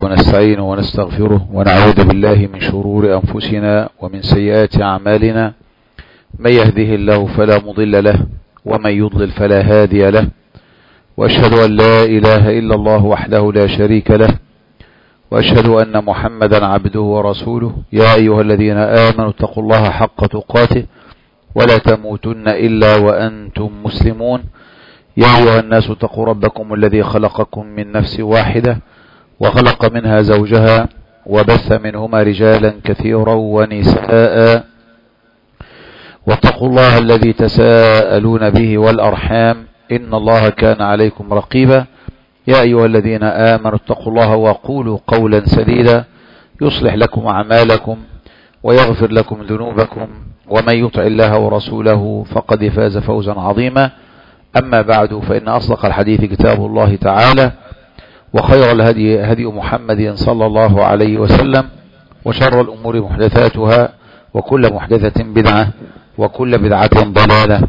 ونستعين ونستغفره ونعوذ بالله من شرور أنفسنا ومن سيئات أعمالنا. من يهده الله فلا مضل له ومن يضلل فلا هادي له، وأشهد أن لا إله إلا الله وحده لا شريك له، وأشهد أن محمدا عبده ورسوله. يا أيها الذين آمنوا اتقوا الله حق تقاته ولا تموتن إلا وأنتم مسلمون. يا أيها الناس اتقوا ربكم الذي خلقكم من نفس واحدة وخلق منها زوجها وبث منهما رجالا كثيرا ونساء، واتقوا الله الذي تساءلون به والأرحام إن الله كان عليكم رقيبا. يا أيها الذين آمنوا اتقوا الله وقولوا قولا سديدا يصلح لكم أعمالكم ويغفر لكم ذنوبكم، ومن يطع الله ورسوله فقد فاز فوزا عظيما. أما بعد، فإن أصدق الحديث كتاب الله تعالى، وخير الهدي هدي محمد صلى الله عليه وسلم، وشر الأمور محدثاتها، وكل محدثة بدعة، وكل بدعة ضلالة.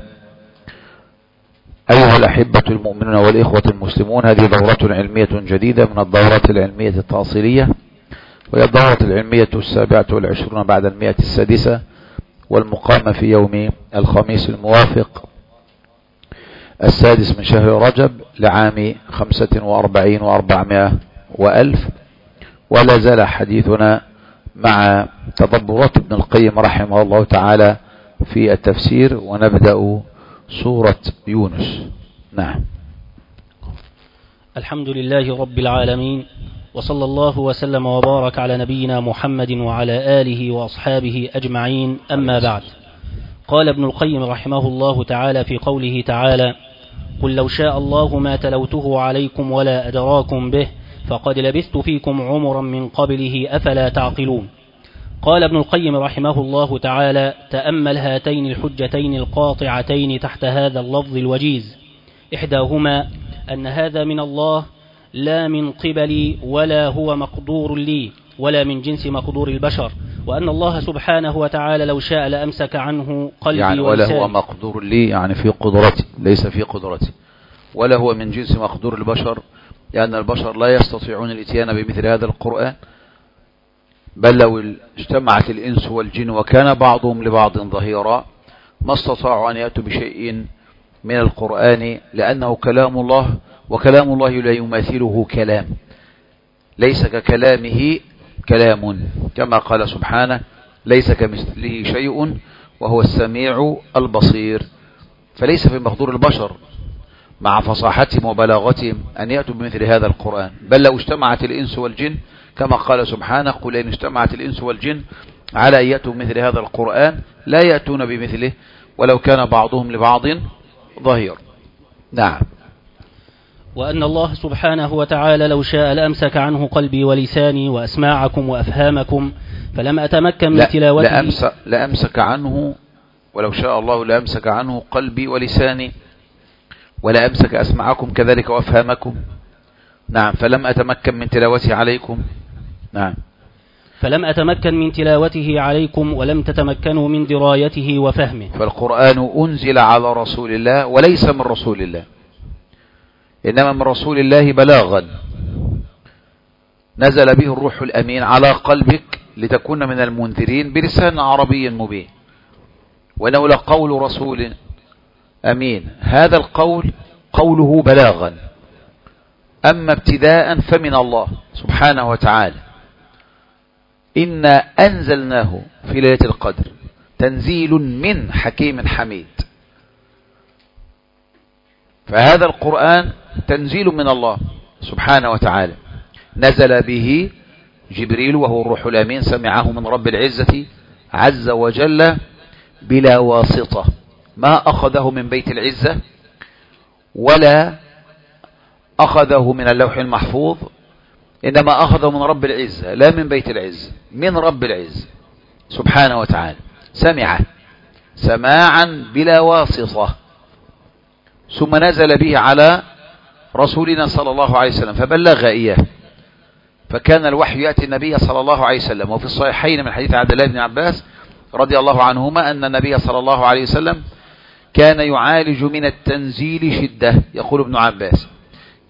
أيها الأحبة المؤمنون والإخوة المسلمون، هذه دورة علمية جديدة من الدورات العلمية التأصيلية، وهي الدورة العلمية 27 بعد 106، والمقامة في يوم الخميس الموافق 6 من شهر رجب لعام 45 و400 وألف. ولا زال حديثنا مع تدبرات ابن القيم رحمه الله تعالى في التفسير، ونبدأ سورة يونس. نعم. الحمد لله رب العالمين، وصلى الله وسلم وبارك على نبينا محمد وعلى آله وأصحابه أجمعين. أما بعد، قال ابن القيم رحمه الله تعالى في قوله تعالى: قل لو شاء الله ما تلوته عليكم ولا أدراكم به فقد لبثت فيكم عمرا من قبله أفلا تعقلون. قال ابن القيم رحمه الله تعالى: تأمل هاتين الحجتين القاطعتين تحت هذا اللفظ الوجيز. إحداهما أن هذا من الله لا من قبلي، ولا هو مقدور لي، ولا من جنس مقدور البشر، وأن الله سبحانه وتعالى لو شاء لأمسك عنه قلبي يعني ولساني. ولا هو مقدور لي يعني في قدرتي، ليس في قدرتي. ولا هو من جنس مقدور البشر، لأن البشر لا يستطيعون الاتيان بمثل هذا القرآن. بل لو اجتمعت الإنس والجن وكان بعضهم لبعض ظهيرا ما استطاعوا أن يأتوا بشيء من القرآن، لأنه كلام الله، وكلام الله لا يماثله كلام، ليس ككلامه كلام، كما قال سبحانه: ليس كمثله شيء وهو السميع البصير. فليس في مقدور البشر مع فصاحتهم وبلاغتهم أن يأتوا بمثل هذا القرآن. بل لو اجتمعت الإنس والجن، كما قال سبحانه: قل إن اجتمعت الإنس والجن على أن يأتوا بمثل هذا القرآن لا يأتون بمثله ولو كان بعضهم لبعض ظهير. نعم. وأن الله سبحانه وتعالى لو شاء لأمسك عنه قلبي ولساني وأسماعكم وأفهامكم فلم أتمكن من تلاوته. لأمسك عنه، ولو شاء الله لأمسك عنه قلبي ولساني، ولا أمسك أسمعكم كذلك وأفهامكم. نعم. فلم أتمكن من تلاوته عليكم. نعم. فلم أتمكن من تلاوته عليكم ولم تتمكنوا من درايته وفهمه. فالقرآن أنزل على رسول الله وليس من رسول الله، إنما من رسول الله بلاغا نزل به الروح الأمين على قلبك لتكون من المنذرين بلسان عربي مبين. وإنه لقول رسول أمين، هذا القول قوله بلاغا. أما ابتداء فمن الله سبحانه وتعالى: إنا أنزلناه في ليلة القدر تنزيل من حكيم حميد. فهذا القرآن تنزيل من الله سبحانه وتعالى، نزل به جبريل وهو الروح الأمين، سمعه من رب العزة عز وجل بلا واسطة، ما أخذه من بيت العزة ولا أخذه من اللوح المحفوظ، إنما أخذه من رب العزة، لا من بيت العزة، من رب العزة سبحانه وتعالى. سمعه سماعا بلا واسطة، ثم نزل به على رسولنا صلى الله عليه وسلم فبلغ إياه. فكان الوحي يأتي النبي صلى الله عليه وسلم. وفي الصحيحين من حديث عبد الله بن عباس رضي الله عنهما أن النبي صلى الله عليه وسلم كان يعالج من التنزيل شدة. يقول ابن عباس: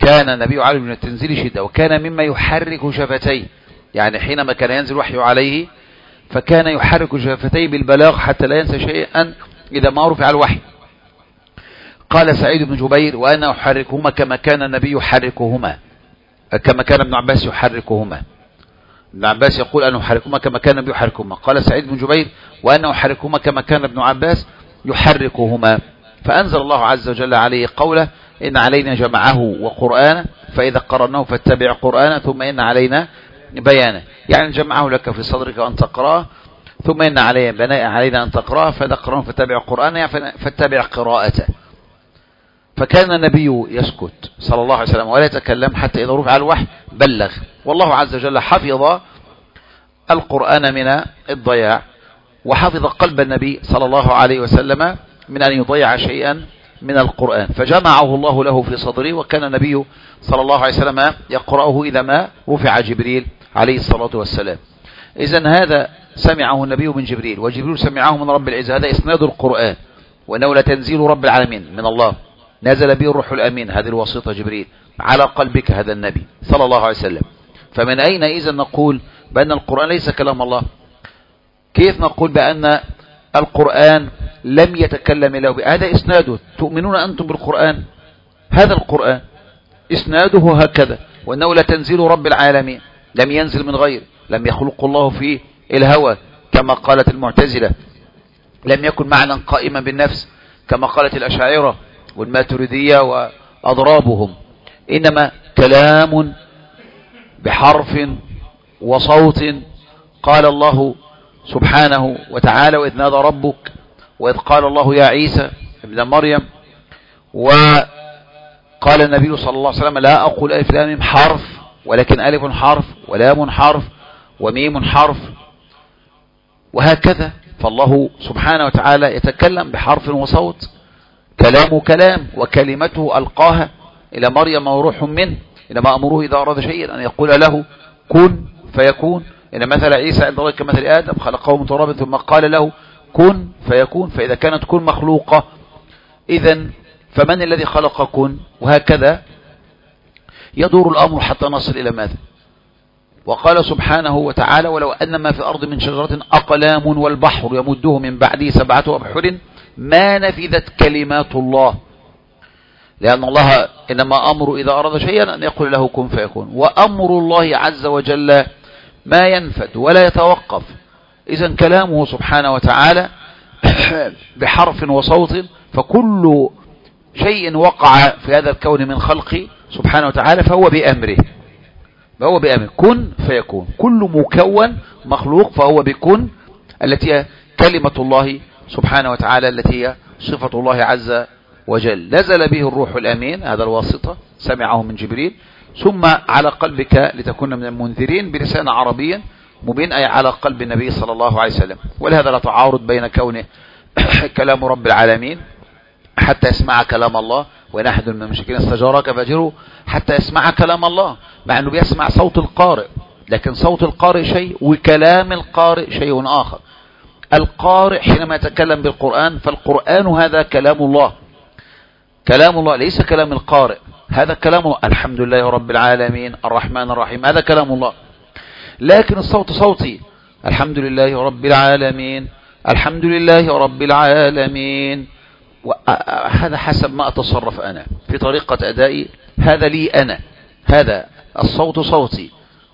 كان النبي عليه من التنزيل شدة، وكان مما يحرك شفتيه، يعني حينما كان ينزل وحي عليه فكان يحرك شفتيه بالبلاغ حتى لا ينسى شيئا إذا ما رفع الوحي. قال سعيد بن جبير: وأنا أحركهما كما كان النبي يحركهما، كما كان ابن عباس يحركهما. ابن عباس يقول: أنا أحركهما كما كان النبي يحركهما. قال سعيد بن جبير: وأنا أحركهما كما كان ابن عباس يحركهما. فأنزل الله عز وجل عليه قوله: إن علينا جمعه وقرآنه فإذا قرأناه فاتبع قرآنه ثم إن علينا بيانه. يعني جمعه لك في صدرك وأن تقرأه، ثم إن علينا أن تقرأه، فإذا قرأناه فاتبع قرآنه يعني فاتبع قراءته. فكان النبي يسكت صلى الله عليه وسلم ولا يتكلم حتى إذا رفع الوحي بلغ، والله عز وجل حفظ القرآن من الضياع، وحفظ قلب النبي صلى الله عليه وسلم من أن يضيع شيئا من القرآن، فجمعه الله له في صدره، وكان النبي صلى الله عليه وسلم يقرأه إذا ما رفع جبريل عليه الصلاة والسلام. إذن هذا سمعه النبي من جبريل، وجبريل سمعه من رب العزة. هذا إسناد القرآن، وأنه لتنزيل رب العالمين من الله، نزل به الروح الأمين، هذه الواسطة جبريل، على قلبك هذا النبي صلى الله عليه وسلم. فمن أين إذن نقول بأن القرآن ليس كلام الله؟ كيف نقول بأن القرآن لم يتكلم إلا به؟ هذا إسناده. تؤمنون أنتم بالقرآن؟ هذا القرآن إسناده هكذا، وأنه لتنزيل رب العالمين، لم ينزل من غير، لم يخلق الله في الهوى كما قالت المعتزلة، لم يكن معنى قائما بالنفس كما قالت الأشاعرة والماتريدية وأضرابهم، إنما كلام بحرف وصوت. قال الله سبحانه وتعالى: وإذ نادى ربك وإذ قال الله يا عيسى ابن مريم. وقال النبي صلى الله عليه وسلم: لا أقول ألف لام ميم حرف، ولكن ألف حرف ولام حرف وميم حرف، وهكذا. فالله سبحانه وتعالى يتكلم بحرف وصوت، كلام كلام، وكلمته ألقاها إلى مريم وروح منه، إنما أمره إذا أراد شيئا أن يقول له كن فيكون. إن مثل عيسى عند الله كمثل آدم، خلقه من تراب ثم قال له كن فيكون. فإذا كانت كن مخلوقة، إذن فمن الذي خلق كن؟ وهكذا يدور الأمر حتى نصل إلى ماذا؟ وقال سبحانه وتعالى: ولو أن ما في الأرض من شجرة أقلام والبحر يمده من بعده 7 أبحر ما نفذت كلمات الله. لأن الله إنما أمر إذا أراد شيئا أن يقول له كن فيكون، وأمر الله عز وجل ما ينفد ولا يتوقف. إذن كلامه سبحانه وتعالى بحرف وصوت، فكل شيء وقع في هذا الكون من خلقه سبحانه وتعالى فهو بأمره، كن فيكون. كل مكون مخلوق فهو بكن، التي هي كلمة الله سبحانه وتعالى، التي هي صفة الله عز وجل. نزل به الروح الأمين، هذا الواسطة، سمعه من جبريل، ثم على قلبك لتكون من المنذرين بلسان عربي مبين، أي على قلب النبي صلى الله عليه وسلم. ولهذا لا تعارض بين كونه كلام رب العالمين حتى يسمع كلام الله، وإن أحد من المشركين استجارك فأجره حتى يسمع كلام الله، مع أنه بيسمع صوت القارئ، لكن صوت القارئ شيء وكلام القارئ شيء آخر. القارئ حينما يتكلم بالقرآن فالقرآن هذا كلام الله، كلام الله ليس كلام القارئ، هذا كلام الله. الحمد لله رب العالمين الرحمن الرحيم، هذا كلام الله. لكن الصوت صوتي، الحمد لله رب العالمين الحمد لله رب العالمين، هذا حسب ما أتصرف أنا في طريقة أدائي، هذا لي أنا، هذا الصوت صوتي،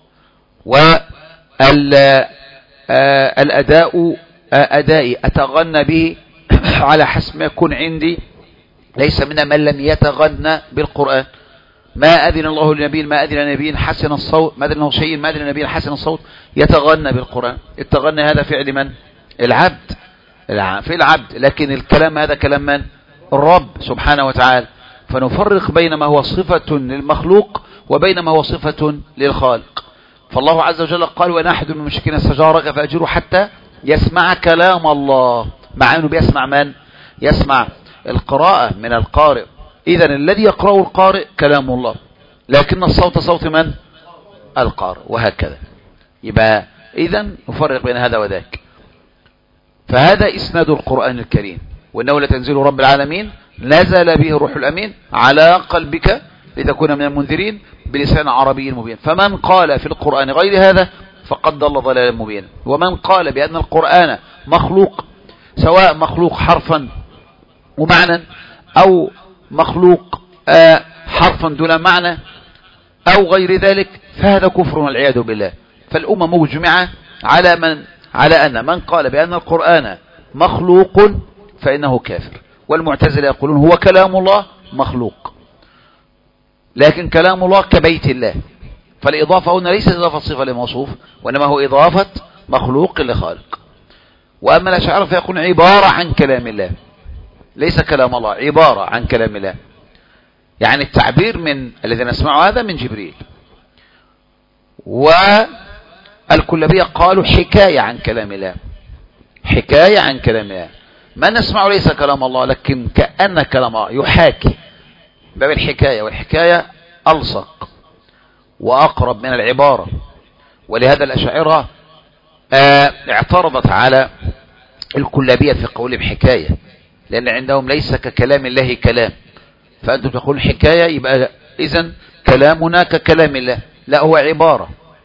والأداء أدائي أتغنى به على حسب ما يكون عندي. ليس منا من لم يتغنى بالقرآن. ما أذن الله لنبي، ما أذن لنبي حسن الصوت، ما أذن شيء، ما أذن لنبي حسن الصوت يتغنى بالقرآن. التغنى هذا فعل من؟ العبد، في العبد، لكن الكلام هذا كلام من؟ الرب سبحانه وتعالى. فنفرق بين ما هو صفة للمخلوق وبين ما هو صفة للخالق. فالله عز وجل قال: وإن أحد من المشركين استجارك فأجره حتى يسمع كلام الله، مع أنه بيسمع من؟ يسمع القراءة من القارئ. إذن الذي يقرأ القارئ كلام الله، لكن الصوت صوت من؟ القارئ، وهكذا. يبقى إذن نفرق بين هذا وذاك. فهذا إسناد القرآن الكريم، وإنه لتنزيل رب العالمين، نزل به الروح الأمين على قلبك لتكون من المنذرين بلسان عربي مبين. فمن قال في القرآن غير هذا فقد ضل ضلالا مبينا. ومن قال بأن القرآن مخلوق، سواء مخلوق حرفا ومعنى أو مخلوق حرفا دون معنى أو غير ذلك، فهذا كفر والعياذ بالله. فالأمة مجمعة على أن من قال بأن القرآن مخلوق فإنه كافر. والمعتزلة يقولون هو كلام الله مخلوق، لكن كلام الله كبيت الله، فالإضافة هنا ليست إضافة صفة لموصوف، وإنما هو إضافة مخلوق لخالق. وأما الأشاعرة فيقول عبارة عن كلام الله، ليس كلام الله، عبارة عن كلام الله. يعني التعبير من الذي نسمعه هذا من جبريل. والكلابية قالوا حكاية عن كلام الله، حكاية عن كلام الله. ما نسمعه ليس كلام الله، لكن كأن كلام الله يحاكي، باب الحكاية، والحكاية ألصق وأقرب من العبارة. ولهذا الأشاعرة اعترضت على الكلابية في قولهم حكاية، لأن عندهم ليس ككلام الله كلام، فأنتم تقول حكاية يبقى إذن كلامنا ككلام الله، لا هو عبارة.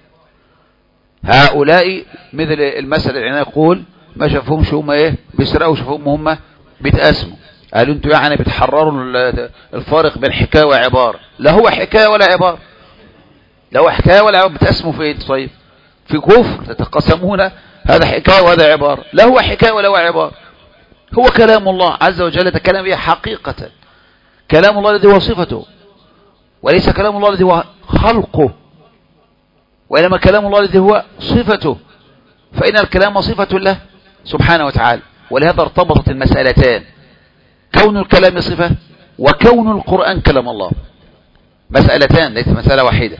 هؤلاء مثل المثل اللي يقول ما شافهمش هم ايه بيسرقوا، شافهم هم بيتقاسموا، قالوا انتوا يعني بتحرروا الفارق بين حكاية وعبارة. لا هو حكاية ولا عبارة، لا هو حكاية ولا عبارة. بتقسموا في ايه؟ طيب في كفر تتقسمون هذا حكاية وهذا عبارة. لا هو حكاية ولا هو عبارة، هو كلام الله عز وجل تكلم به حقيقة، كلام الله الذي هو صفته، وليس كلام الله الذي هو خلقه، وإنما كلام الله الذي هو صفته، فإن الكلام صفة له سبحانه وتعالى. ولهذا ارتبطت المسألتان، كون الكلام صفة وكون القرآن كلام الله، مسألتان ليست مسألة واحدة.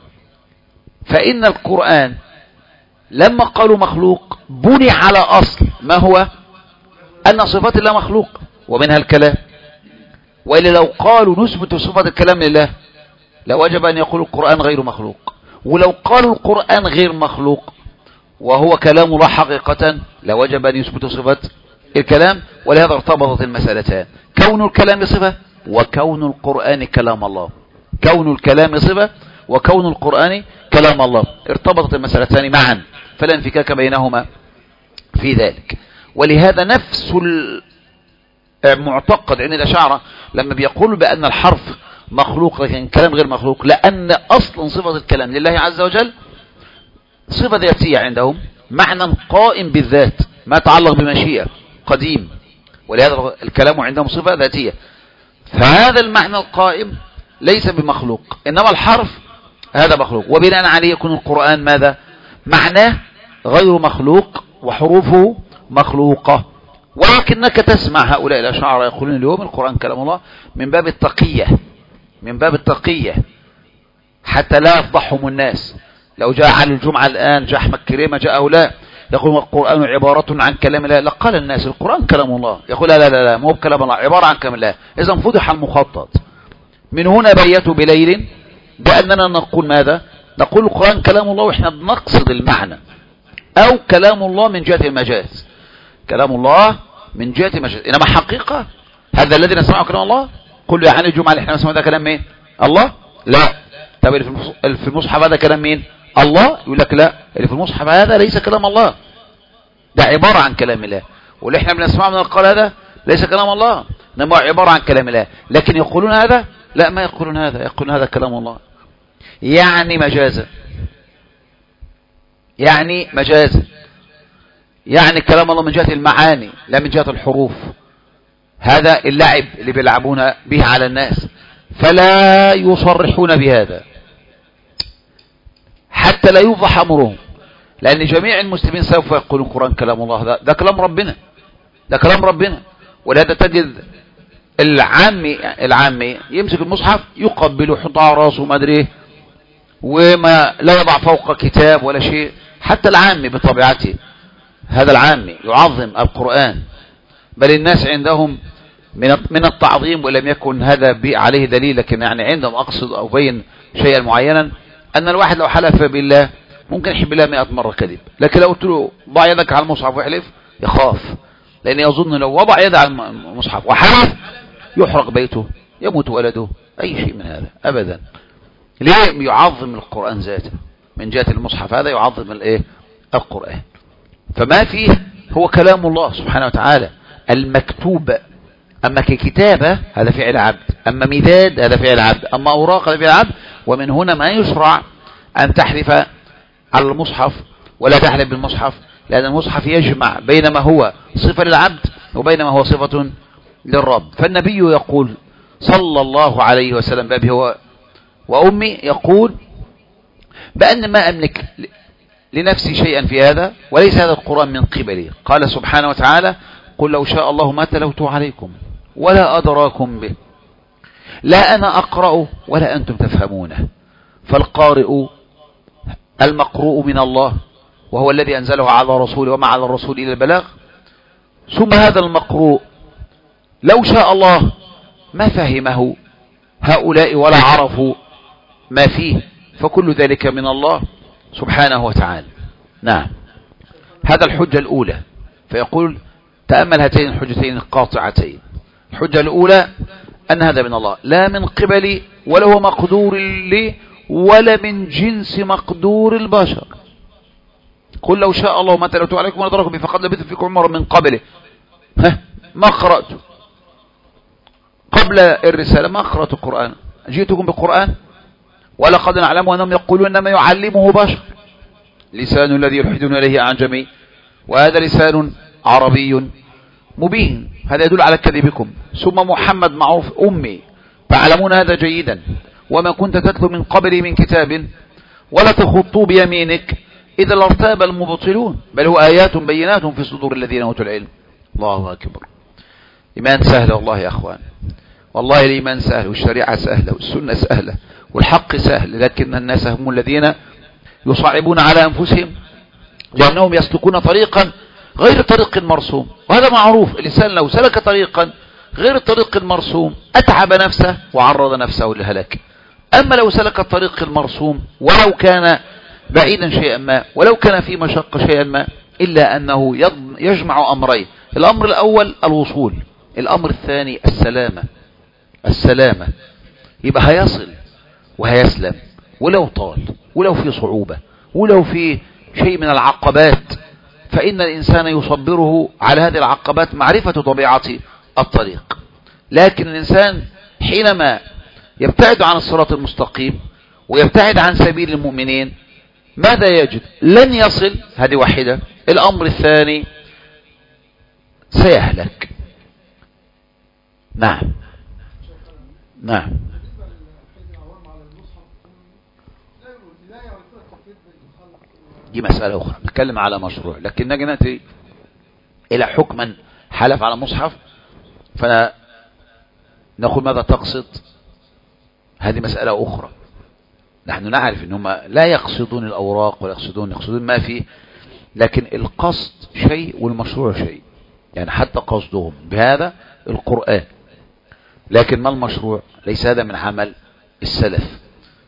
فإن القرآن لما قالوا مخلوق بني على أصل ما هو أن صفات الله مخلوق ومنها الكلام. وإلا لو قالوا نثبت صفة الكلام لله لوجب أن يقولوا القرآن غير مخلوق، ولو قالوا القرآن غير مخلوق وهو كلام الله حقيقة لوجب أن يثبتوا صفة الكلام. ولهذا ارتبطت المسألتان، كون الكلام صفة وكون القرآن كلام الله، كون الكلام صفة وكون القرآن كلام الله، ارتبطت المسألتان معا فلا انفكاك بينهما في ذلك. ولهذا نفس المعتقد عند الأشاعرة لما بيقولوا بأن الحرف مخلوق لكن الكلام غير مخلوق، لأن أصلا صفة الكلام لله عز وجل صفة ذاتية عندهم، معنى قائم بالذات، ما يتعلق بمشيئة قديم، ولهذا الكلام عندهم صفة ذاتية. فهذا المعنى القائم ليس بمخلوق، إنما الحرف هذا مخلوق، وبناء عليه يكون القرآن ماذا؟ معناه غير مخلوق وحروفه مخلوقة. ولكنك تسمع هؤلاء الأشاعرة يقولون اليوم القرآن كلام الله من باب التقية، من باب التقية حتى لا يفضحهم الناس. لو جاء علي الجمعة الآن، جاء أحمد كريمة، جاء هؤلاء يقول القرآن عبارة عن كلام الله، لقال الناس القرآن كلام الله، يقول لا لا لا مو بكلام الله، عبارة عن كلام الله. إذا فضح المخطط. من هنا بيتوا بليل بأننا نقول ماذا؟ نقول القرآن كلام الله وإحنا بنقصد المعنى، أو كلام الله من جهة المجاز، كلام الله من جهة المجاز. إنما حقيقة هذا الذي نسمعه كلام الله، قل له يعني الجمعة اللي احنا نسمعه ده كلام مين؟ الله؟ لا. طب اللي في المصحف هذا كلام مين؟ الله؟ يقول لك لا، اللي في المصحف هذا ليس كلام الله، ده عبارة عن كلام الله. واللي احنا بنسمعه من القول هذا ليس كلام الله، انما عبارة عن كلام الله. لكن يقولون هذا؟ لا، ما يقولون هذا، يقولون هذا كلام الله، يعني مجازا، يعني مجازا، يعني كلام الله من جهة المعاني لا من جهة الحروف. هذا اللعب اللي بيلعبون به على الناس، فلا يصرحون بهذا حتى لا يوضح أمرهم، لأن جميع المسلمين سوف يقولون القرآن كلام الله، ده كلام ربنا، ده كلام ربنا. ولهذا تجد العامي يمسك المصحف يقبل ويحط على راسه ما ادري ايه، وما لا يضع فوق كتاب ولا شيء. حتى العامي بطبيعته، هذا العامي يعظم القرآن، بل الناس عندهم من التعظيم، ولم يكن هذا عليه دليل، لكن يعني عندهم أقصد أو بين شيئا معينا، أن الواحد لو حلف بالله ممكن يحب الله 100 مرة كذب، لكن لو قلت له ضع يدك على المصحف ويحلف يخاف، لأن يظن لو وضع يده على المصحف وحلف يحرق بيته، يموت ولده، أي شيء من هذا أبدا. ليه؟ يعظم القرآن ذاته من جهة المصحف هذا، يعظم الايه القرآن. فما فيه هو كلام الله سبحانه وتعالى المكتوب. أما ككتابة هذا فعل عبد، أما مداد هذا فعل عبد، أما أوراق هذا فعل عبد. ومن هنا ما يشرع أن تحلف على المصحف ولا تحلف بالمصحف، لأن المصحف يجمع بين ما هو صفة للعبد وبين ما هو صفة للرب. فالنبي يقول صلى الله عليه وسلم بأبي هو وأمي، يقول بأن ما أملك لنفسي شيئا في هذا، وليس هذا القرآن من قبلي. قال سبحانه وتعالى قل لو شاء الله ما تلوت عليكم ولا أدراكم به، لا أنا أقرأ ولا أنتم تفهمونه. فالقارئ المقروء من الله، وهو الذي أنزله على رسوله وما على الرسول إلى البلاغ. ثم هذا المقروء لو شاء الله ما فهمه هؤلاء ولا عرفوا ما فيه، فكل ذلك من الله سبحانه وتعالى. نعم، هذا الحجة الأولى. فيقول تأمل هاتين الحجتين القاطعتين. الحجة الأولى أن هذا من الله لا من قبلي ولا هو مقدور لي ولا من جنس مقدور البشر. قل لو شاء الله ما تلوت عليكم ولا أدراكم به فقد لبثت فيكم عمرا من قبله. ما قرأت قبل الرسالة، ما قرأت القرآن. جئتكم بالقرآن ولقد نعلم أنهم يقولون إنما يعلمه بشر، لسان الذي يلحدون إليه أعجمي وهذا لسان عربي مبين. هذا يدل على كذبكم. ثم محمد معروف أمي، تعلمون هذا جيدا. وما كنت تتلو من قبلي من كتاب ولا تخطوا بيمينك إذا لارتاب المبطلون، بل هو آيات بينات في صدور الذين أوتوا العلم. الله أكبر. إيمان سهلة والله يا أخوان، والله الإيمان سهل والشريعة سهلة والسنة سهلة والحق سهل، لكن الناس هم الذين يصعبون على أنفسهم لأنهم يسلكون طريقا غير طريق مرسوم. وهذا معروف، الإنسان لو سلك طريقا غير الطريق المرسوم أتعب نفسه وعرض نفسه للهلاك. أما لو سلك الطريق المرسوم ولو كان بعيدا شيئا ما، ولو كان في مشقة شيئا ما، إلا أنه يجمع أمرين. الأمر الأول الوصول، الأمر الثاني السلامة. يبقى هيصل وهيسلم ولو طال ولو في صعوبة ولو في شيء من العقبات، فإن الإنسان يصبره على هذه العقبات معرفة طبيعة الطريق. لكن الإنسان حينما يبتعد عن الصراط المستقيم ويبتعد عن سبيل المؤمنين ماذا يجد؟ لن يصل. هذه واحدة. الأمر الثاني سيهلك. نعم. دي مسألة أخرى نتكلم على مشروع، لكن نجي نأتي إلى حكما حلف على مصحف فنقول ماذا تقصد. هذه مسألة أخرى. نحن نعرف أنهم لا يقصدون الأوراق ولا يقصدون ما فيه، لكن القصد شيء والمشروع شيء. يعني حتى قصدهم بهذا القرآن، لكن ما المشروع؟ ليس هذا من عمل السلف،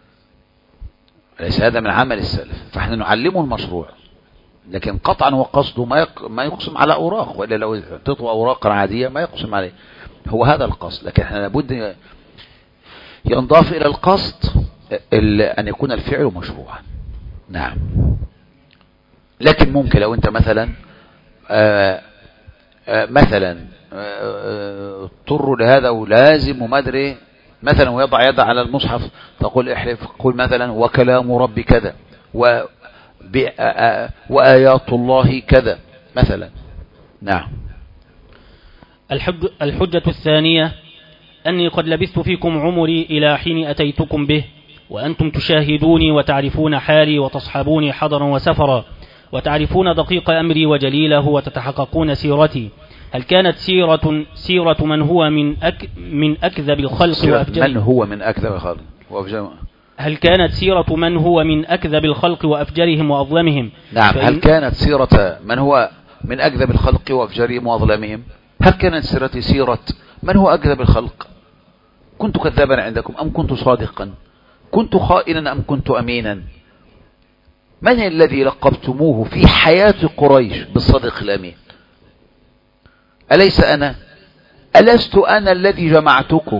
ليس هذا من عمل السلف. فاحنا نعلمه المشروع، لكن قطعا هو قصده ما يقسم على أوراق، وإلا لو اعطيته أوراق عادية ما يقسم عليه. هو هذا القصد، لكن احنا لابد ينضاف إلى القصد أن يكون الفعل مشروعا. نعم. لكن ممكن لو أنت مثلا اضطر لهذا ولازم ومدري مثلا ويضع يد على المصحف تقول احلف، قل مثلا وكلام ربي كذا وآيات الله كذا مثلا. نعم. الحجة الثانية أني قد لبثت فيكم عمري إلى حين أتيتكم به، وأنتم تشاهدوني وتعرفون حالي وتصحبوني حضرا وسفرا، وتعرفون دقيق أمري وجليله وتتحققون سيرتي. هل كانت سيرة من هو من أكذب الخلق وأفجرهم؟ من هو من أكذب الخلق وأفجرهم؟ هل كانت سيرة من هو من أكذب الخلق وأفجرهم وأظلمهم؟ نعم. هل كانت سيرة من هو من أكذب الخلق وأفجرهم وأظلمهم؟ هل كانت سيرتي سيرة من هو أكذب الخلق؟ كنت كذابا عندكم أم كنت صادقا؟ كنت خائنا أم كنت أمينا؟ من الذي لقبتموه في حياة قريش بالصديق الأمين؟ أليس أنا؟ ألست أنا الذي جمعتكم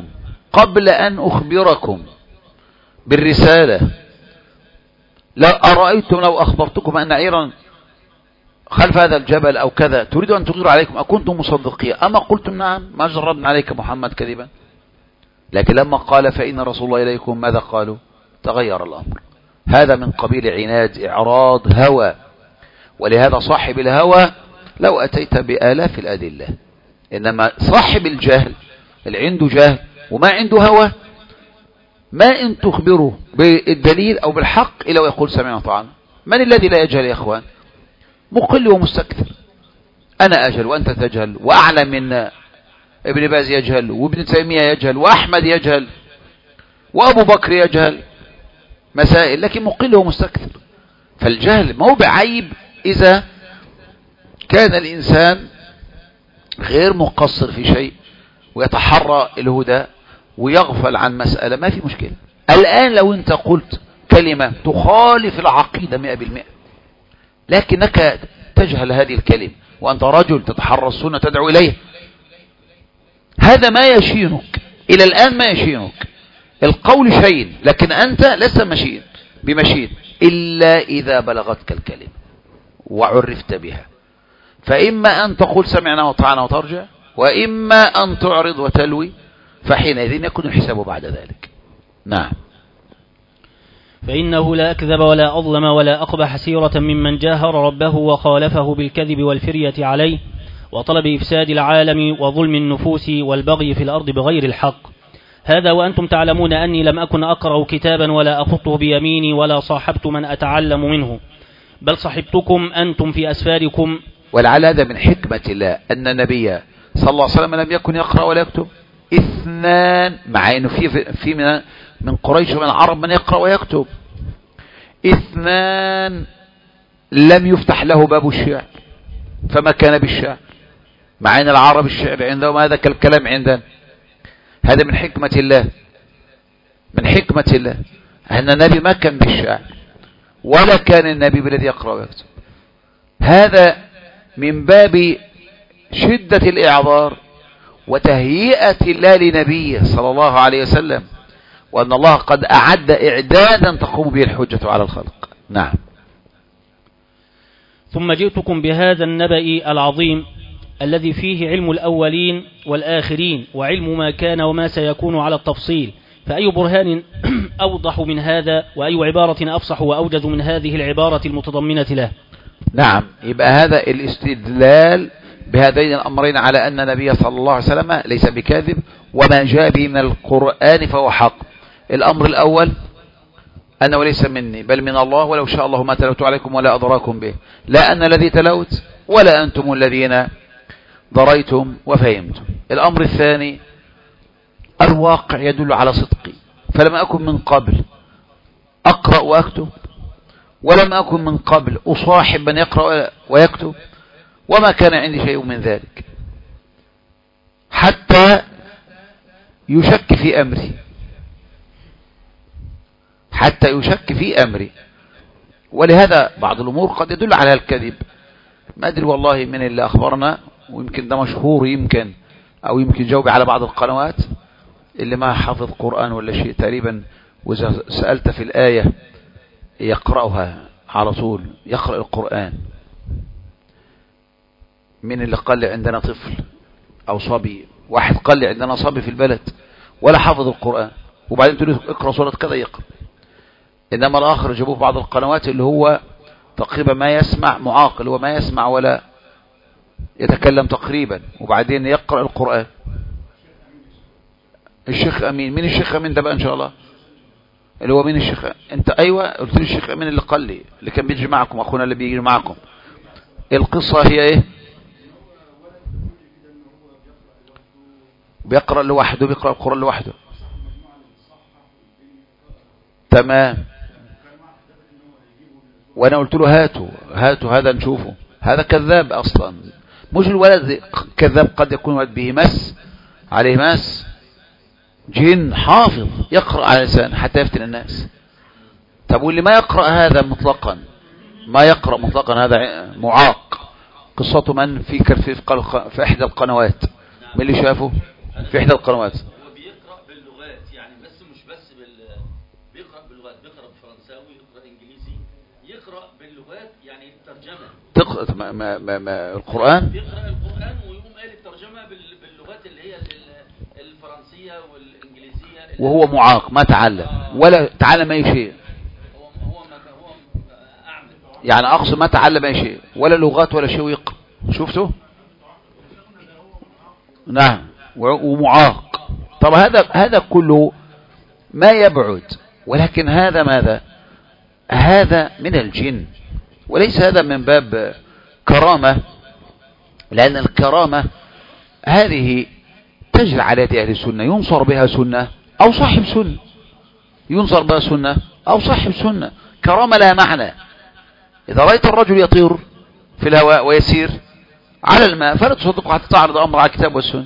قبل أن أخبركم بالرسالة لا أرأيتم لو أخبرتكم أن عيرا خلف هذا الجبل أو كذا تريد أن تغير عليكم أكنتم مصدقين أما قلتم نعم ما جربنا عليك محمد كذبا. لكن لما قال فإن رسول الله إليكم ماذا قالوا؟ تغير الأمر. هذا من قبيل عناد إعراض هوى. ولهذا صاحب الهوى لو أتيت بآلاف الأدلة، إنما صاحب الجهل اللي عنده جهل وما عنده هوى ما إن تخبره بالدليل أو بالحق إلا ويقول سمعنا وطعنا. من الذي لا يجهل يا إخوان؟ مقل ومستكثر. أنا أجهل وأنت تجهل وأعلم من ابن باز يجهل وابن تيمية يجهل وأحمد يجهل وأبو بكر يجهل مسائل، لكن مقل ومستكثر. فالجهل ما هو بعيب إذا كان الإنسان غير مقصر في شيء ويتحرى الهدى ويغفل عن مسألة، ما في مشكلة. الآن لو أنت قلت كلمة تخالف العقيدة 100% لكنك تجهل هذه الكلمة وأنت رجل تتحرى السنة تدعو إليه، هذا ما يشينك إلى الآن، ما يشينك. القول شيء لكن أنت لست مشين بمشين إلا إذا بلغتك الكلمة وعرفت بها. فإما أن تقول سمعنا وطعنا وترجع، وإما أن تعرض وتلوي، فحينئذ يكون الحساب بعد ذلك. نعم. فإنه لا أكذب ولا أظلم ولا أقبح سيرة ممن جاهر ربه وخالفه بالكذب والفرية عليه وطلب إفساد العالم وظلم النفوس والبغي في الأرض بغير الحق. هذا وأنتم تعلمون أني لم أكن أقرأ كتابا ولا أخطه بيميني ولا صاحبت من أتعلم منه، بل صحبتكم أنتم في أسفاركم. ولعل هذا من حكمة الله أن النبي صلى الله عليه وسلم لم يكن يقرأ ولا يكتب. اثنان، مع أنه في من قريش ومن العرب من يقرأ ويكتب. اثنان لم يفتح له باب الشعر فما كان بالشعر، مع أن العرب الشعر عندهم هذا كالكلام عندنا. هذا من حكمة الله، من حكمة الله أن النبي ما كان بالشعر ولا كان النبي بالذي يقرأ ويكتب. هذا من باب شدة الإعذار وتهيئة الله لنبيه صلى الله عليه وسلم، وأن الله قد أعد إعدادا تقوم به الحجة على الخلق. نعم. ثم جئتكم بهذا النبأ العظيم الذي فيه علم الأولين والآخرين وعلم ما كان وما سيكون على التفصيل، فأي برهان أوضح من هذا، وأي عبارة أفصح وأوجز من هذه العبارة المتضمنة له. نعم. يبقى هذا الاستدلال بهذين الأمرين على أن النبي صلى الله عليه وسلم ليس بكاذب، وما جاء به من القرآن فهو حق. الأمر الأول أنه ليس مني بل من الله، ولو شاء الله ما تلوت عليكم ولا أضراكم به، لا أن الذي تلوت ولا أنتم الذين ضريتم وفهمتم. الأمر الثاني الواقع يدل على صدقي، فلم أكن من قبل أقرأ وأكتب، ولم أكن من قبل أصاحب من يقرأ ويكتب، وما كان عندي شيء من ذلك حتى يشك في أمري، حتى يشك في أمري. ولهذا بعض الأمور قد يدل على الكذب. ما أدري والله من اللي أخبرنا، ويمكن ده مشهور يمكن، أو يمكن جاوب على بعض القنوات اللي ما حافظ قرآن ولا شيء تقريبا، وإذا سألت في الآية يقرأها على طول، يقرأ القرآن. من اللي قال لي عندنا طفل أو صبي، واحد قال لي عندنا صبي في البلد ولا حافظ القرآن، وبعدين تقول اقرأ سورة كذا يقرأ. إنما الآخر جابوه في بعض القنوات اللي هو تقريبا ما يسمع، معاقل وما يسمع ولا يتكلم تقريبا، وبعدين يقرأ القرآن. الشيخ أمين. مين الشيخ أمين ده بقى إن شاء الله؟ اللي هو مين الشيخ؟ أنت أيوة قلت لي الشيخ أمين اللي قال لي، اللي كان بيجي معكم، أخونا اللي بيجي معكم. القصة هي إيه؟ بيقرأ لوحده، بيقرأ القرآن لوحده. تمام. وانا قلت له هاتوا هذا نشوفه. هذا كذاب اصلا، مش الولد كذاب، قد يكون ولد به مس، عليه مس جن، حافظ يقرأ على لسان حتى يفتن الناس. طب واللي ما يقرأ هذا مطلقا، ما يقرأ مطلقا، هذا معاق. قصته من في احدى القنوات، من اللي شافه في احدى القنوات؟ بيقرأ باللغات القرآن بيقرأ القرآن ويقوم قال الترجمة باللغات اللي هي الفرنسية والإنجليزية، وهو معاق ما تعلم ولا تعلم أي شيء. هو أعمى يعني أقصد ما تعلم أي شيء ولا لغات ولا شيء ويقرأ. شفته؟ نعم ومعاق. طب هذا كله ما يبعد، ولكن هذا ماذا؟ هذا من الجن، وليس هذا من باب كرامة، لأن الكرامة هذه تجري على يد أهل السنة، ينصر بها سنة أو صاحب سنة، ينصر بها سنة أو صاحب سنة. كرامة لها معنى. إذا رأيت الرجل يطير في الهواء ويسير على الماء فلا تصدقه حتى تعرض أمر على الكتاب والسنة.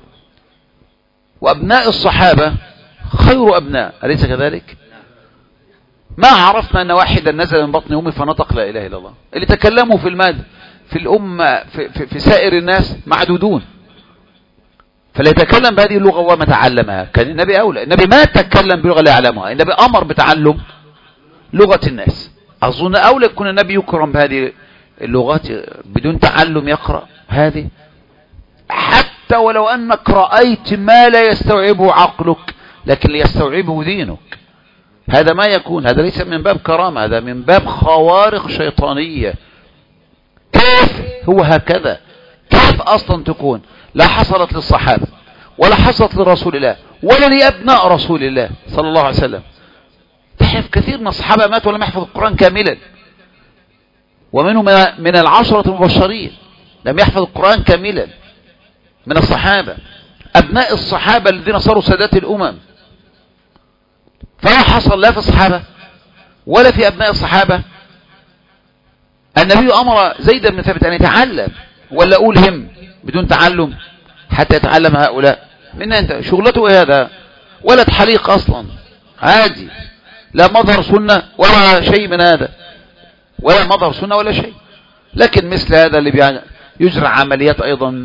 وأبناء الصحابة خير أبناء، أليس كذلك؟ ما عرفنا أن واحدا نزل من بطن أمه فنطق لا إله إلا الله. اللي تكلموا في الأمة في سائر الناس معدودون. فلا يتكلم بهذه اللغة وما تعلمها. كان النبي أولى. النبي ما تكلم بلغة لا يعلمها، النبي أمر بتعلم لغة الناس. أظن أولى يكون النبي يكرم بهذه اللغات بدون تعلم يقرأ هذه، حتى ولو أنك رأيت ما لا يستوعبه عقلك لكن ليستوعبه دينك. هذا ما يكون، هذا ليس من باب كرامة، هذا من باب خوارق شيطانية. كيف هو هكذا؟ كيف أصلا تكون؟ لا حصلت للصحابة ولا حصلت لرسول الله ولا لأبناء رسول الله صلى الله عليه وسلم. تحف كثير من الصحابة ماتوا ولم يحفظ القرآن كاملا، ومنهم من العشرة المبشرين لم يحفظ القرآن كاملا من الصحابة. أبناء الصحابة الذين صاروا سادات الأمم، فما حصل لا في الصحابة ولا في أبناء الصحابة. النبي أمر زيد بن ثابت أن يتعلم، ولا أولهم بدون تعلم حتى يتعلم هؤلاء. من أنت شغلته إيه هذا؟ ولد حليق أصلا عادي، لا مظهر سنة ولا شيء من هذا، ولا مظهر سنة ولا شيء. لكن مثل هذا اللي يجرى عمليات أيضا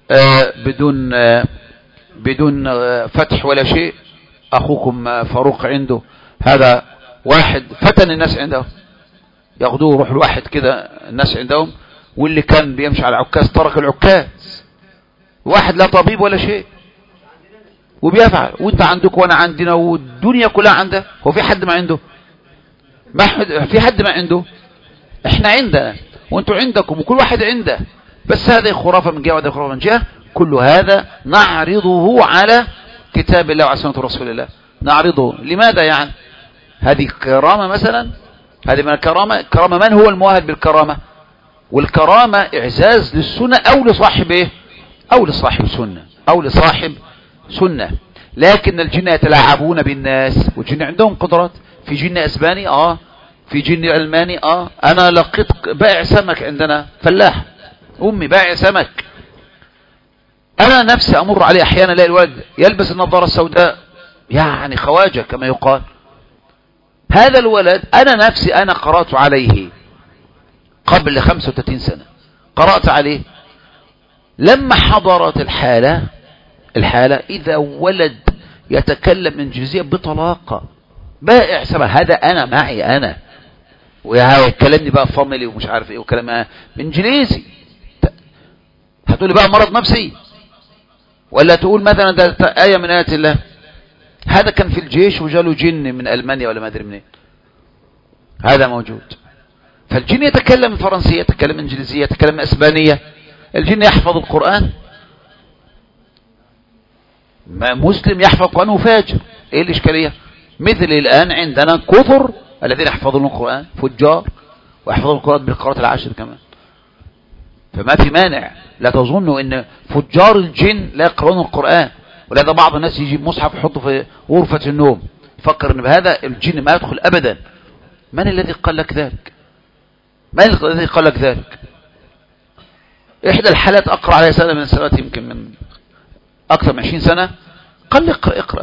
بدون فتح ولا شيء. أخوكم فاروق عنده هذا واحد فتن الناس عنده، ياخدوه يروح الواحد كده الناس عندهم، واللي كان بيمشي على العكاز ترك العكاز. واحد لا طبيب ولا شيء وبيفعل، وانت عندك وانا عندنا والدنيا كلها عنده. هو في حد ما عنده؟ ما في حد ما عنده. احنا عندنا وانتوا عندكم وكل واحد عنده، بس هذه خرافة من جهة وهذه خرافة من جهة. كل هذا نعرضه على كتاب الله وعلى سنة رسول الله، نعرضه. لماذا يعني؟ هذه كرامة مثلا، هذه من الكرامة. كرامة من هو المؤهل بالكرامة؟ والكرامة إعزاز للسنة أو لصاحب إيه؟ أو لصاحب سنة، أو لصاحب سنة. لكن الجن يتلاعبون بالناس، والجن عندهم قدرات. في جن أسباني في جن ألماني أنا لقيت بائع سمك عندنا فلاح، أمي بائع سمك، أنا نفسي أمر عليه أحيانا الاقي الولد يلبس النظارة السوداء، يعني خواجة كما يقال. هذا الولد أنا نفسي أنا قرأت عليه قبل 35 سنة، قرأت عليه لما حضرت الحالة إذا ولد يتكلم إنجليزية بطلاقة، بائع سمك. هذا أنا معي أنا، ويكلمني بقى فاميلي ومش عارف إيه وكلام بإنجليزي. هتقولي بقى مرض نفسي، ولا تقول مثلا ده آية من آيات الله. هذا كان في الجيش وجاله جن من ألمانيا ولا ما أدري منين، هذا موجود. فالجن يتكلم فرنسية، يتكلم إنجليزية، يتكلم إسبانية. الجن يحفظ القرآن. ما مسلم يحفظ القرآن وفاجر، إيه الإشكالية؟ مثل الآن عندنا كثر الذين يحفظون القرآن فجار، ويحفظون القرآن بالقراءة العشر كمان. فما في مانع. لا تظنوا ان فجار الجن لا يقرؤون القرآن. ولهذا بعض الناس يجيب مصحف يحطه في غرفة النوم، يفكر ان بهذا الجن ما يدخل ابدا. من الذي قال لك ذلك؟ من الذي قال لك ذلك؟ احدى الحالات اقرأ عليها سنة من السنوات، يمكن من اكثر من 20 سنة، قال لي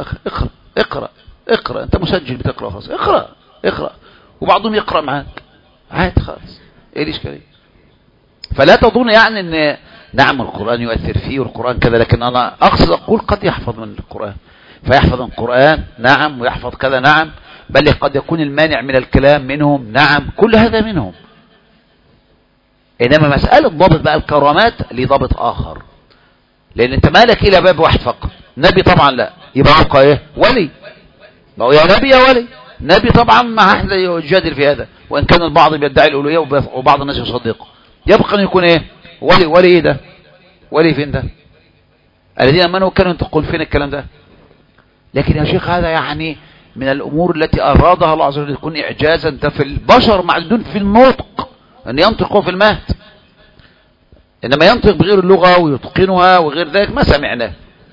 اقرأ انت مسجل بتقرأ خلاص، اقرأ. وبعضهم يقرأ معاك عادي خالص، ايه الاشكالية؟ فلا تظن يعني ان نعم القرآن يؤثر فيه والقرآن كذا، لكن انا اقصد اقول قد يحفظ من القرآن، فيحفظ القرآن نعم، ويحفظ كذا نعم، بل قد يكون المانع من الكلام منهم نعم، كل هذا منهم. انما مسألة ضابط بقى الكرامات ليه ضابط اخر، لان انت مالك الى باب واحد فقط. نبي طبعا لا، يبقى يبقى ايه؟ ولي. ما هو يا نبي يا ولي. نبي طبعا ما احد يجادل في هذا، وان كان البعض بيدعي الالوهيه وبعض الناس يصدقه. يبقى ان يكون ايه؟ ولي. ولي ايه ده؟ ولي فين ده؟ الذين امنوا كانوا تقول فين الكلام ده؟ لكن يا شيخ هذا يعني من الامور التي ارادها الله عز وجل تكون اعجازا. ده في البشر معدودون في النطق ان ينطقوا في المهد، انما ينطق بغير اللغه ويتقنها وغير ذلك ما سمعناه،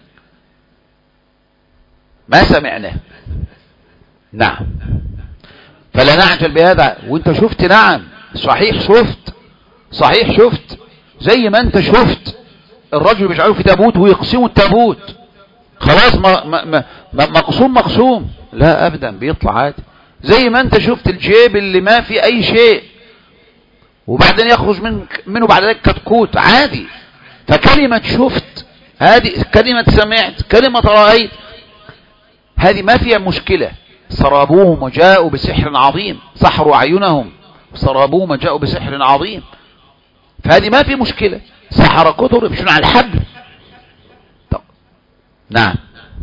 ما سمعناه. نعم. فلا نعجل بهذا. وانت شفت، نعم صحيح شفت، صحيح شفت، زي ما انت شفت الرجل بيجعله في تابوت ويقسموا التابوت، خلاص مقسوم. لا ابدا، بيطلع عادي. زي ما انت شفت الجيب اللي ما في اي شيء وبعدين يخرج منه بعد ذلك كتكوت عادي. فكلمة شفت هذه، كلمة سمعت، كلمة رأيت، هذه ما فيها مشكلة. سرابوهم وجاءوا بسحر عظيم، سحروا أعينهم سرابوهم وجاءوا بسحر عظيم، فهذه ما في مشكلة. سحر كتر يمشون على الحبل. طب. نعم.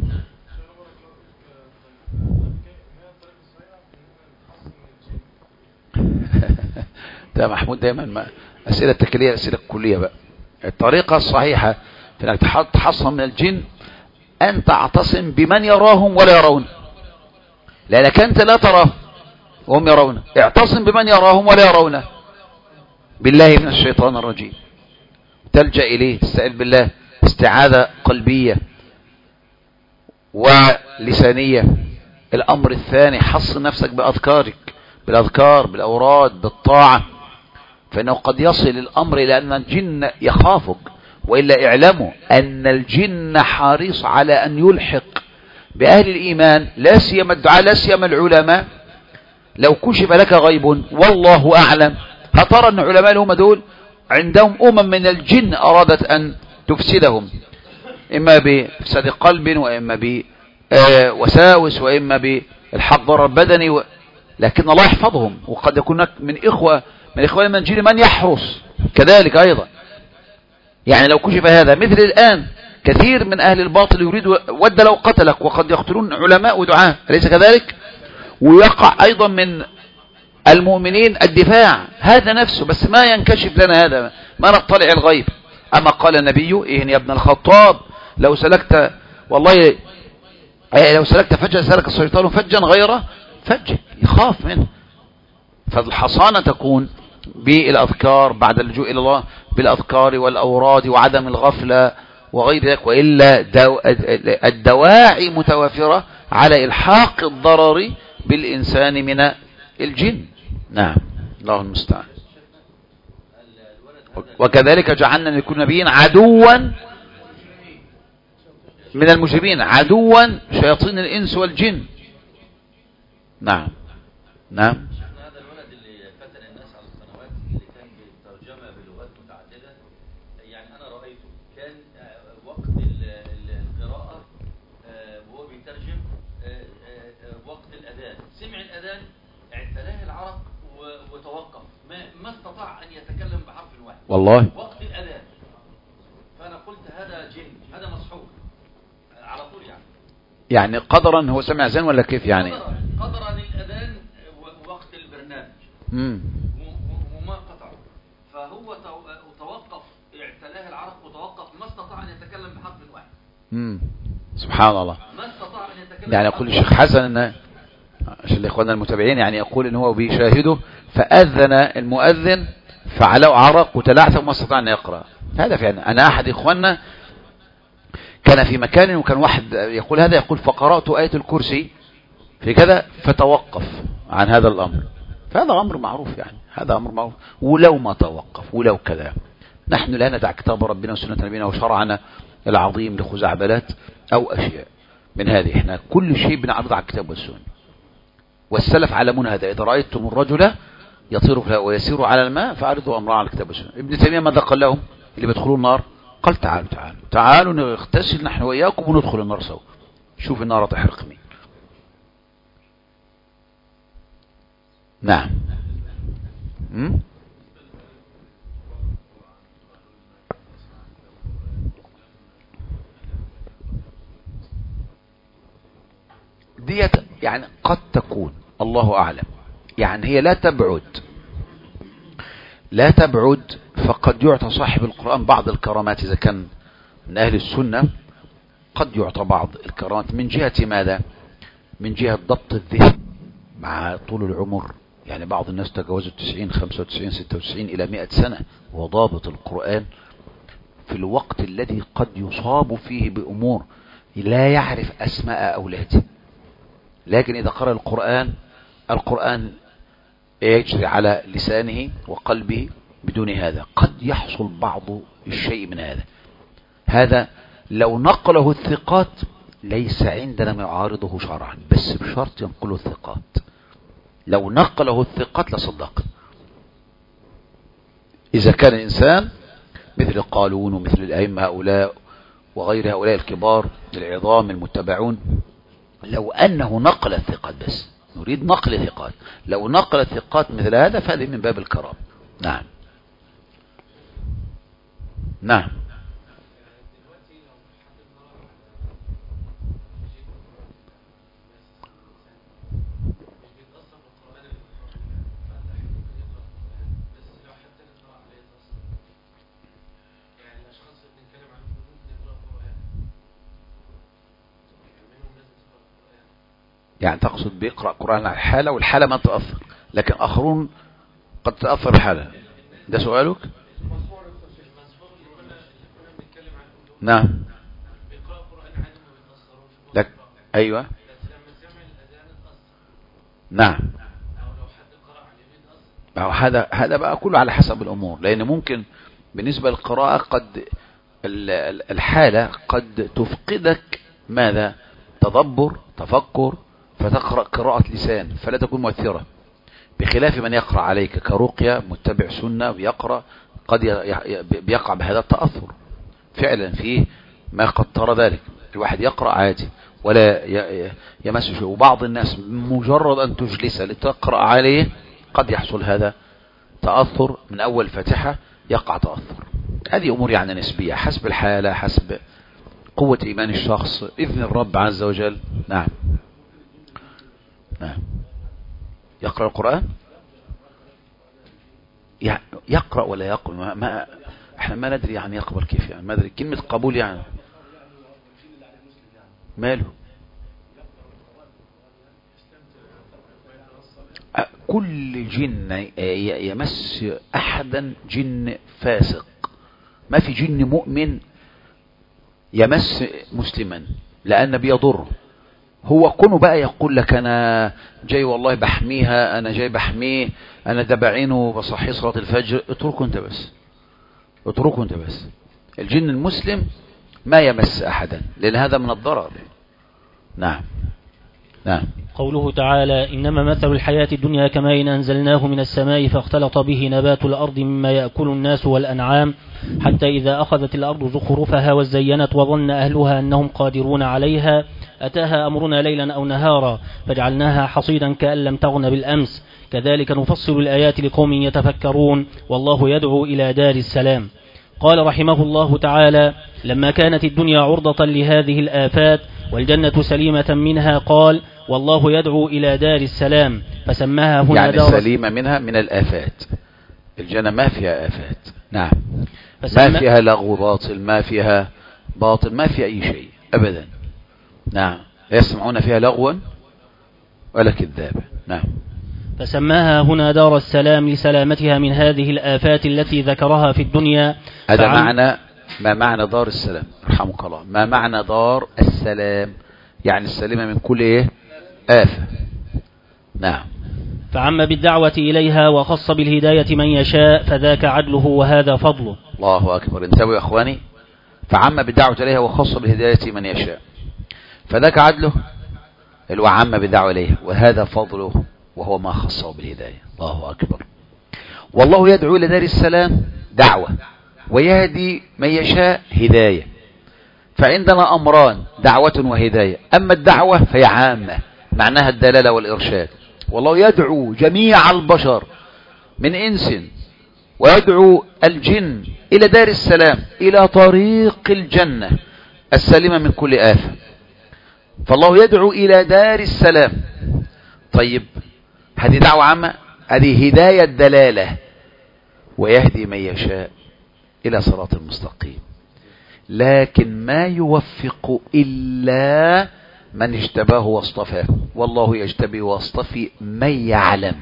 ده محمود دايما أسئلة التكلية أسئلة الكلية بقى. الطريقة الصحيحة في أنك تحصن من الجن أن تعتصم بمن يراهم ولا يرون، لأنك أنت لا تراه وهم يرونه. اعتصم بمن يراهم ولا يرونه، بالله من الشيطان الرجيم، تلجأ إليه، تستعيذ بالله استعاذة قلبية ولسانية. الأمر الثاني حصن نفسك بأذكارك، بالأذكار، بالأوراد، بالطاعة، فإنه قد يصل الأمر إلى أن الجن يخافك. وإلا اعلموا أن الجن حريص على أن يلحق بأهل الإيمان، لا سيما الدعاء، لا سيما العلماء. لو كشف لك غيب والله أعلم، هترى أن العلماء هم دول عندهم من الجن أرادت أن تفسدهم، إما بفساد قلب، وإما بوساوس، وإما بالحق ضرر بدني لكن الله يحفظهم. وقد يكون من إخوان من الجن من يحرس كذلك أيضا. يعني لو كشف هذا، مثل الآن كثير من أهل الباطل يريد ود لو قتلك، وقد يقتلون علماء ودعاة، أليس كذلك؟ ويقع أيضا من المؤمنين الدفاع، هذا نفسه، بس ما ينكشف لنا هذا، ما نطلع الغيب. أما قال النبي يا ابن الخطاب لو سلكت، والله لو سلكت فجا سلك الشيطان فجا غيره فجك، يخاف منه. فالحصانة تكون بالأذكار بعد اللجوء إلى الله، بالأذكار والأوراد وعدم الغفلة وغير ذلك. وإلا الدواعي متوافرة على إلحاق الضرر بالإنسان من الجن. نعم، الله المستعان. وكذلك جعلنا لكل نبي عدوا من المجرمين، عدوا شياطين الإنس والجن. نعم. نعم. هذا الولد اللي فتن الناس على القنوات اللي كان بالترجمة بلغات متعددة، يعني أنا رأيته كان وقت القراءة وهو بيترجم وقت الأذان، سمع الأذان اعتلاه العرق وتوقف، ما استطاع أن يتكلم بحرف واحد والله وقت الأذان. فأنا قلت هذا جن، هذا مسحور على طول. يعني قدرا هو سمع أذان ولا كيف يعني؟ قدرا الأذان وقت البرنامج وما قطع، فهو توقف، اعتلاه العرق وتوقف، ما استطاع أن يتكلم بحرف واحد. سبحان الله. ما استطاع أن يتكلم. يعني يقول الشيخ حسن إن عشان إخواننا المتابعين، يعني يقول إن هو بيشاهده فأذن المؤذن فعلاه عرق وتلعثم وما استطاع أن يقرأ. هذا فعلا. أنا أحد إخواننا كان في مكان وكان واحد يقول هذا، يقول فقرأت آية الكرسي في كذا فتوقف عن هذا الأمر. فهذا أمر معروف، يعني هذا أمر معروف. ولو ما توقف ولو كذا، نحن لا ندع كتاب ربنا وسنة نبينا وشرعنا العظيم لخزعبلات أو أشياء من هذه. احنا كل شيء بنعرض على الكتاب والسنة، والسلف علمون هذا. إذا رأيتم الرجل يطير ويسير على الماء فأعرضوا أمره على الكتاب والسنة. ابن تيمية ماذا قال لهم اللي بيدخلوا النار؟ قال تعالوا نغتسل نحن وإياكم وندخل النار سوا، شوف النار تحرق مين. نعم. ديت يعني قد تكون، الله أعلم، يعني هي لا تبعد، فقد يعطى صاحب القرآن بعض الكرامات إذا كان من أهل السنة، قد يعطى بعض الكرامات من جهة ماذا؟ من جهة ضبط الذهن مع طول العمر. يعني بعض الناس تجاوزوا 90 95 96 إلى 100 سنة وضابط القرآن في الوقت الذي قد يصاب فيه بأمور لا يعرف أسماء أولاده، لكن إذا قرأ القرآن يجري على لسانه وقلبه بدون هذا. قد يحصل بعض الشيء من هذا لو نقله الثقات ليس عندنا ما يعارضه شرعا، بس بشرط ينقله الثقات. لو نقله الثقات لصدق. إذا كان الإنسان مثل قالون ومثل الأئمة هؤلاء وغير هؤلاء الكبار العظام المتبعون، لو أنه نقل الثقات، بس نريد نقل الثقات، لو نقل الثقات مثل هذا فهذه من باب الكرام. نعم نعم. يعني تقصد بيقرأ قرآن على الحالة والحالة ما تأثر، لكن آخرون قد تأثر الحالة، ده سؤالك؟ نعم. لك أيوة. نعم. هذا بقى كله على حسب الأمور، لأن ممكن بالنسبة للقراءة قد الحالة قد تفقدك ماذا؟ تدبر تفكر، فتقرأ قراءة لسان فلا تكون مؤثرة، بخلاف من يقرأ عليك كرقية متبع سنة ويقرأ قد بيقع بهذا التأثر. فعلا فيه ما قد ترى ذلك، الواحد يقرأ عادي ولا يمس شيء، وبعض الناس مجرد أن تجلس لتقرأ عليه قد يحصل هذا تأثر من أول فتحة، يقع تأثر. هذه أمور يعني نسبية حسب الحالة، حسب قوة إيمان الشخص، إذن الرب عز وجل. نعم نعم. يقرأ القرآن يقرأ ولا يقبل، احنا ما ندري يعني يقبل كيف، يعني ما ندري كلمة قبول يعني ماله. كل جن يمس احدا جن فاسق، ما في جن مؤمن يمس مسلما لان بيضره. هو كونه بقى يقول لك انا جاي والله بحميها، انا جاي بحميه، انا ده بعينه بصحي صلاة الفجر، اتركه انت بس، اتركه انت بس. الجن المسلم ما يمس احدا لان هذا من الضرر. نعم نعم. قوله تعالى إنما مثل الحياة الدنيا كماء أنزلناه من السماء فاختلط به نبات الأرض مما يأكل الناس والأنعام حتى إذا أخذت الأرض زخرفها وزينت وظن أهلها أنهم قادرون عليها أتاها أمرنا ليلا أو نهارا فجعلناها حصيدا كأن لم تغن بالأمس كذلك نفصل الآيات لقوم يتفكرون والله يدعو إلى دار السلام. قال رحمه الله تعالى لما كانت الدنيا عرضة لهذه الآفات والجنة سليمة منها قال والله يدعو إلى دار السلام فسماها هنا يعني دار سليمة منها من الآفات. الجنة ما فيها آفات. نعم. ما فيها لغو باطل، ما فيها باطل، ما فيها أي شيء أبدا. نعم. لا يسمعون فيها لغوا ولا كذابا. نعم. فسماها هنا دار السلام لسلامتها من هذه الآفات التي ذكرها في الدنيا. هذا معنى ما معنى دار السلام رحمك الله، ما معنى دار السلام؟ يعني السلامة من كل ايه؟ آفة. نعم. فعم بالدعوة إليها وخص بالهداية من يشاء فذاك عدله وهذا فضله. الله أكبر. انتبهوا يا أخواني، فعم بالدعوة إليها وخص بالهداية من يشاء فذاك عدله اللي هو عم بالدعوة إليها، وهذا فضله وهو ما خصه بالهداية. الله أكبر. والله يدعو إلى دار السلام دعوة، ويهدي من يشاء هداية. فعندنا أمران، دعوة وهداية. أما الدعوة فهي عامة معناها الدلالة والإرشاد، والله يدعو جميع البشر من إنس ويدعو الجن إلى دار السلام، إلى طريق الجنة السليمة من كل آفة. فالله يدعو إلى دار السلام. طيب هذه دعوة عامة، هذه هداية دلالة، ويهدي من يشاء إلى صراط المستقيم. لكن ما يوفق إلا من اجتباه واصطفاه، والله يجتبي واصطفي من يعلم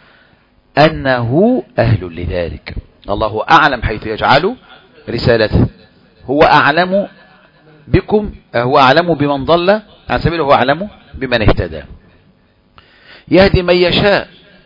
أنه أهل لذلك. الله أعلم حيث يجعل رسالته، هو أعلم بكم، هو أعلم بمن ضل عن سبيله، هو أعلم بمن اهتدى. يهدي من يشاء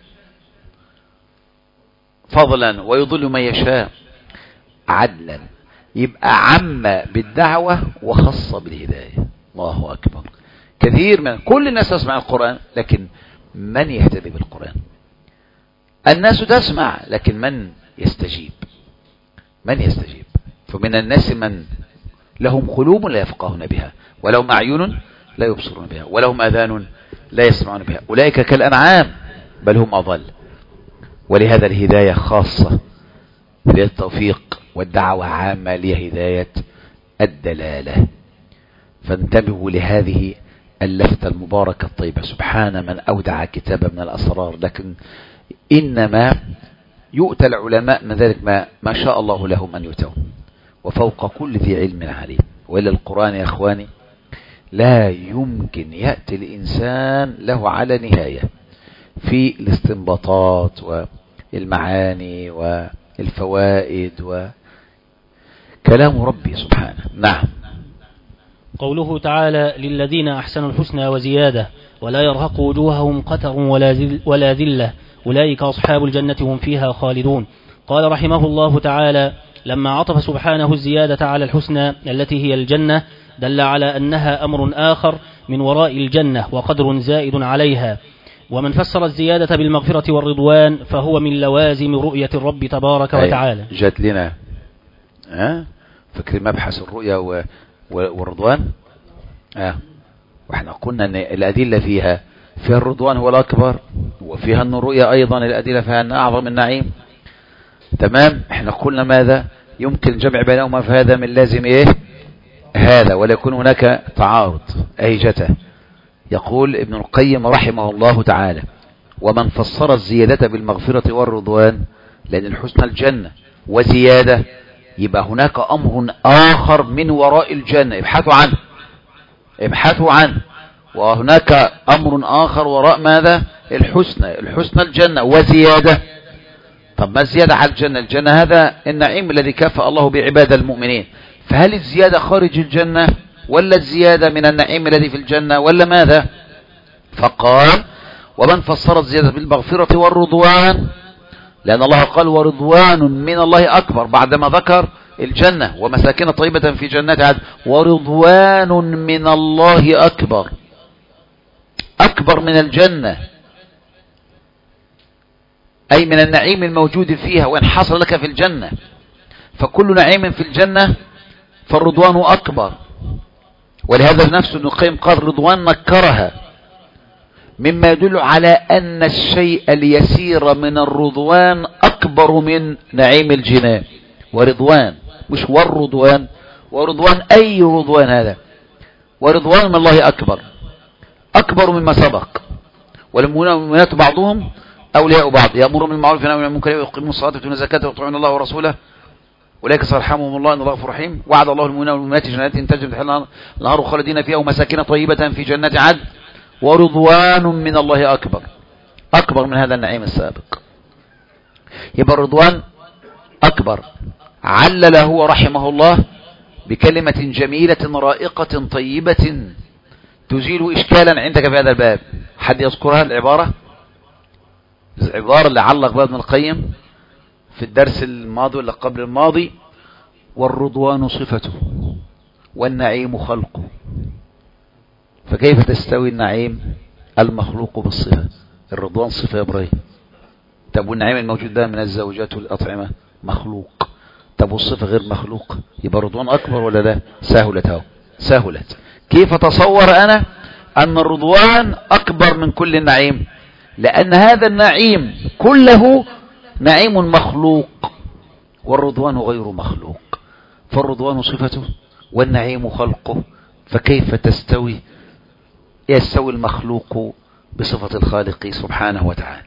فضلا ويضل من يشاء عدلا. يبقى عم بالدعوة وخص بالهداية. الله أكبر. كثير من كل الناس تسمع القرآن، لكن من يهتدي بالقرآن؟ الناس تسمع، لكن من يستجيب؟ من يستجيب؟ فمن الناس من لهم قلوب لا يفقهون بها، ولهم أعين لا يبصرون بها، ولهم آذان لا يسمعون بها، أولئك كالأنعام بل هم أضل. ولهذا الهداية خاصة، هداية التوفيق، والدعوة عامة لهداية الدلالة. فانتبهوا لهذه اللفتة المباركة الطيبة. سبحان من أودع كتابا من الأسرار، لكن إنما يؤتى العلماء من ذلك ما شاء الله لهم أن يؤتوا، وفوق كل ذي علم عليم. وإلا القرآن يا أخواني لا يمكن يأتي الإنسان له على نهاية في الاستنباطات والمعاني والفوائد وكلام ربي سبحانه. نعم. قوله تعالى: للذين أحسنوا الحسنى وزيادة ولا يرهق وجوههم قتر ولا ذلة أولئك أصحاب الجنة هم فيها خالدون. قال رحمه الله تعالى: لما عطف سبحانه الزيادة على الحسنى التي هي الجنة دل على أنها أمر آخر من وراء الجنة وقدر زائد عليها. ومن فسر الزيادة بالمغفرة والرضوان فهو من لوازم رؤية الرب تبارك وتعالى. جات لنا فكر مبحث الرؤية والرضوان. واحنا قلنا ان الأدلة فيها الرضوان هو الأكبر، وفيها أن الرؤية أيضا الأدلة فيها أن أعظم النعيم. تمام. احنا قلنا ماذا يمكن الجمع بينهما، فهذا من لازم هذا، ولا يكون هناك تعارض. أهجته. يقول ابن القيم رحمه الله تعالى: ومن فسر الزيادة بالمغفرة والرضوان، لأن الحسنى الجنة وزيادة، يبقى هناك أمر آخر من وراء الجنة، ابحثوا عنه. وهناك أمر آخر وراء ماذا؟ الحسنى الجنة وزيادة. طب ما الزيادة على الجنة؟ الجنة هذا النعيم الذي كافأ الله بعباد المؤمنين، فهل الزيادة خارج الجنة ولا الزيادة من النعيم الذي في الجنة ولا ماذا؟ فقال: ومن فسر الزيادة بالمغفرة والرضوان، لأن الله قال: ورضوان من الله أكبر، بعدما ذكر الجنة ومساكن طيبة في جنات عدن، ورضوان من الله أكبر من الجنة، أي من النعيم الموجود فيها وإن حصل لك في الجنة. فكل نعيم في الجنة فالرضوان أكبر. ولهذا نفس ابن القيم قال: رضوان نكرها، مما يدل على أن الشيء اليسير من الرضوان أكبر من نعيم الجنان. ورضوان مش والرضوان، ورضوان أي رضوان هذا؟ ورضوان من الله أكبر مما سبق. والمؤمنات بعضهم أولياء بعض، يأمرون بالمعروف وينهون عن المنكر ويقيمون الصلاة ويؤتون الزكاة ويطيعون الله ورسوله أولئك سيرحمهم الله إن الله غفور رحيم. وعد الله المؤمنين والمؤمنات جنات تجري من تحتها الأنهار خالدين فيها ومساكن طيبة في جنات عدن ورضوان من الله أكبر من هذا النعيم السابق. يبقى الرضوان أكبر. علله رحمه الله بكلمة جميلة رائقة طيبة تزيل إشكالا عندك في هذا الباب. حد يذكرها العبارة اللي علق بها ابن القيم في الدرس الماضي ولا قبل الماضي: والرضوان صفته والنعيم خلقه، فكيف تستوي النعيم المخلوق بالصفة؟ الرضوان صفة يا إبراهيم. طب والنعيم الموجود ده من الزوجات والأطعمة مخلوق، طب والصفة غير مخلوق، يبقى الرضوان أكبر ولا لا؟ سهلت. كيف تصور أنا أن الرضوان أكبر من كل النعيم؟ لأن هذا النعيم كله نعيم مخلوق والرضوان غير مخلوق، فالرضوان صفته والنعيم خلقه، فكيف تستوي يستوي المخلوق بصفة الخالق سبحانه وتعالى.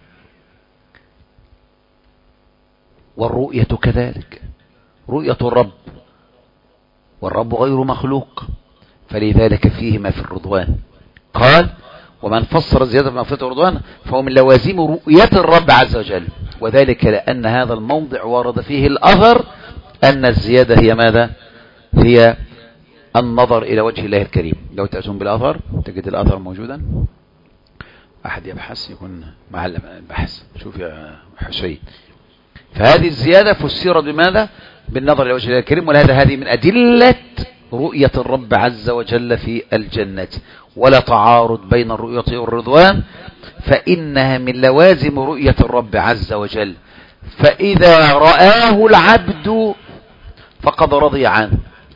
والرؤية كذلك، رؤية الرب، والرب غير مخلوق، فلذلك فيه ما في الرضوان. قال ومن فسر زيادة مغفرة الرضوان فهو من لوازم رؤية الرب عز وجل، وذلك لأن هذا الموضع ورد فيه الأثر أن الزيادة هي ماذا؟ هي النظر إلى وجه الله الكريم. لو تأتون بالأثر تجد الأثر موجودا. أحد يبحث يكون معلم البحث. شوف يا حسين. فهذه الزيادة فسرت بماذا؟ بالنظر إلى وجه الله الكريم، ولهذا هذه من أدلة رؤية الرب عز وجل في الجنة، ولا تعارض بين الرؤية والرضوان، فإنها من لوازم رؤية الرب عز وجل. فإذا رآه العبد فقد رضي عنه،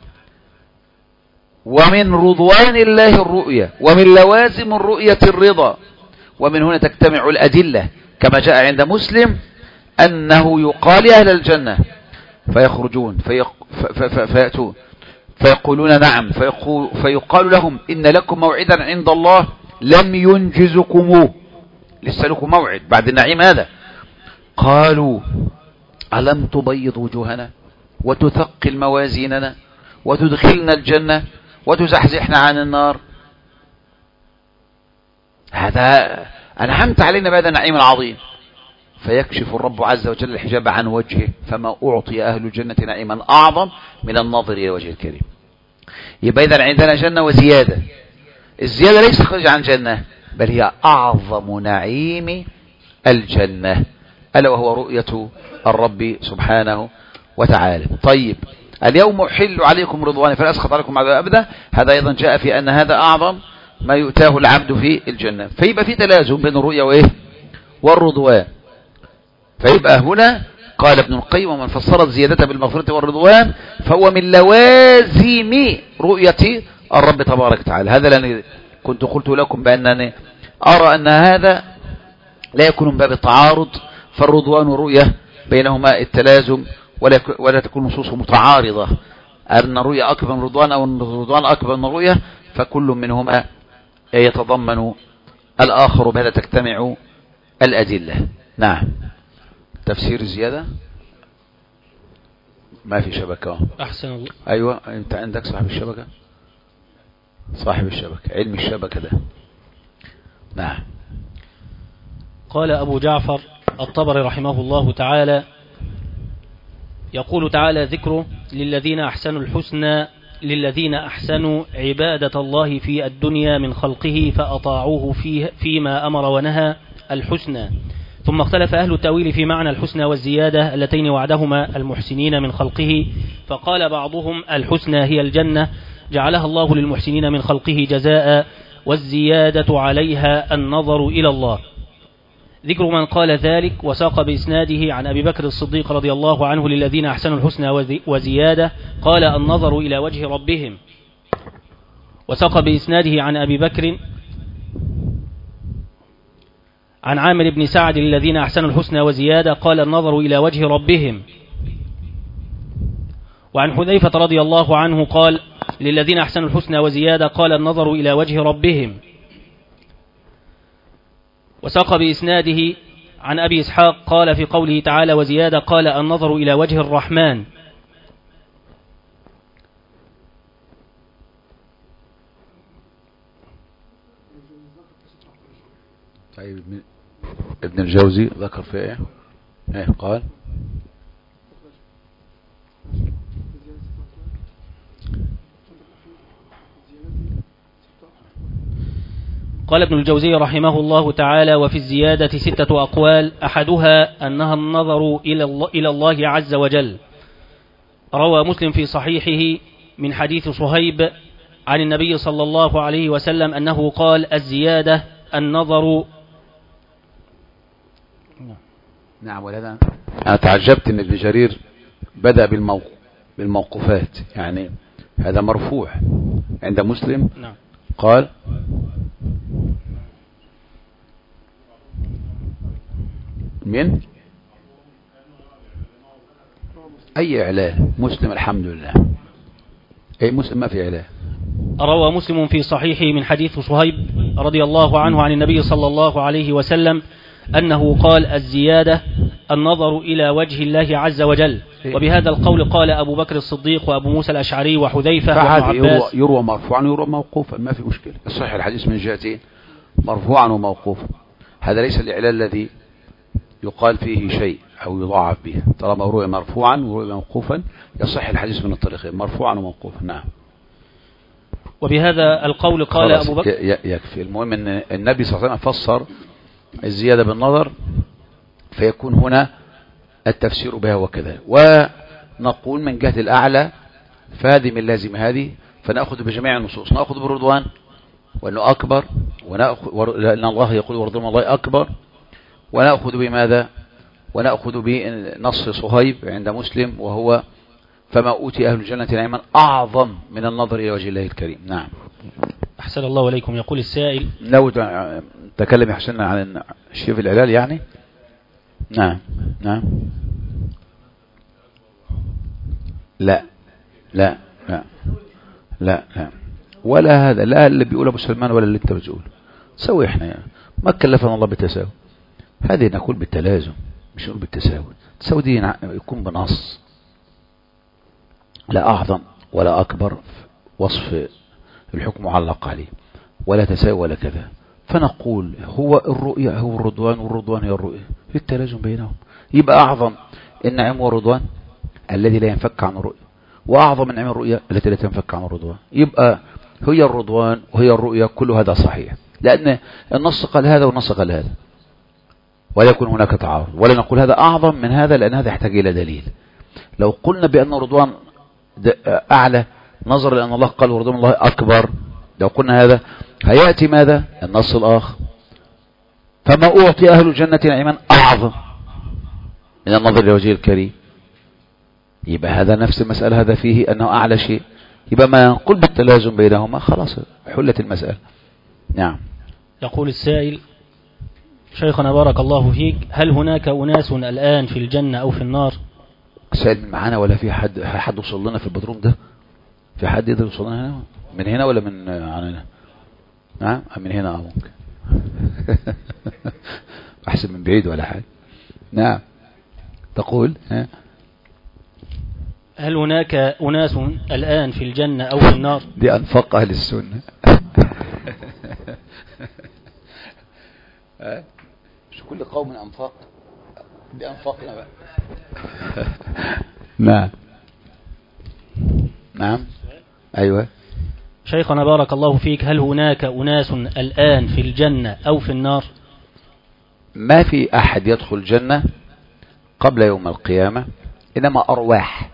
ومن رضوان الله الرؤية، ومن لوازم الرؤية الرضا. ومن هنا تجتمع الأدلة كما جاء عند مسلم أنه يقال أهل الجنة فيخرجون فيأتون فيقولون نعم، فيقال لهم إن لكم موعدا عند الله لم ينجزكموه، لسه لكم موعد بعد النعيم هذا. قالوا ألم تبيض وجوهنا وتثقل موازيننا وتدخلنا الجنة وتزحزحنا عن النار؟ هذا أنعمت علينا بهذا النعيم العظيم. فيكشف الرب عز وجل الحجاب عن وجهه، فما أعطي أهل الجنة نعيما أعظم من النظر إلى وجه الكريم. يبقى إذن عندنا جنة وزيادة. الزيادة ليس خارج عن جنة، بل هي أعظم نعيم الجنة، ألا وهو رؤية الرب سبحانه وتعالى. طيب اليوم أحل عليكم رضواني فلا أسخط عليكم عذاب أبدا، هذا أيضا جاء في أن هذا أعظم ما يؤتاه العبد في الجنة. فيبقى في تلازم بين الرؤية وإيه والرضوان. فيبقى هنا قال ابن القيم ومن فسر الزيادة بالمغفرة والرضوان فهو من لوازم رؤية الرب تبارك وتعالى. هذا لأن كنت قلت لكم بأنني أرى أن هذا لا يكون من باب التعارض، فالرضوان والرؤية بينهما التلازم، ولا تكون نصوص متعارضة، أن الرؤية أكبر من الرضوان أو أن الرضوان أكبر من الرؤية، فكل منهما يتضمن الآخر، بهذا تجتمع الأدلة. نعم. تفسير الزيادة ما في شبكة. أحسن الله. أيوة أنت عندك صاحب الشبكة، صاحب الشبكة، علم الشبكة ده. نعم. قال أبو جعفر الطبري رحمه الله تعالى: يقول تعالى ذكره للذين أحسنوا الحسنى، للذين أحسنوا عبادة الله في الدنيا من خلقه فأطاعوه فيما أمر ونهى الحسنى. ثم اختلف أهل التأويل في معنى الحسنى والزيادة اللتين وعدهما المحسنين من خلقه، فقال بعضهم الحسنى هي الجنة جعلها الله للمحسنين من خلقه جزاء، والزيادة عليها النظر إلى الله. ذكر من قال ذلك وساق بإسناده عن أبي بكر الصديق رضي الله عنه للذين أحسنوا الحسنى وزيادة قال النظر إلى وجه ربهم. وساق بإسناده عن أبي بكر عن عامر بن سعد للذين أحسنوا الحسنى وزيادة قال النظر إلى وجه ربهم. وعن حذيفة رضي الله عنه قال للذين أحسنوا الحسنى وزيادة قال النظر إلى وجه ربهم. وساق بإسناده عن أبي إسحاق قال في قوله تعالى وزيادة قال النظر إلى وجه الرحمن. طيب ابن الجوزي ذكر في ايه قال قال ابن الجوزي رحمه الله تعالى وفي الزيادة 6 أقوال، أحدها أنها النظر إلى الله عز وجل. روى مسلم في صحيحه من حديث صهيب عن النبي صلى الله عليه وسلم أنه قال الزيادة النظر. نعم. ولهذا أنا تعجبت أن ابن جرير بدأ بالموقوفات، يعني هذا مرفوع عند مسلم. نعم. قال من أي إعلان؟ مسلم الحمد لله. أي مسلم ما في إعلان. روى مسلم في صحيحه من حديث صهيب رضي الله عنه عن النبي صلى الله عليه وسلم أنه قال: الزيادة النظر إلى وجه الله عز وجل. وبهذا القول قال أبو بكر الصديق وأبو موسى الأشعري وحذيفة وابن عباس. يروى مرفوعا ويروى موقوفا، ما في مشكلة. الصحيح الحديث من جهتين، مرفوعا وموقوفا. هذا ليس الإعلان الذي يقال فيه شيء أو يضاعف به. طالما روى مرفوعا وروى موقوفا يصح الحديث من الطريقين، مرفوعا وموقوفا. نعم. وبهذا القول قال أبو بكر. يكفي. المهم أن النبي صلى الله عليه وسلم فسر الزيادة بالنظر، فيكون هنا التفسير بها وكذا. ونقول من جهة الأعلى فهذه من لازم هذه، فنأخذ بجميع النصوص. نأخذ بالرضوان وأنه أكبر، لأن الله يقول ورضوان الله أكبر. ونأخذ بماذا؟ ونأخذ بنص صهيب عند مسلم، وهو: فما أوتي أهل الجنة نعيما أعظم من النظر إلى وجه الله الكريم. نعم. أحسن الله إليكم. يقول السائل: لو تكلم يحسن عن الشيء في العلال يعني. نعم. نعم. لا لا لا لا لا ولا هذا، لا اللي بيقول أبو سلمان ولا اللي انت بتقول. سوي احنا يعني. ما كلفنا الله بالتساوي. هذه نقول بالتلازم، مش نقول بالتساوي. التساوي دي يكون بنص، لا أعظم ولا أكبر، وصف الحكم معلق عليه، ولا تساوي ولا كذا. فنقول هو الرؤية هو الرضوان، والرضوان هي الرؤية، في التلازم بينهم. يبقى أعظم النعيم والرضوان الذي لا ينفك عن الرؤية، وأعظم النعيم الرؤية التي لا تنفك عن الرضوان. يبقى هي الرضوان وهي الرؤية، كل هذا صحيح، لأن النص قال هذا والنص قال هذا، ولا يكون هناك تعارض. ولا نقول هذا أعظم من هذا، لأن هذا يحتاج إلى دليل. لو قلنا بأن الرضوان أعلى نظر لأن الله قال ورضوان الله أكبر، لو قلنا هذا هيأتي ماذا؟ النص الآخر: فما أعطي أهل الجنة نعيما أعظم من النظر لوجه الكريم. يبقى هذا نفس المسألة، هذا فيه أنه أعلى شيء. يبقى ما نقول بالتلازم بينهما خلاص حلت المسألة. نعم. يقول السائل: شيخنا بارك الله فيك، هل هناك أناس الآن في الجنة أو في النار؟ سائل من معانا ولا في حد وصل لنا في البدروم ده؟ في حد يقدر يوصل لنا هنا من هنا ولا من عننا؟ نعم من هنا ممكن. احسن من بعيد ولا حاجة. نعم. تقول هل هناك أناس الآن في الجنة أو في النار؟ دي أنفاق أهل السنة. مش كل قوم أنفاق، دي أنفاقنا بقى. نعم. نعم. أيوة. شيخنا بارك الله فيك، هل هناك أناس الآن في الجنة أو في النار؟ ما في أحد يدخل الجنة قبل يوم القيامة، إنما أرواح.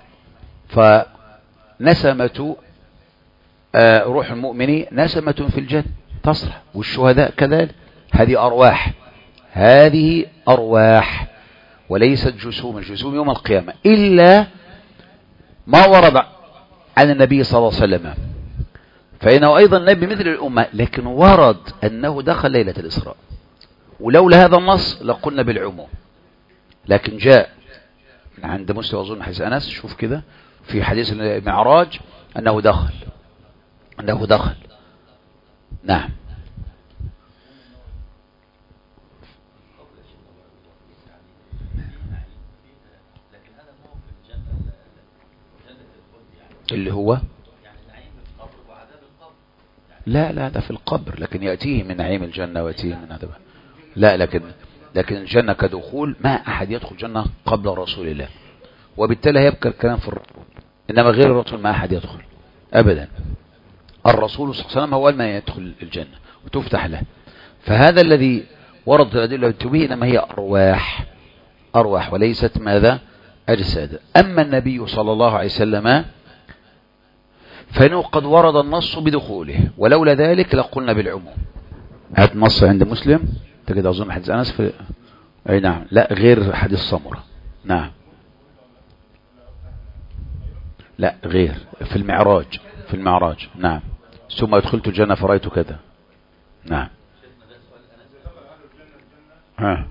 فنسمة روح المؤمن نسمة في الجنة تصرح، والشهداء كذلك. هذه أرواح، هذه أرواح وليست جسوم. الجسوم يوم القيامة، إلا ما ورد عن النبي صلى الله عليه وسلم، فإنه أيضا نبي مثل الأمة، لكن ورد أنه دخل ليلة الإسراء، ولولا هذا النص لقلنا بالعموم. لكن جاء من عند مسلم أظن حديث أنس، شوف كده في حديث المعراج أنه دخل. نعم. اللي هو لا ده في القبر، لكن يأتيه من نعيم الجنة ويأتيه من عذابها. لا لكن الجنة كدخول ما أحد يدخل الجنة قبل رسول الله، وبالتالي هيبقى الكلام في الرسول. إنما غير الرسول ما أحد يدخل أبدا. الرسول صلى الله عليه وسلم هو من يدخل الجنة وتفتح له. فهذا الذي ورد الأدلة به إنما هي أرواح وليست ماذا؟ أجساد. أما النبي صلى الله عليه وسلم فإنه قد ورد النص بدخوله، ولولا ذلك لقلنا بالعموم. هذا نص عند مسلم تجد أظن حديث أنس في أي نعم، لا غير حديث سمرة. نعم. لا غير في المعراج. نعم. ثم ادخلت الجنة فرأيت كذا. نعم. ها.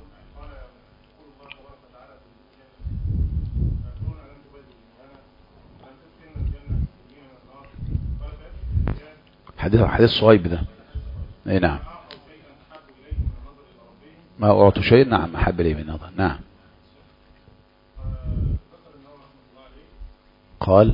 حديث صهيب ده. اي نعم. ما أعطوا شيء نعم أحب إليه من نظر. نعم. قال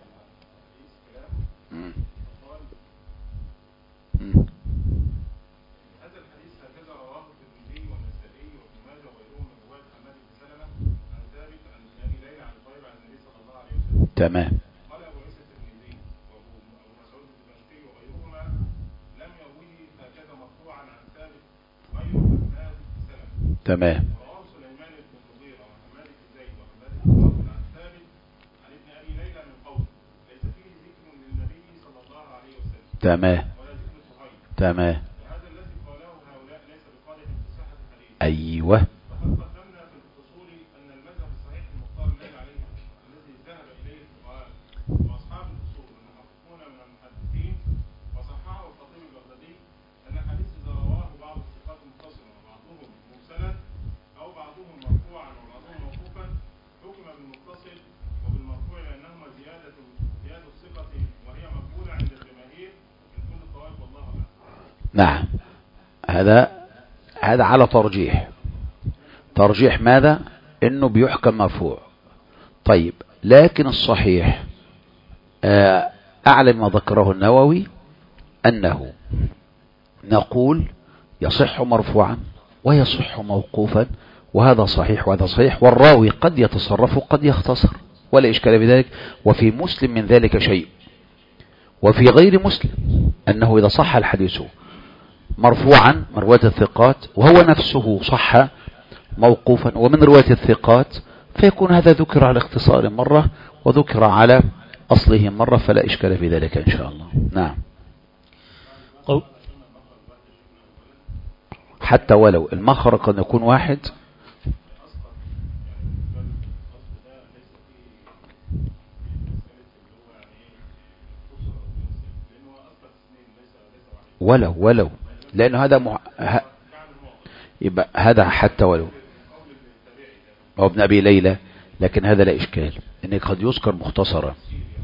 هذا الحديث هكذا رواه الترمذي والنسائي وابن ماجه وغيرهم من رواية حماد بن سلمة عن ثابت عن ابي ليلى عن طيب عن النبي صلى الله عليه وسلم. تمام. قال ابو عيسى الترمذي وابو مسعود الدمشقي وغيرهما لم يروه هكذا مرفوعا عن ثابت غير حماد بن سلمة. تمام. ورواه سليمان بن المغيرة وحماد بن زيد وحماد بن غافل عن ثابت عن ابن ابي ليلى من قول ليس فيه ذكر للنبي صلى الله عليه وسلم. تمام. ولا ذكر صهيب. تمام. وهذا الذي قاله هؤلاء ليس بقادح في صحة الحديث. أيوه. فقد قدمنا في الفصول أن المذهب الصحيح المختار الليل عليه الذي ذهب إليه الفقهاء وأصحاب الفصول المحققون من المحدثين وصححه الخطيب البغدادي أن الحديث إذا رواه بعض الثقات متصلا وبعضهم مرسلا أو بعضهم مرفوعا وبعضهم موقوفا حكم بالمتصل وبالمرفوع لأنهما زيادة الثقة وهي مقبولة عند الجماهير من كل الطوائف والله أعلم. نعم. هذا على ترجيح ماذا؟ انه بيحكم مرفوع. طيب لكن الصحيح اعلى ما ذكره النووي انه نقول يصح مرفوعا ويصح موقوفا، وهذا صحيح وهذا صحيح، والراوي قد يتصرف وقد يختصر ولا اشكال بذلك. وفي مسلم من ذلك شيء، وفي غير مسلم انه اذا صح الحديث مرفوعا من رواية الثقات وهو نفسه صح موقوفا ومن رواية الثقات، فيكون هذا ذكر على اختصار مرة وذكر على أصله مرة، فلا إشكال في ذلك إن شاء الله. نعم. حتى ولو المخرج قد يكون واحد. ولو لأنه هذا يبقى هذا حتى ولو هو ابن أبي ليلى، لكن هذا لا إشكال إن قد يذكر مختصرا.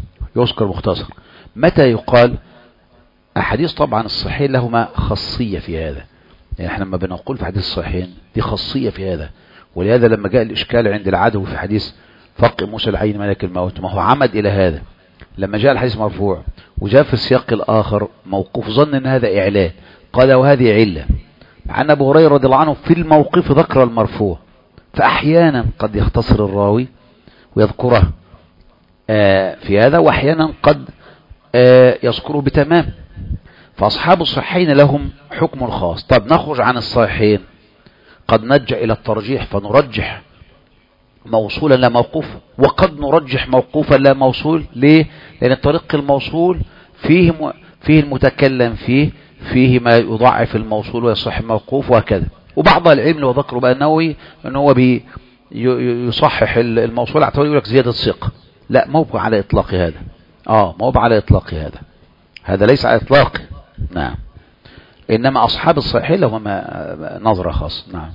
متى يقال أحاديث طبعا الصحيحين لهما خاصية في هذا، يعني احنا لما بنقول في حديث الصحيحين دي خاصية في هذا، ولهذا لما جاء الإشكال عند العدو في حديث فق موسى العين ملك الموت، ما هو عمد إلى هذا. لما جاء الحديث مرفوع وجاء في السياق الآخر موقوف ظن ان هذا إعلان، قال وهذه علة. عن أبو هريرة رضي الله عنه في الموقف ذكر المرفوع، فأحيانا قد يختصر الراوي ويذكره في هذا، وأحيانا قد يذكره بتمام. فأصحاب الصحيحين لهم حكم خاص. طب نخرج عن الصحيحين، قد نلجأ إلى الترجيح فنرجح موصولا لا موقوف، وقد نرجح موقوفا لا موصول. ليه؟ لأن الطريق الموصول فيه المتكلم فيه ما يضعف الموصول ويصح الموقوف وهكذا. وبعض العلم لو ذكروا بقى النووي ان هو يصحح الموصول اعتبر يقول لك زيادة ثقة. لا، مو على اطلاق هذا. مو على اطلاق هذا ليس على اطلاق. نعم. انما اصحاب الصحيح لهم نظرة خاصة. نعم.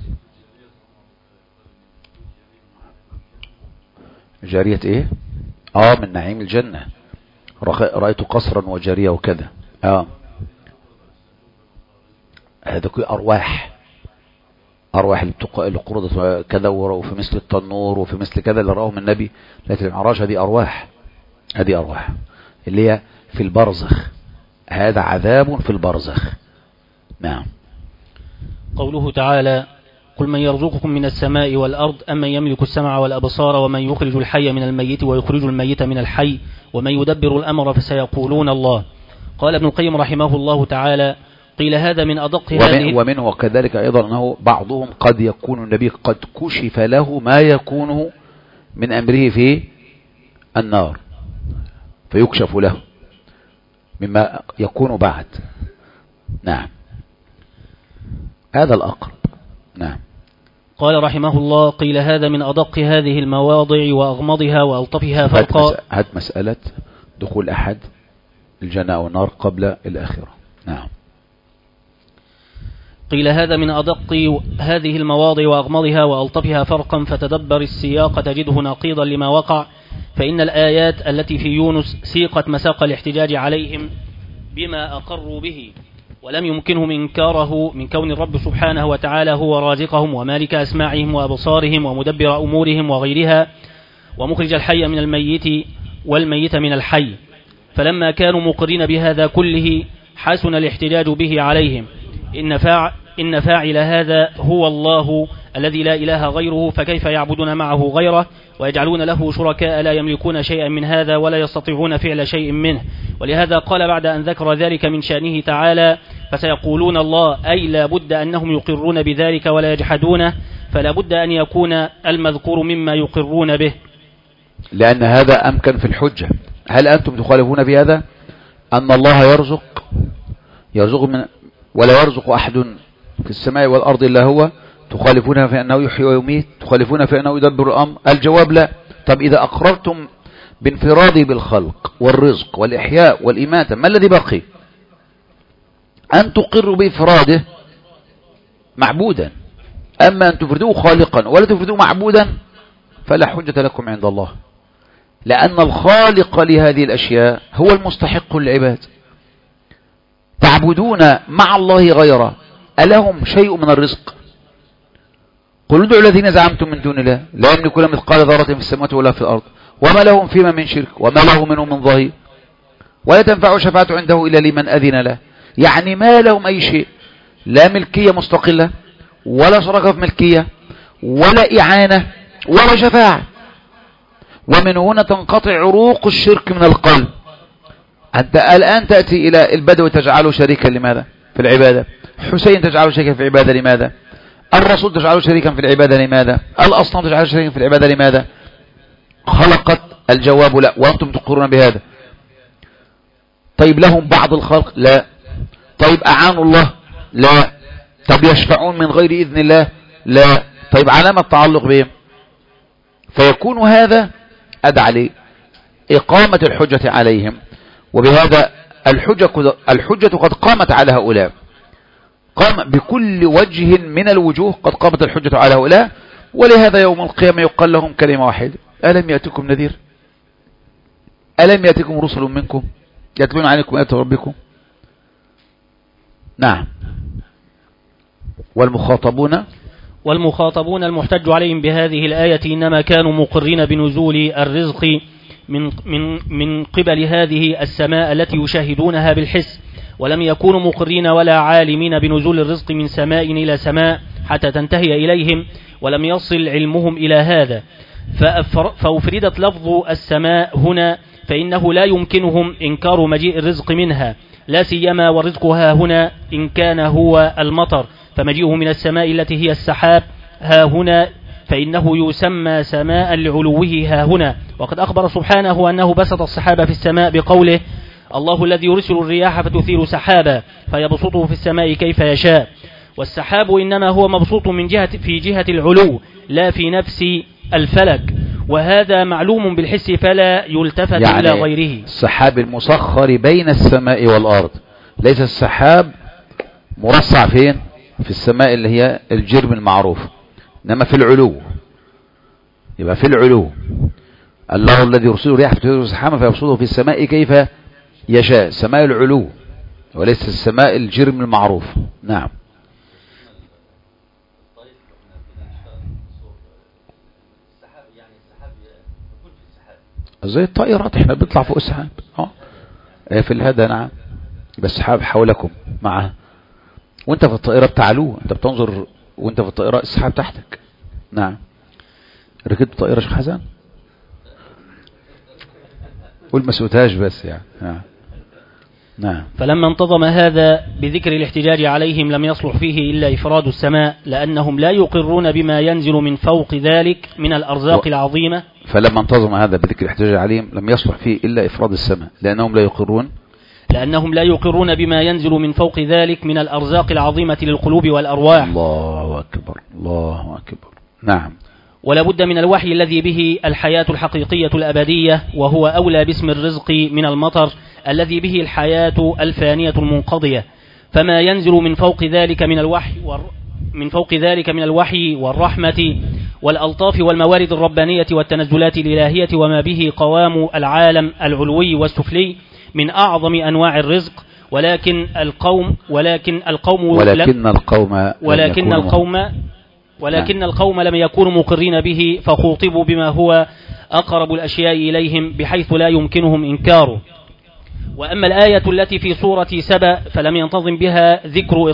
جارية ايه؟ من نعيم الجنة. رأيت قصرا وجارية وكذا. هذا كل أرواح اللي قرضت كذا، وفي مثل التنور وفي مثل كذا اللي رأوهم النبي. لكن المعراج هذه أرواح اللي هي في البرزخ. هذا عذاب في البرزخ. نعم. قوله تعالى قل من يرزقكم من السماء والأرض أمن يملك السمع والأبصار ومن يخرج الحي من الميت ويخرج الميت من الحي ومن يدبر الأمر فسيقولون الله. قال ابن القيم رحمه الله تعالى قيل هذا من أدق هذه. ومنه وكذلك أيضا أنه بعضهم قد يكون النبي قد كشف له ما يكون من أمره في النار فيكشف له مما يكون بعد. نعم. هذا الأقرب. نعم. قال رحمه الله قيل هذا من أدق هذه المواضع وأغمضها وألطفها فرقا. هات مسألة دخول أحد الجنة والنار قبل الآخرة. نعم. قيل هذا من أدق هذه المواضع وأغمضها وألطفها فرقا، فتدبر السياق تجده نقيضا لما وقع، فإن الآيات التي في يونس سيقت مساق الاحتجاج عليهم بما أقروا به، ولم يمكنهم إنكاره من كون الرب سبحانه وتعالى هو رازقهم ومالك أسماعهم وأبصارهم ومدبر أمورهم وغيرها، ومخرج الحي من الميت والميت من الحي. فلما كانوا مقرين بهذا كله حسن الاحتجاج به عليهم. إن فاعل هذا هو الله الذي لا إله غيره، فكيف يعبدون معه غيره ويجعلون له شركاء لا يملكون شيئا من هذا ولا يستطيعون فعل شيء منه. ولهذا قال بعد أن ذكر ذلك من شأنه تعالى: فسيقولون الله، أي لا بد أنهم يقرون بذلك ولا يجحدونه، فلا بد أن يكون المذكور مما يقرون به، لأن هذا أمكن في الحجة. هل أنتم تخالفون بهذا؟ أن الله يرزق من ولا يرزق أحد في السماء والأرض إلا هو. تخالفون في أنه يحيي ويميت، تخالفون في أنه يدبر الأمر. الجواب لا. طب إذا أقررتم بانفراده بالخلق والرزق والإحياء والإماتة، ما الذي بقي؟ أن تقروا بإفراده معبودا. أما أن تفردوه خالقا ولا تفردوه معبودا فلا حجة لكم عند الله، لأن الخالق لهذه الأشياء هو المستحق للعباد. تعبدون مع الله غيره، ألهم شيء من الرزق؟ قل ادعوا الذين زعمتم من دون الله لا يملكون مثقال ذرة في السماوات ولا في الأرض وما لهم فيما من شرك وما له منهم من ظهير ولا تنفع شفاعة عنده إلا لمن أذن له. يعني ما لهم أي شيء، لا ملكية مستقلة ولا شركة في ملكية ولا إعانة ولا شفاعة. ومن هنا تنقطع عروق الشرك من القلب. أنت الآن تأتي إلى البدو تجعله شريكا لماذا في العبادة؟ حسين تجعله شريكا في العبادة لماذا؟ الرسول تجعله شريكا في العبادة لماذا؟ الأصنام تجعله شريكا في العبادة لماذا؟ خلقت الجواب لا، وأنتم تقرون بهذا. طيب لهم بعض الخلق؟ لا. طيب أعانوا الله؟ لا. طيب يشفعون من غير إذن الله؟ لا. طيب علامة التعلق بهم؟ فيكون هذا أدعى لإقامة الحجة عليهم. وبهذا الحجة قد قامت على هؤلاء، قام بكل وجه من الوجوه قد قامت الحجة على هؤلاء. ولهذا يوم القيامة يقال لهم كلمة واحدة: ألم يأتكم نذير؟ ألم يأتكم رسل منكم يتلون عليكم آيات ربكم؟ نعم. والمخاطبون المحتج عليهم بهذه الآية إنما كانوا مقرين بنزول الرزق من قبل هذه السماء التي يشاهدونها بالحس، ولم يكونوا مقرين ولا عالمين بنزول الرزق من سماء إلى سماء حتى تنتهي إليهم، ولم يصل علمهم إلى هذا. فأفردت لفظ السماء هنا، فإنه لا يمكنهم إنكار مجيء الرزق منها، لا سيما والرزق ها هنا إن كان هو المطر، فمجيئه من السماء التي هي السحاب ها هنا فإنه يسمى سماء لعلوه ها هنا. وقد أخبر سبحانه أنه بسط السحاب في السماء بقوله: الله الذي يرسل الرياح فتثير سحابا فيبسطه في السماء كيف يشاء. والسحاب إنما هو مبسوط في جهة العلو لا في نفس الفلك، وهذا معلوم بالحس فلا يلتفت يعني إلى غيره. السحاب المسخر بين السماء والأرض، ليس السحاب مرصع فين؟ في السماء اللي هي الجرم المعروف، إنما في العلو. يبقى في العلو الله الذي يرسل الرياح فتثير سحابا فيبسطه في السماء كيف يشاء، سماء العلو وليس السماء الجرم المعروف. نعم. زي الطائرات احنا بنطلع فوق السحاب في الهدى. نعم. يبقى السحاب حولكم معه، وانت في الطائرة بتعلوه، انت بتنظر وانت في الطائرة السحاب تحتك. نعم. ركبت طائرة شيخ حسن؟ قول ما سوتهاش بس يعني. نعم. فلما انتظم هذا بذكر الاحتجاج عليهم لم يصلح فيه إلا إفراد السماء، لأنهم لا يقرون بما ينزل من فوق ذلك من الأرزاق العظيمة. فلما انتظم هذا بذكر الاحتجاج عليهم لم يصلح فيه إلا إفراد السماء، لأنهم لا يقرون بما ينزل من فوق ذلك من الأرزاق العظيمة للقلوب والأرواح. الله أكبر الله أكبر. نعم. ولا بد من الوحي الذي به الحياة الحقيقية الأبدية، وهو أولى باسم الرزق من المطر الذي به الحياة الفانية المنقضية. فما ينزل من فوق ذلك من الوحي والرحمة والألطاف والموارد الربانية والتنزلات الإلهية وما به قوام العالم العلوي والسفلي من أعظم أنواع الرزق، ولكن القوم لم يكونوا مقرين به، فخوطبوا بما هو أقرب الأشياء إليهم بحيث لا يمكنهم إنكاره. وأما الآية التي في سورة سبأ فلم ينتظم بها ذكر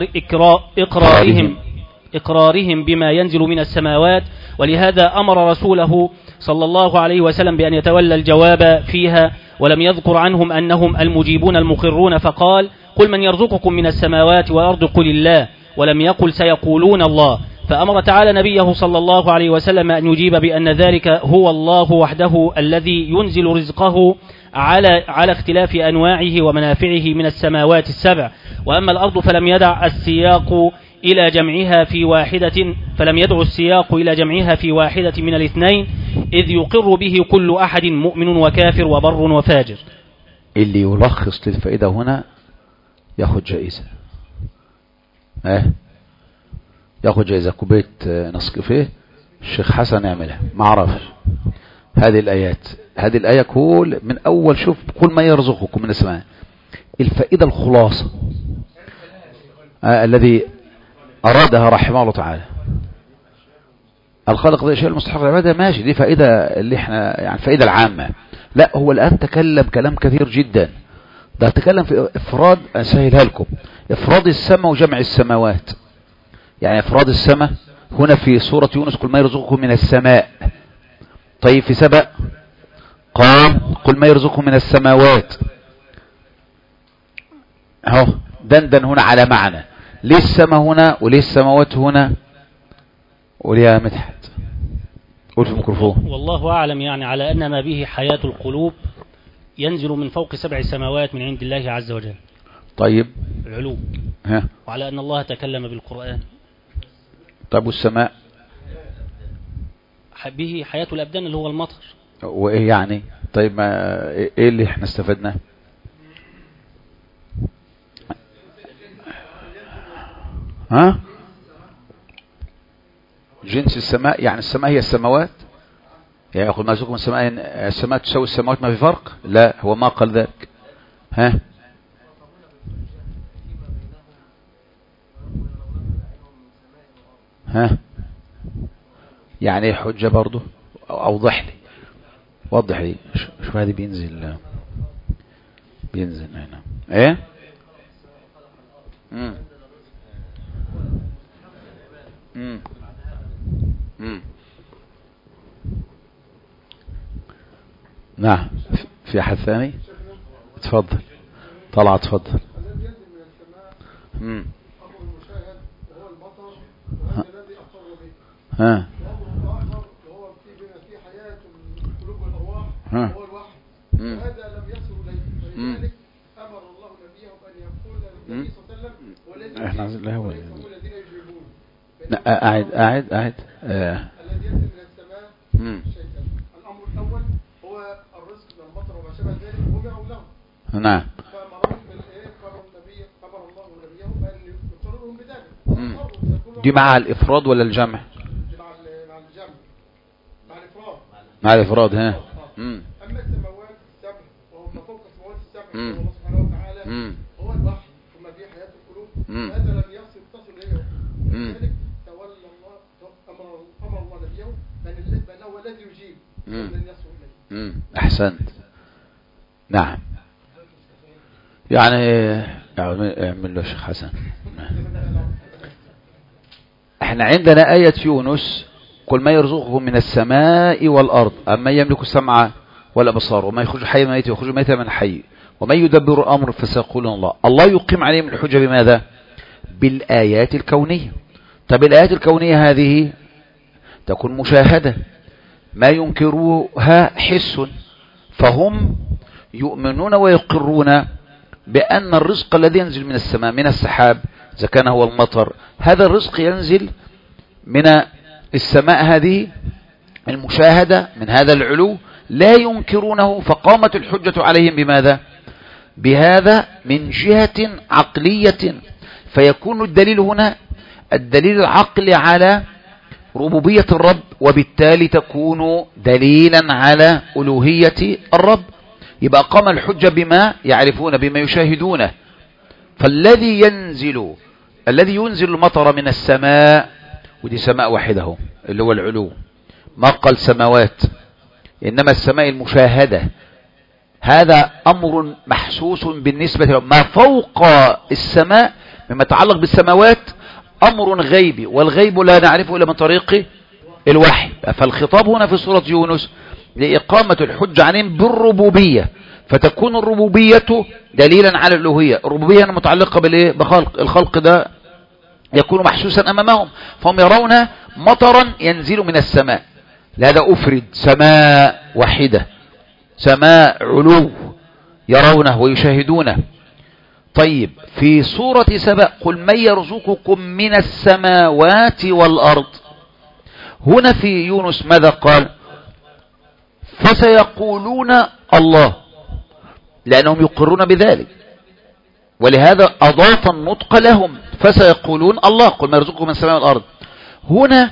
إقرارهم بما ينزل من السماوات، ولهذا أمر رسوله صلى الله عليه وسلم بأن يتولى الجواب فيها، ولم يذكر عنهم أنهم المجيبون المقرون، فقال: قل من يرزقكم من السماوات والأرض قل الله، ولم يقل سيقولون الله. فأمر تعالى نبيه صلى الله عليه وسلم أن يجيب بأن ذلك هو الله وحده الذي ينزل رزقه على اختلاف أنواعه ومنافعه من السماوات السبع. وأما الأرض فلم يدع السياق إلى جمعها في واحدة من الاثنين، إذ يقر به كل أحد مؤمن وكافر وبر وفاجر. اللي يلخص للفائدة هنا ياخد جائزة، ياخد جائزة كوباية نسكافيه الشيخ حسن يعملها، ما عرفش هذه الآية كل من أول شوف كل ما يرزقكم من السماء. الفائدة الخلاصة الذي أرادها رحمه الله تعالى، الخالق ذي الأشياء المستحق العبادة، ماشي، دي فائدة اللي احنا يعني الفائدة العامة. لا، هو الآن تكلم كلام كثير جدا، ده تكلم في إفراد، أسهلها لكم، إفراد السماء وجمع السماوات. يعني إفراد السماء هنا في سورة يونس قل ما يرزقكم من السماء. طيب في سبأ قال قل ما يرزقكم من السماوات. اهو دندن هنا على معنى، ليه السماء هنا وليه السماوات هنا؟ قول يا مدحت، قول في الميكروفون. والله أعلم، يعني على أن ما به حياة القلوب ينزل من فوق 7 سماوات من عند الله عز وجل. طيب العلو، وعلى أن الله تكلم بالقرآن. طيب والسماء به حياة الأبدان اللي هو المطر. وإيه يعني؟ طيب ما إيه اللي احنا استفدناه؟ جنس السماء، يعني السماء هي السماوات، يعني يقول ما رزقكم من السماء تساوي السماوات ما في فرق؟ لا، هو ما قال ذلك. يعني حجة برضو؟ اوضح لي، وضح لي شو هذه بينزل هنا ايه؟ نعم. في احد ثاني؟ اتفضل طلع، اتفضل. ها هو الوحي، وهذا لم يصل إليه، فلذلك أمر الله نبيه أن يقول للنبي صلى الله عليه وسلم والذين يجيبون. قاعد الذي ينزل من السماء شيئا. الأمر الأول هو الرزق من المطر وما شابه ذلك، هم له. نعم. فأمر الله نبيه أن يقررهم بذلك. دي مع الإفراد ولا الجمع؟ مع الجمع، مع الإفراد. أما السماوات السبع وهو ما فوق السماوات السبع الله سبحانه وتعالى هو الوحي وما به حياة القلوب، هذا لم تصل إليه. لذلك تولى الله، أمر الله نبيه بأنه هو الذي يجيب لن يصل إليه. أحسنت. نعم، يعني اعمل له شيخ حسن. احنا عندنا آية يونس قل ما يرزقكم من السماء والأرض أما يملك السمع والأبصار وما يخرج حي من ميت ويخرج ميت من حي ومن يدبر الأمر فسيقولون الله. الله يقيم عليهم الحجة بماذا؟ بالآيات الكونية. طب الآيات الكونية هذه تكون مشاهدة، ما ينكروها حس، فهم يؤمنون ويقرون بأن الرزق الذي ينزل من السماء من السحاب إذا كان هو المطر، هذا الرزق ينزل من السماء هذه المشاهدة من هذا العلو، لا ينكرونه، فقامت الحجة عليهم بماذا؟ بهذا من جهة عقلية. فيكون الدليل هنا الدليل العقلي على ربوبية الرب، وبالتالي تكون دليلا على ألوهية الرب. يبقى قام الحجة بما يعرفون بما يشاهدونه فالذي ينزل المطر من السماء، ودي سماء واحدة اهو اللي هو العلو، ما قال سماوات، إنما السماء المشاهدة، هذا أمر محسوس بالنسبة له. ما فوق السماء مما يتعلق بالسماوات أمر غيبي، والغيب لا نعرفه إلا من طريق الوحي. فالخطاب هنا في سورة يونس لإقامة الحج عليهم بالربوبية، فتكون الربوبية دليلا على الألوهية. الربوبية متعلقة بخلق، الخلق ده يكون محسوسا أمامهم، فهم يرون مطرا ينزل من السماء. لهذا أفرد سماء واحدة، سماء علو يرونه ويشاهدونه. طيب في سورة سبأ قل من يرزقكم من السماوات والأرض، هنا في يونس ماذا قال؟ فسيقولون الله، لأنهم يقرون بذلك، ولهذا أضاف النطق لهم، فسيقولون الله، قل ما يرزقكم من السماء والأرض. هنا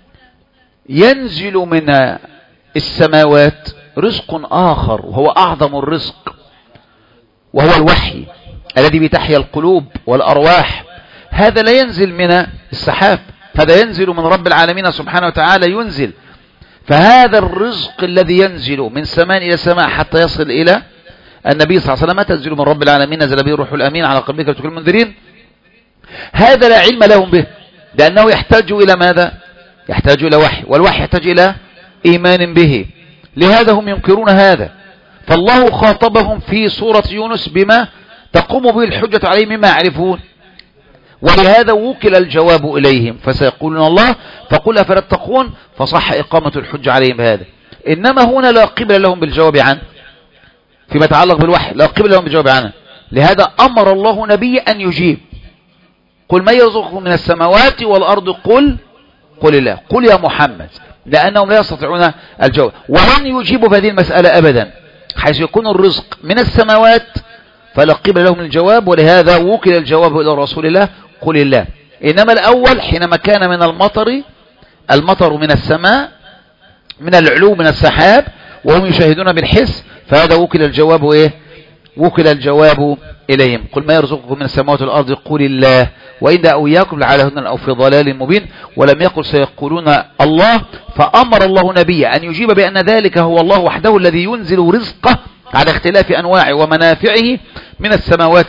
ينزل من السماوات رزق آخر وهو أعظم الرزق، وهو الوحي الذي بتحيا القلوب والأرواح. هذا لا ينزل من السحاب، هذا ينزل من رب العالمين سبحانه وتعالى ينزل. فهذا الرزق الذي ينزل من سماء إلى سماء حتى يصل إلى النبي صلى الله عليه وسلم، تنزل من رب العالمين نزل به الروح الأمين على قلبك لتكون المنذرين. هذا لا علم لهم به، لأنه يحتاج إلى ماذا؟ يحتاج إلى وحي، والوحي يحتاج إلى إيمان به، لهذا هم ينكرون هذا. فالله خاطبهم في سورة يونس بما تقوم به الحجة عليهم مما يعرفون، ولهذا وكل الجواب إليهم، فسيقولون الله فقل أفلا تتقون، فصح إقامة الحجة عليهم بهذا. إنما هنا لا قبل لهم بالجواب عنه، فيما يتعلق بالوحي لا قبل لهم بالجواب عنه، لهذا أمر الله نبي أن يجيب. قل من يرزقكم من السماوات والأرض قل الله، قل يا محمد، لأنهم لا يستطيعون الجواب، ولن يجيبوا في هذه المسألة أبدا، حيث يكون الرزق من السماوات فلا قبل لهم الجواب، ولهذا وكل الجواب إلى رسول الله قل الله. إنما الأول حينما كان من المطر من السماء، من العلو من السحاب، وهم يشاهدون بالحس، فهذا وكل الجواب وكل الجواب إليهم. قل ما يرزقكم من السماوات والأرض قل الله وإن أو إياكم لعلى هدى أو في ضلال مبين. ولم يقل سيقولون الله، فأمر الله نبيه أن يجيب بأن ذلك هو الله وحده الذي ينزل رزقه على اختلاف أنواعه ومنافعه من السماوات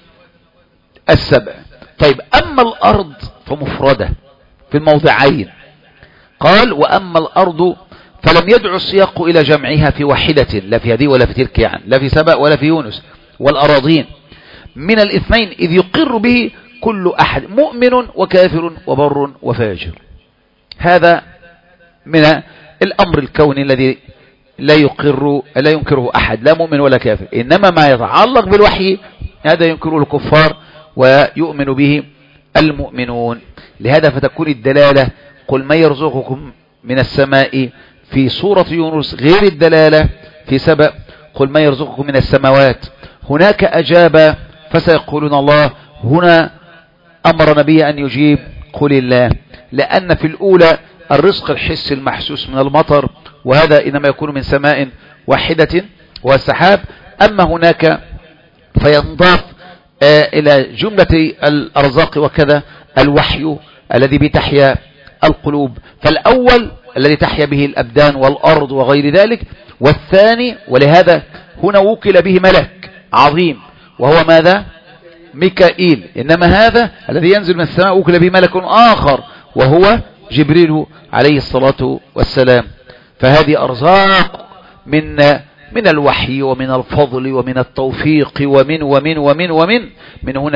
السبع. طيب أما الأرض فمفردة في الموضعين، قال وأما الأرض فلم يدعو السياق إلى جمعها في واحدة، لا في هذه ولا في تلك، يعني لا في سبأ ولا في يونس، والأراضين من الاثنين إذ يقر به كل أحد، مؤمن وكافر وبر وفاجر. هذا من الأمر الكوني الذي لا ينكره أحد، لا مؤمن ولا كافر. إنما ما يتعلق بالوحي هذا ينكره الكفار ويؤمن به المؤمنون. لهذا فتكون الدلالة قل من يرزقكم من السماء في سورة يونس غير الدلالة في سبأ قل من يرزقكم من السماوات. هناك أجاب فسيقولون الله، هنا أمر نبي أن يجيب قل الله، لأن في الأولى الرزق الحسي المحسوس من المطر، وهذا إنما يكون من سماء واحدة والسحاب. أما هناك فينضاف إلى جملة الأرزاق وكذا الوحي الذي بتحيا القلوب، فالأول الذي تحيا به الأبدان والأرض وغير ذلك، والثاني ولهذا هنا وكل به ملك عظيم وهو ماذا؟ ميكائيل. إنما هذا الذي ينزل من السماء وكل به ملك آخر وهو جبريل عليه الصلاة والسلام. فهذه أرزاق من الوحي ومن الفضل ومن التوفيق ومن هنا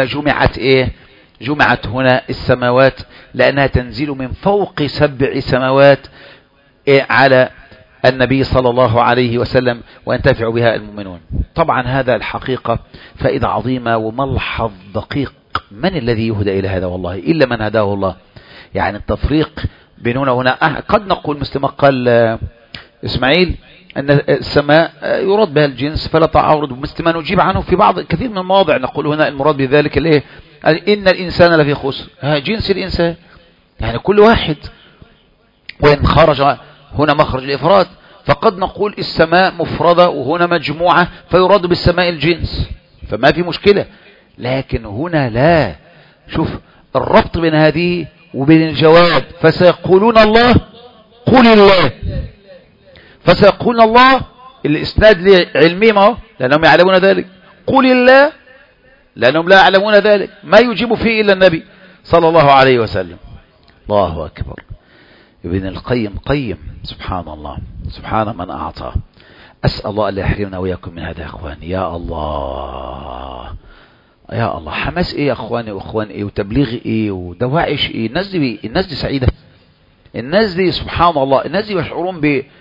جمعت هنا السماوات، لأنها تنزل من فوق 7 سماوات على النبي صلى الله عليه وسلم وينتفع بها المؤمنون. طبعا هذا الحقيقة فائدة عظيمة وملحظ دقيق. من الذي يهدى إلى هذا؟ والله إلا من هداه الله. يعني التفريق بين هنا قد نقول مثل ما قال إسماعيل أن السماء يراد بها الجنس فلا تعارض، مثل ما نجيب عنه في بعض كثير من المواضع نقول هنا المراد بذلك الايه؟ إن الإنسان لفي خسر، جنس الإنسان يعني كل واحد. وإن خرج هنا مخرج الإفراد فقد نقول السماء مفردة وهنا مجموعة فيراد بالسماء الجنس، فما في مشكلة. لكن هنا لا. شوف الربط بين هذه وبين الجواب، فسيقولون الله، قل الله. فسيقولون الله الإسناد لعلمهم اهو لأنهم يعلمون ذلك، قل الله لأنهم لا يعلمون ذلك، ما يجيب فيه إلا النبي صلى الله عليه وسلم. الله أكبر. ابن القيم قيم، سبحان الله، سبحان من أعطاه. أسأل الله أن لا يحرمنا وإياكم من هذا يا أخواني. يا الله يا الله، حماس إيه يا أخواني وأخوان إيه، وتبليغ إيه، ودواعش إيه. الناس دي سعيدة، الناس دي سبحان الله، الناس دي يشعرون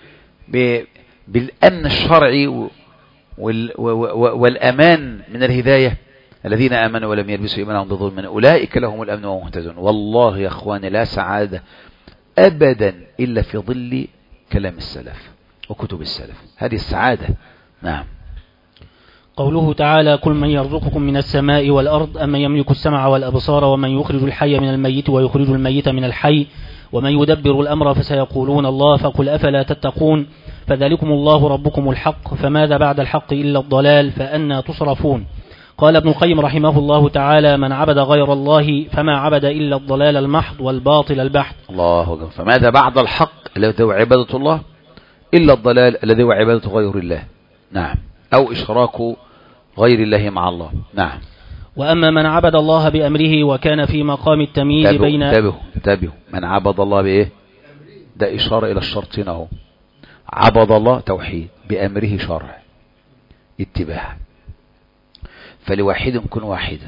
بالأمن الشرعي والأمان من الهداية. الذين آمنوا ولم يلبسوا إيمانهم بظلم أولئك لهم الأمن وهم مهتدون. والله يا أخواني لا سعادة أبدا إلا في ظل كلام السلف وكتب السلف، هذه السعادة. نعم. قوله تعالى: كل من يرزقكم من السماء والأرض أمن يملك السمع والأبصار ومن يخرج الحي من الميت ويخرج الميت من الحي ومن يدبر الأمر فسيقولون الله فقل أفلا تتقون فذلكم الله ربكم الحق فماذا بعد الحق إلا الضلال فأنى تصرفون. قال ابن القيم رحمه الله تعالى: من عبد غير الله فما عبد إلا الضلال المحض والباطل البحت. الله أكبر. فماذا بعد الحق الذي هو عبادة الله إلا الضلال الذي هو عبادة غير الله. نعم. أو إشراك غير الله مع الله. نعم. وأما من عبد الله بأمره وكان في مقام التمييز بين انتبهوا من عبد الله بإيه؟ ده إشارة إلى الشرطين اهو. عبد الله توحيد، بأمره شرع اتباع، فلواحد كن واحدا،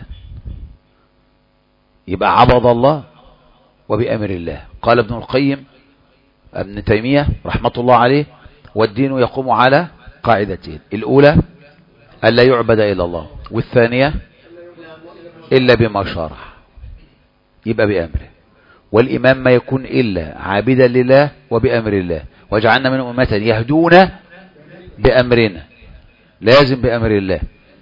يبقى عبد الله وبأمر الله. قال ابن القيم ابن تيمية رحمة الله عليه: والدين يقوم على قاعدتين، الأولى ألا يعبد إلا الله، والثانية إلا بما شرع، يبقى بأمره. والإمام ما يكون إلا عابدا لله وبأمر الله، وجعلنا من أمة يهدون بأمرنا، لازم بأمر الله.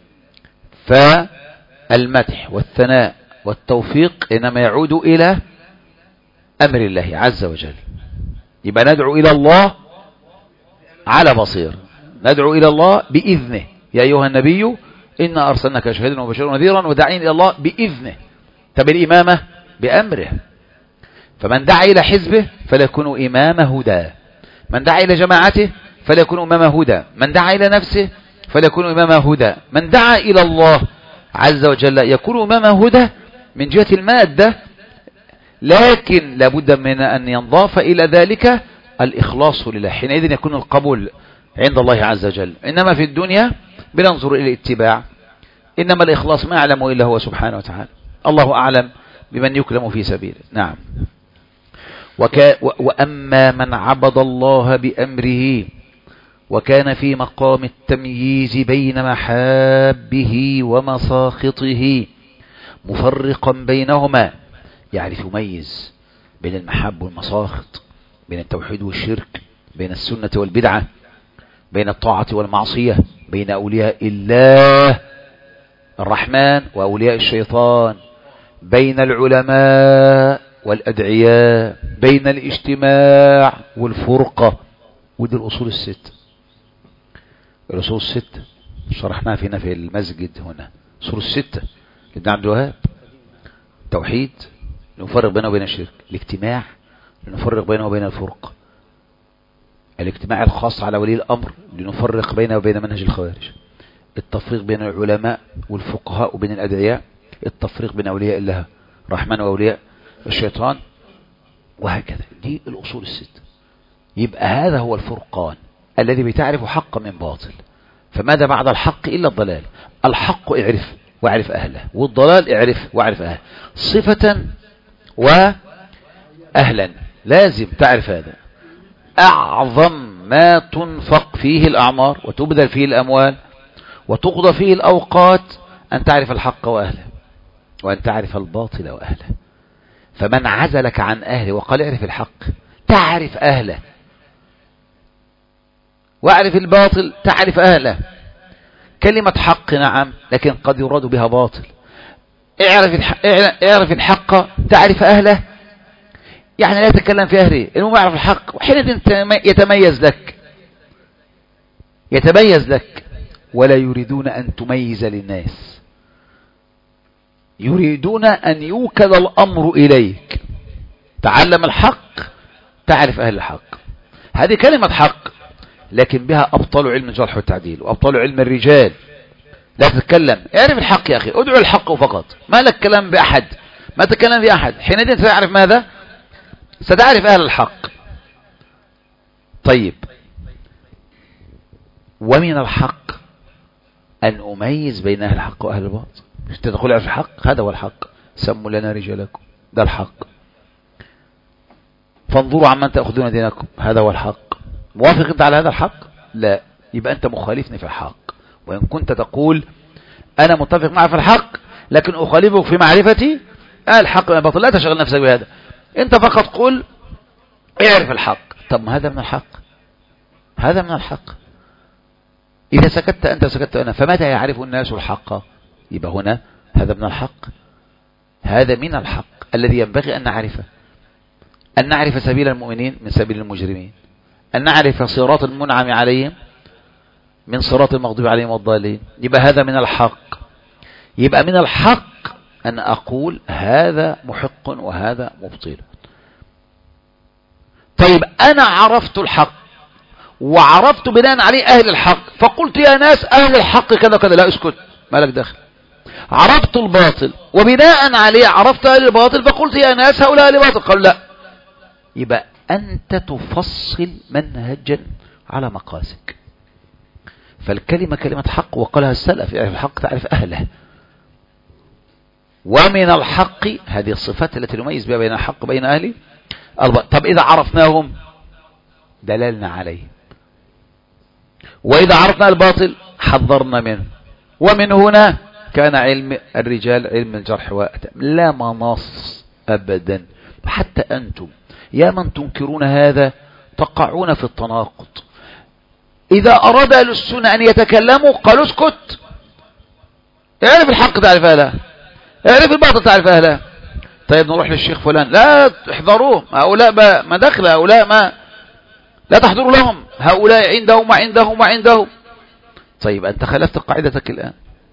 فالمدح والثناء والتوفيق إنما يعود إلى أمر الله عز وجل. يبقى ندعو إلى الله على بصير، ندعو إلى الله بإذنه. يا أيها النبي إنا أرسلناك شاهدا وبشيرا ونذيرا وداعيا إلى الله بإذنه. طب الإمامة بأمره، فمن دعا إلى حزبه فليكون إمام هدى، من دعا إلى جماعته فليكون إمام هدى، من دعا إلى نفسه فليكون إمام هدى، من دعا إلى الله عز وجل يكون إمام هدى من جهة المادة. لكن لابد من أن ينضاف إلى ذلك الإخلاص لله، حينئذ يكون القبول عند الله عز وجل. إنما في الدنيا بننظر إلى الاتباع، إنما الإخلاص ما يعلم إلا هو سبحانه وتعالى. الله أعلم بمن يكلم في سبيله. نعم. وأما من عبد الله بأمره وكان في مقام التمييز بين محابه ومساخطه مفرقا بينهما، يعرف يميز بين المحاب والمساخط، بين التوحيد والشرك، بين السنة والبدعة، بين الطاعة والمعصية، بين أولياء الله الرحمن وأولياء الشيطان، بين العلماء والأدعياء، بين الاجتماع والفرقة. ودي الأصول الست، الأصول الست شرحناها فينا في المسجد هنا. الأصول الستة لابن عبد الوهاب: توحيد نفرق بينه وبين الشرك، الاجتماع لنفرق بينه وبين الفرقة، الاجتماع الخاص على ولي الأمر لنفرق بينه وبين منهج الخوارج، التفريق بين العلماء والفقهاء وبين الأدعياء، التفريق بين أولياء الله الرحمن وأولياء الشيطان، وهكذا. دي الأصول الست. يبقى هذا هو الفرقان الذي بتعرف حق من باطل. فماذا بعد الحق إلا الضلال؟ الحق اعرف واعرف أهله، والضلال اعرف واعرف أهله، صفة وأهلا، لازم تعرف هذا. أعظم ما تنفق فيه الأعمار وتبذل فيه الأموال وتقضى فيه الأوقات أن تعرف الحق وأهله، وأن تعرف الباطل وأهله. فمن عزلك عن أهله وقال اعرف الحق تعرف أهله، واعرف الباطل تعرف أهله. كلمة حق نعم، لكن قد يراد بها باطل. اعرف الحق تعرف أهله، يعني لا يتكلم في أهله، المهم يعرف الحق، وحين يتميز لك، ولا يريدون أن تميز للناس. يريدون أن يوكل الأمر إليك. تعلم الحق تعرف أهل الحق. هذه كلمة حق، لكن بها أبطال علم الجرح والتعديل وأبطال علم الرجال. لا تتكلم، اعرف الحق يا أخي، ادعو الحق فقط، ما لك كلام بأحد، ما تتكلم بأحد. حينئذ ستعرف ماذا؟ ستعرف أهل الحق. طيب، ومن الحق أن أميز بين أهل الحق وأهل الباطل. مش تدخل على الحق، هذا هو الحق. سموا لنا رجالكم، ده الحق. فانظروا عمن تأخذون دينكم، هذا هو الحق. موافق أنت على هذا الحق؟ لا، يبقى أنت مخالفني في الحق. وإن كنت تقول أنا متفق معه في الحق لكن أخالفك في معرفتي الحق من الباطل، لا تشغل نفسك بهذا. أنت فقط قل اعرف الحق. طب ما هذا من الحق، هذا من الحق. إذا سكت أنت سكت أنا، فمتى يعرف الناس الحق؟ يبقى هنا هذا من الحق، هذا من الحق الذي ينبغي أن نعرفه. أن نعرف سبيل المؤمنين من سبيل المجرمين، أن نعرف صراط المنعم عليهم من صراط المغضوب عليهم والضالين. يبقى هذا من الحق. يبقى من الحق أن أقول هذا محق وهذا مبطل. طيب، أنا عرفت الحق وعرفت بناء عليه أهل الحق، فقلت يا ناس أهل الحق كذا كذا. لا، اسكت، ما لك دخل. عرفت الباطل وبناء عليه عرفت أهل الباطل، فقلت يا ناس هؤلاء أهل الباطل. قالوا لا. يبقى أنت تفصل منهجا على مقاسك. فالكلمة كلمة حق، وقالها السلف: يعرف الحق تعرف أهله. ومن الحق هذه الصفات التي نميز بها بين الحق وبين أهله. طب إذا عرفناهم دللنا عليه، وإذا عرفنا الباطل حذرنا منه. ومن هنا كان علم الرجال علم الجرح والتعديل، لا مناص أبدا. حتى أنتم يا من تنكرون هذا تقعون في التناقض. إذا أراد أهل السنة أن يتكلموا قالوا اسكت، اعرف الحق تعرف أهله، اعرف الباطل تعرف أهله. طيب نروح للشيخ فلان، لا تحضروه، هؤلاء ما دخل، هؤلاء ما لا تحضروا لهم، هؤلاء عندهم وعندهم وعندهم. طيب أنت خالفت قاعدتك الآن،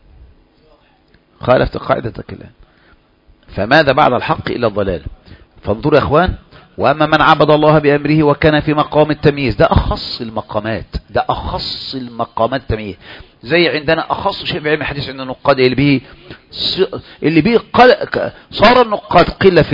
خالفت قاعدتك الآن. فماذا بعد الحق إلا الضلال؟ فانظروا يا أخوان، وأما من عبد الله بأمره وكان في مقام التمييز، ده أخص المقامات، ده أخص المقامات التمييز. زي عندنا أخص شيء بعلم الحديث عند النقاد اللي به صار النقاد قلة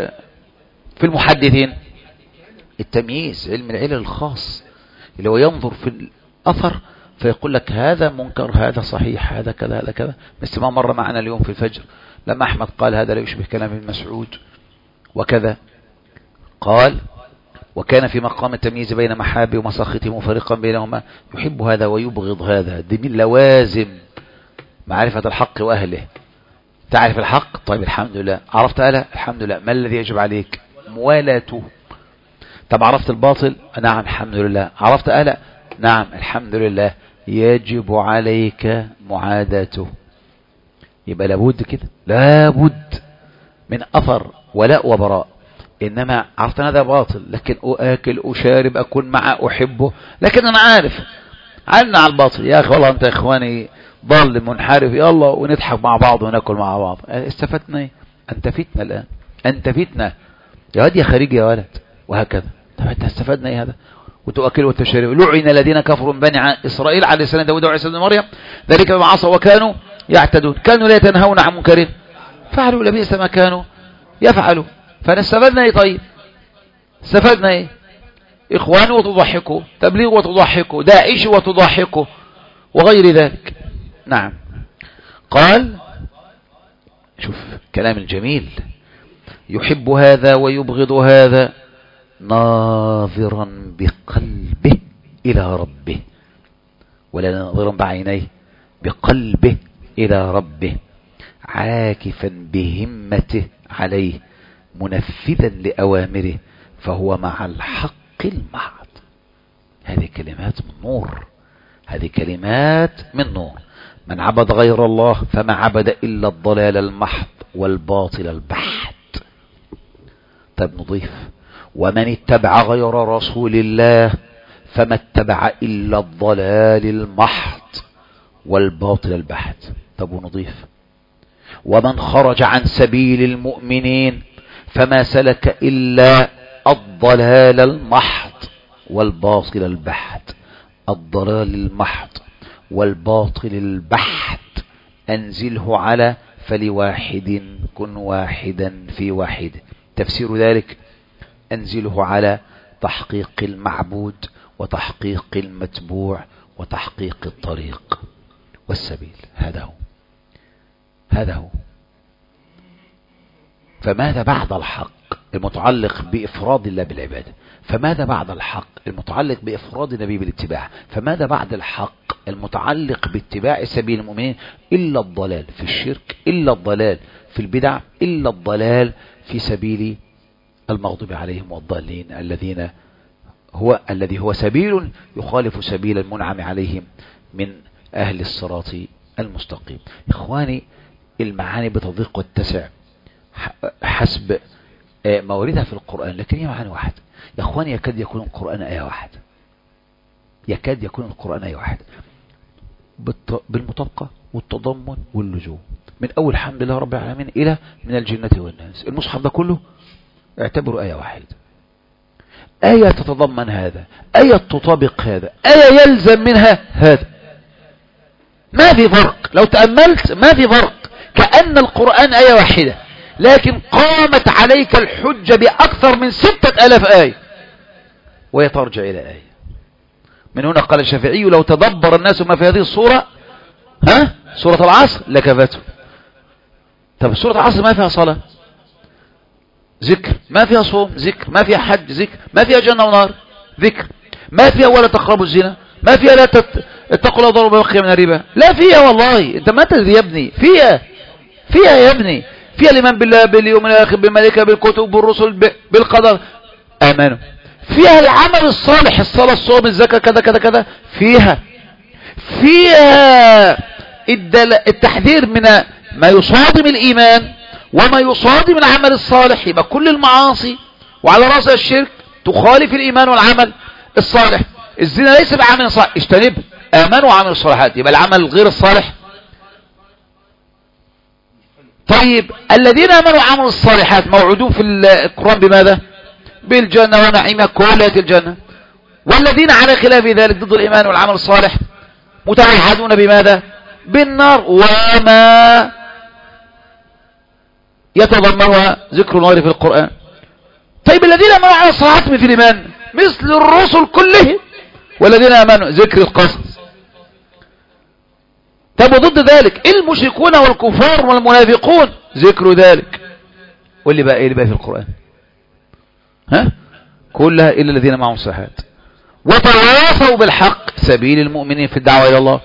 في المحدثين. التمييز علم العلل الخاص اللي هو ينظر في الأثر فيقول لك هذا منكر، هذا صحيح، هذا كذا، هذا كذا. مثل ما مر معنا اليوم في الفجر لما أحمد قال هذا لا يشبه كلام ابن مسعود وكذا. قال وكان في مقام التمييز بين محابه ومساخطه مفرقا بينهما، يحب هذا ويبغض هذا. دي من لوازم معرفة الحق وأهله. تعرف الحق، طيب الحمد لله. عرفت أهله، الحمد لله. ما الذي يجب عليك؟ موالاته. طب عرفت الباطل، نعم الحمد لله. عرفت أهله، نعم الحمد لله. يجب عليك معاداته. يبقى لابد كده، لابد من أثر ولاء وبراء. إنما عرفت هذا باطل لكن أكل أشارب أكون معه أحبه، لكن أنا عارف عنا على الباطل. يا أخي والله أنت يا إخواني ضال منحرف، يلا ونضحك مع بعض ونأكل مع بعض. استفدنا إيه؟ أنت فتنة الآن، أنت فتنة يا واد يا خارجي يا ولد، وهكذا. طب أنت استفدنا إيه هذا؟ وتؤكل وتشرب. لعن الذين كفروا من بني إسرائيل على لسان داود وعيسى بن مريم ذلك بما عصوا وكانوا يعتدون، كانوا لا يتنهون عن منكر فعلوا لبئس ما كانوا يفعلوا. فنستفدنا ايه؟ طيب استفدنا ايه؟ اخوان وتضحكوا، تبليغ وتضحكوا، داعش وتضحكوا، وغير ذلك. نعم. قال شوف كلام الجميل: يحب هذا ويبغض هذا ناظرا بقلبه إلى ربه، ولا ناظرا بعينيه، بقلبه إلى ربه، عاكفا بهمته عليه، منفذا لأوامره، فهو مع الحق المحض. هذه كلمات من نور، هذه كلمات من نور. من عبد غير الله فما عبد إلا الضلال المحض والباطل البحت. طيب نضيف: ومن اتبع غير رسول الله فما اتبع إلا الضلال المحض والباطل البحت. طب ونضيف: ومن خرج عن سبيل المؤمنين فما سلك إلا الضلال المحض والباطل البحت. الضلال المحض والباطل البحت أنزله على فلواحد كن واحدا في واحد. تفسير ذلك أنزله على تحقيق المعبود وتحقيق المتبوع وتحقيق الطريق والسبيل. هذا هو. فماذا بعد الحق المتعلق بإفراد الله بالعبادة؟ فماذا بعد الحق المتعلق بإفراد النبي بالاتباع؟ فماذا بعد الحق المتعلق باتباع سبيل المؤمنين؟ إلا الضلال في الشرك، إلا الضلال في البدع، إلا الضلال في سبيل المغضوب عليهم والضالين الذي هو سبيل يخالف سبيل المنعم عليهم من أهل الصراط المستقيم. إخواني، المعاني بتضيق وتتسع حسب مواردها في القرآن، لكن هي معاني واحد. يا إخواني، يكاد يكون القرآن آية واحد، يكاد يكون القرآن آية واحد بالمطابقة والتضمن واللزوم، من أول الحمد لله رب العالمين إلى من الجنة والناس. المصحف ده كله اعتبره آية واحد، آية تتضمن هذا، آية تطابق هذا، آية يلزم منها هذا. ما في فرق، لو تأملت ما في فرق، كأن القرآن آية واحدة، لكن قامت عليك الحجة بأكثر من 6000 آية وهي ترجع إلى آية. من هنا قال الشافعي: لو تدبر الناس ما في هذه الصورة سورة العصر لكفته. طب سورة العصر ما فيها صلاة ذكر، ما فيها صوم ذكر، ما فيها حج ذكر، ما فيها جنة ونار ذكر، ما فيها ولا تقربوا الزنا، ما فيها لا اتقوا الله ضرب بقية من الربا، لا فيها والله. انت ما تدري يا ابني، فيها يا ابني، فيها الإيمان بالله باليوم الآخر بالملائكة بالكتب بالرسل بالقدر آمنوا، فيها العمل الصالح، الصلاة الصوم الزكاة كذا كذا كذا، فيها التحذير من ما يصادم الإيمان وما يصادم العمل الصالح. يبقى كل المعاصي وعلى رأسها الشرك تخالف الإيمان والعمل الصالح. الزنا ليس بعمل صالح، اجتنب آمنوا وعملوا الصالحات، يبقى العمل الغير الصالح. طيب الذين آمنوا وعملوا الصالحات موعودون في القرآن بماذا؟ بالجنة ونعيمها كلها الجنة. والذين على خلاف ذلك ضد الإيمان والعمل الصالح متوعدون بماذا؟ بالنار وما يتضمنها ذكر النار في القرآن. طيب الذين آمنوا وعملوا الصالحات مثل الإيمان مثل الرسل كلهم، والذين آمنوا ذكر القصص. طب وضد ذلك المشركون والكفار والمنافقون ذكر ذلك. واللي بقى ايه اللي بقى في القرآن؟ كلها إلا الذين معهم الصالحات وتواصوا بالحق سبيل المؤمنين في الدعوة إلى الله،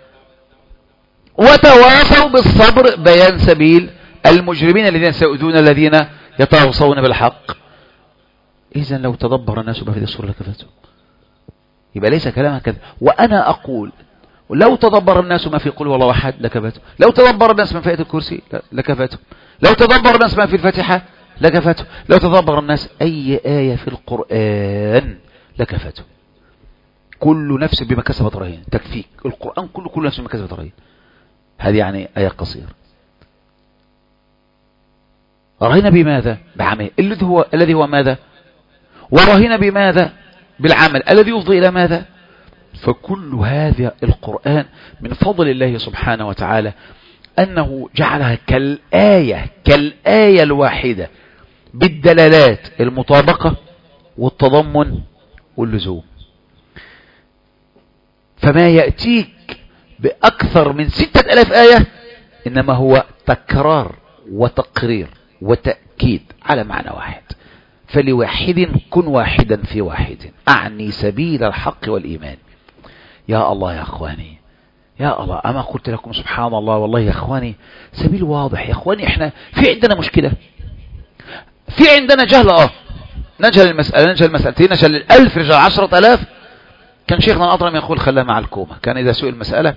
وتواصوا بالصبر بيان سبيل المجرمين الذين سيؤذون الذين يتواصون بالحق. إذا لو تدبر الناس بهذه الصورة لكفتهم. يبقى ليس كلامها كذا. وأنا أقول لو تدبر الناس ما في قل هو الله أحد لكفتهم، لو تدبر الناس ما في آية الكرسي لكفتهم، لو تدبر الناس ما في الفاتحة لكفتهم، لو تدبر الناس أي آية في القرآن لكفتهم. كل نفس بما كسبت رهين، تكفيك القرآن كل نفس بما كسبت رهين. هذه يعني آية قصيرة. رهين بماذا؟ بعمل الذي هو ماذا؟ ورهين بماذا؟ بالعمل الذي يفضي إلى ماذا؟ فكل هذا القرآن من فضل الله سبحانه وتعالى أنه جعلها كالآية الواحدة بالدلالات المطابقة والتضمن واللزوم. فما يأتيك بأكثر من 6000 آية إنما هو تكرار وتقرير وتأكيد على معنى واحد. فلواحد كن واحدا في واحد، أعني سبيل الحق والإيمان. يا الله يا أخواني، يا الله، أما قلت لكم سبحان الله والله يا أخواني سبيل واضح. يا أخواني احنا في عندنا مشكلة، في عندنا جهل. نجهل المسألة، نجهل المسألتين، نجهل 1000 رجال 10,000. كان شيخنا الأطرم يقول خلاها مع الكومة. كان إذا سئل المسألة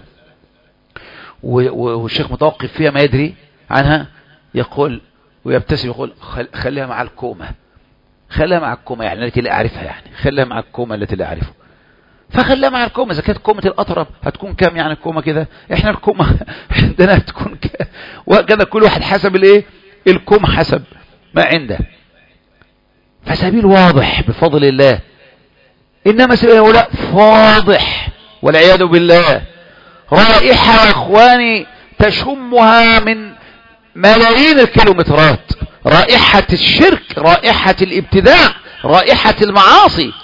والشيخ متوقف فيها ما يدري عنها يقول ويبتسم يقول خليها مع الكومة، خليها مع الكومة يعني التي لا أعرفها، يعني خليها مع الكومة التي لا أعرفها. فخليها مع الكومة. إذا كانت كومة الأطرب هتكون كام يعني الكومة كده؟ إحنا الكومة عندنا هتكون وكذا، كل واحد حسب الإيه الكوم حسب ما عنده. فسبيل واضح بفضل الله، إنما سبيل هؤلاء فاضح والعياذ بالله. رائحة يا إخواني تشمها من ملايين الكيلومترات، رائحة الشرك، رائحة الابتداع، رائحة المعاصي.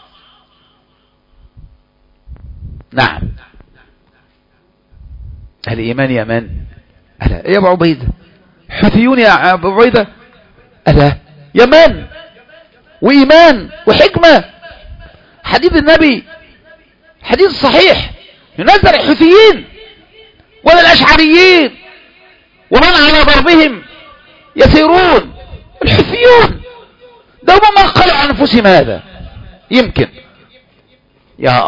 نعم. الإيمان يا من؟ ألا يا أبو عبيدة، حثيون يا أبو عبيدة، ألا يا من؟ وإيمان وحكمة. حديث النبي حديث صحيح ينزل الحثيين ولا الأشعريين ومن على ضربهم يسيرون. الحثيون دوما ما قالوا عن أنفسهم هذا. يمكن يا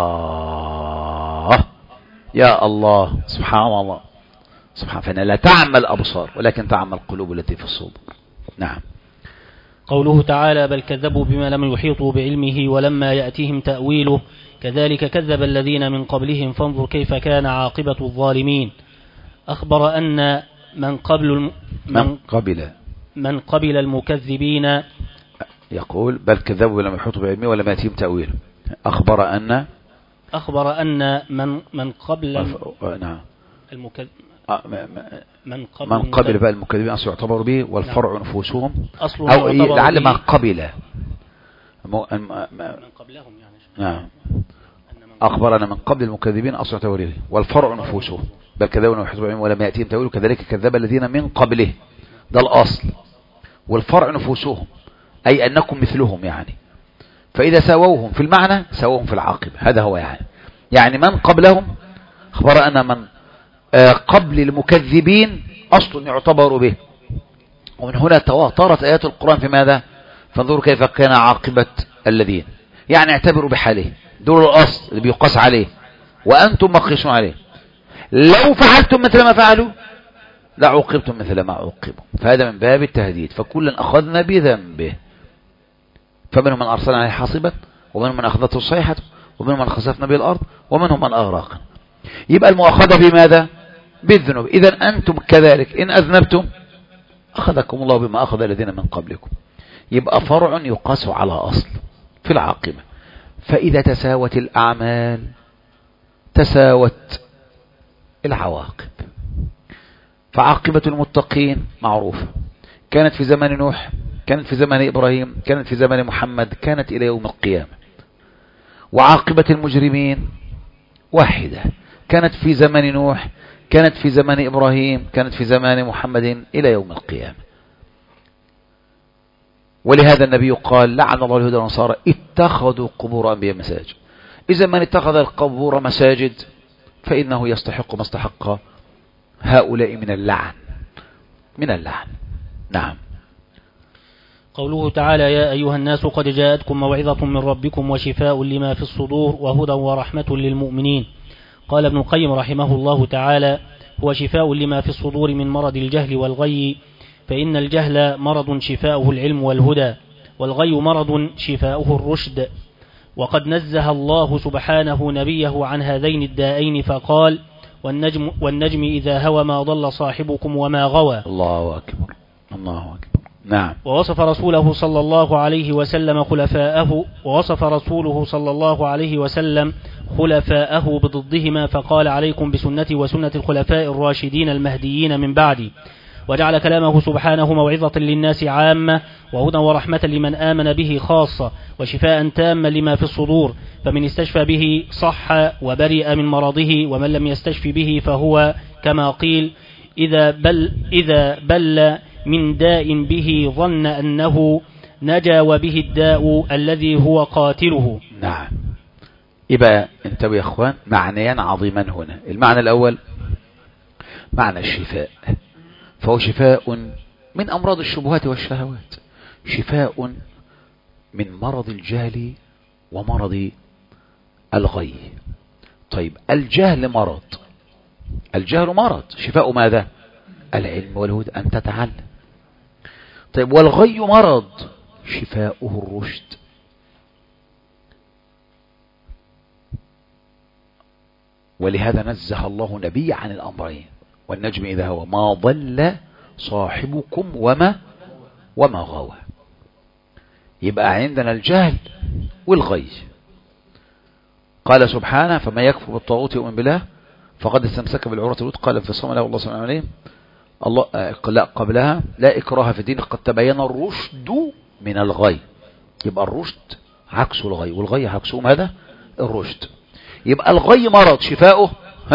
الله يا الله سبحان الله سبحان، فإن لا تعمل الأبصار ولكن تعمل القلوب التي في الصدور. نعم. قوله تعالى بل كذبوا بما لم يحيطوا بعلمه ولما يأتيهم تأويله كذلك كذب الذين من قبلهم فانظر كيف كان عاقبة الظالمين. أخبر أن من قبل المكذبين، يقول بل كذبوا لم يحيطوا بعلمه ولما يأتيهم تأويله. أخبر أن من قبل نعم من قبل بقى المكذبين أصل يعتبر به والفرع نعم. نفوسهم أو لعل ما قبل من قبلهم يعني. نعم. أخبر أن من قبل المكذبين أصل يعتبر به والفرع نفوسهم بل كذبوا لم يحيطوا بعلمه ولما يأتيهم تأويله كذلك كذب الذين من قبله. ده الأصل. والفرع نفوسهم أي أنكم مثلهم يعني. فإذا ساووهم في المعنى ساووهم في العاقبة. هذا هو يعني من قبلهم. أخبر أن من قبل المكذبين أصل يعتبر به. ومن هنا تواترت آيات القرآن في ماذا؟ فانظروا كيف كان عاقبة الذين، يعني اعتبروا بحاله، دول الأصل اللي بيقاس عليه وأنتم مقيسون عليه. لو فعلتم مثل ما فعلوا لعوقبتم مثل ما عوقبوا. فهذا من باب التهديد. فكلا أخذنا بذنبه، فمنهم من أرسلنا عليه حاصبا ومنهم من أخذته الصيحة ومنهم من خسفنا به الأرض ومنهم من أغرقنا. يبقى المؤاخذة بماذا؟ بالذنوب. إذا أنتم كذلك إن أذنبتم أخذكم الله بما أخذ الذين من قبلكم. يبقى فرع يقاس على أصل في العاقبة. فإذا تساوت الأعمال تساوت العواقب. فعاقبة المتقين معروفة، كانت في زمان نوح، كانت في زمان إبراهيم، كانت في زمان محمد، كانت إلى يوم القيامة. وعاقبة المجرمين واحدة، كانت في زمان نوح، كانت في زمان إبراهيم، كانت في زمان محمد إلى يوم القيامة. ولهذا النبي قال لعن الله اليهود والنصارى اتخذوا قبور أنبياء مساجد. إذا من اتخذ القبور مساجد فإنه يستحق ما استحق هؤلاء من اللعن. نعم. قوله تعالى يا أيها الناس قد جاءتكم موعظة من ربكم وشفاء لما في الصدور وهدى ورحمة للمؤمنين. قال ابن القيم رحمه الله تعالى هو شفاء لما في الصدور من مرض الجهل والغي، فإن الجهل مرض شفاؤه العلم والهدى، والغي مرض شفاؤه الرشد. وقد نزه الله سبحانه نبيه عن هذين الدائين فقال والنجم إذا هوى ما ضل صاحبكم وما غوى. الله أكبر الله أكبر. نعم. ووصف رسوله صلى الله عليه وسلم خلفاءه بضدهما فقال عليكم بسنتي وسنة الخلفاء الراشدين المهديين من بعدي. وجعل كلامه سبحانه موعظة للناس عامة وهدى ورحمة لمن آمن به خاصة وشفاء تاما لما في الصدور، فمن استشفى به صح وبرئ من مرضه، ومن لم يستشف به فهو كما قيل إذا بل من داء به ظن أنه نجا وبه الداء الذي هو قاتله. نعم. يبقى انتبهوا يا اخوان، معنيان عظيمان هنا. المعنى الأول معنى الشفاء، فهو شفاء من أمراض الشبهات والشهوات، شفاء من مرض الجهل ومرض الغي. طيب الجهل مرض، شفاء ماذا؟ العلم والهدى، أن تتعلم. طيب والغي مرض، شفاؤه الرشد. ولهذا نزه الله نبي عن الأمرين. والنجم إذا هو ما ضل صاحبكم وما غوى. يبقى عندنا الجهل والغي. قال سبحانه فما يكفر بالطاغوت يؤمن بالله فقد استمسك بالعروة الوثقى لا انفصام لها والله سبحانه عليه. الله لا قبلها لا إكراه في الدين قد تبين الرشد من الغي. يبقى الرشد عكسه الغي والغي عكسه ماذا؟ الرشد. يبقى الغي مرض شفاؤه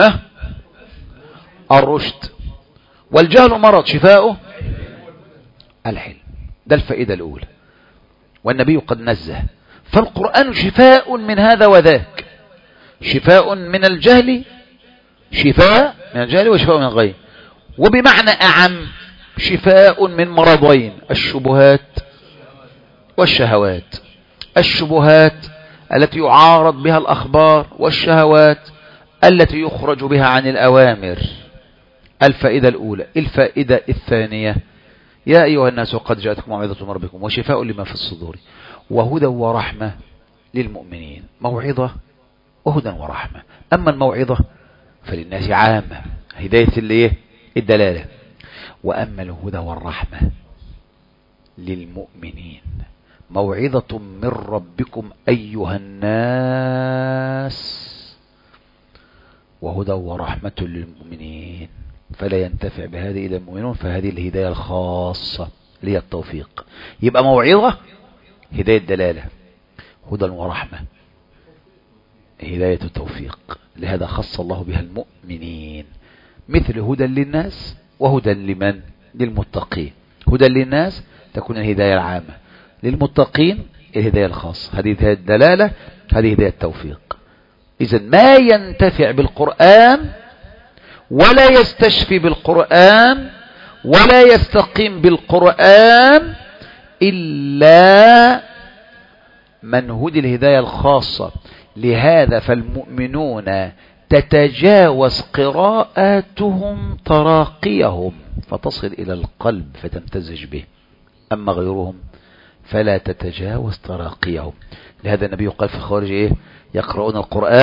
الرشد، والجهل مرض شفاؤه الحلم. ده الفائدة الأولى. والنبي قد نزه. فالقرآن شفاء من هذا وذاك، شفاء من الجهل، شفاء من الجهل وشفاء من الغي. وبمعنى أعم شفاء من مرضين: الشبهات والشهوات. الشبهات التي يعارض بها الأخبار، والشهوات التي يخرج بها عن الأوامر. الفائدة الأولى. الفائدة الثانية: يا أيها الناس قد جاءتكم موعظة من ربكم وشفاء لما في الصدور وهدى ورحمة للمؤمنين. موعظة وهدى ورحمة. أما الموعظة فللناس عامة، هداية الدلالة. وأما الهدى والرحمة للمؤمنين، موعظة من ربكم أيها الناس وهدى ورحمة للمؤمنين. فلا ينتفع بهذه إلا المؤمنون. فهذه الهداية الخاصة اللي هي التوفيق. يبقى موعظة هداية دلالة، هدى ورحمة هداية التوفيق. لهذا خص الله بها المؤمنين، مثل هدى للناس وهدى لمن؟ للمتقين. هدى للناس تكون الهداية العامة، للمتقين الهداية الخاصة. هذه هداية الدلالة، هذه هداية التوفيق. إذن ما ينتفع بالقرآن ولا يستشفي بالقرآن ولا يستقيم بالقرآن إلا من هدي الهداية الخاصة. لهذا فالمؤمنون تتجاوز قراءاتهم تراقيهم فتصل إلى القلب فتمتزج به، أما غيرهم فلا تتجاوز تراقيهم. لهذا النبي قال في الخوارج يقرؤون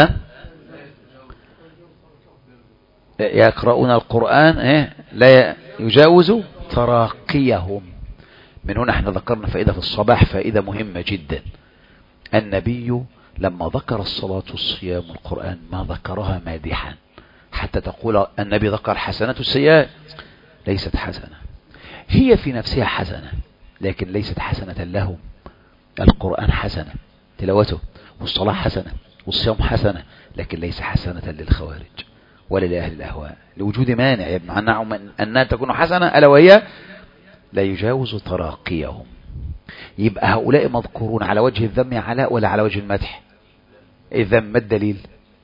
القرآن لا يجاوز تراقيهم. من هنا احنا ذكرنا فائدة في الصباح، فائدة مهمة جدا. النبي لما ذكر الصلاة والصيام والقرآن ما ذكرها مادحا حتى تقول النبي ذكر حسنات السيئات. ليست حسنة، هي في نفسها حسنة لكن ليست حسنة لهم. القرآن حسنة تلاوته، والصلاة حسنة، والصيام حسنة، لكن ليس حسنة للخوارج ولا لأهل الأهواء، لوجود مانع يمنعهم أنها تكون حسنة، ألا وهي لا يجاوز تراقيهم. يبقى هؤلاء مذكورون على وجه الذم علاء ولا على وجه المدح؟ الذم ما الدليل؟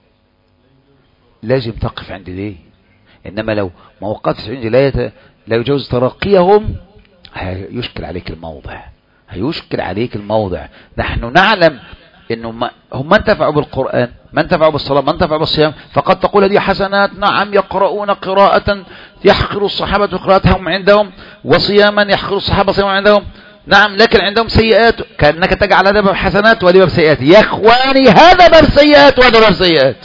لازم تقف عند دي. إنما لو ما وقفتش عند لا يجاوز تراقيهم هيشكل عليك الموضع. نحن نعلم انه هم ما انتفعوا بالقرآن، ما انتفعوا بالصلاة، ما انتفعوا بالصيام، فقد تقول هذه حسنات. نعم، يقرؤون قراءة يحقر الصحابة قراءتهم عندهم، وصياما يحقر الصحابة صيامهم عندهم. نعم، لكن عندهم سيئات. كأنك تجعل هذا باب حسنات وهذا باب سيئات. يا اخواني هذا باب سيئات وهذا باب سيئات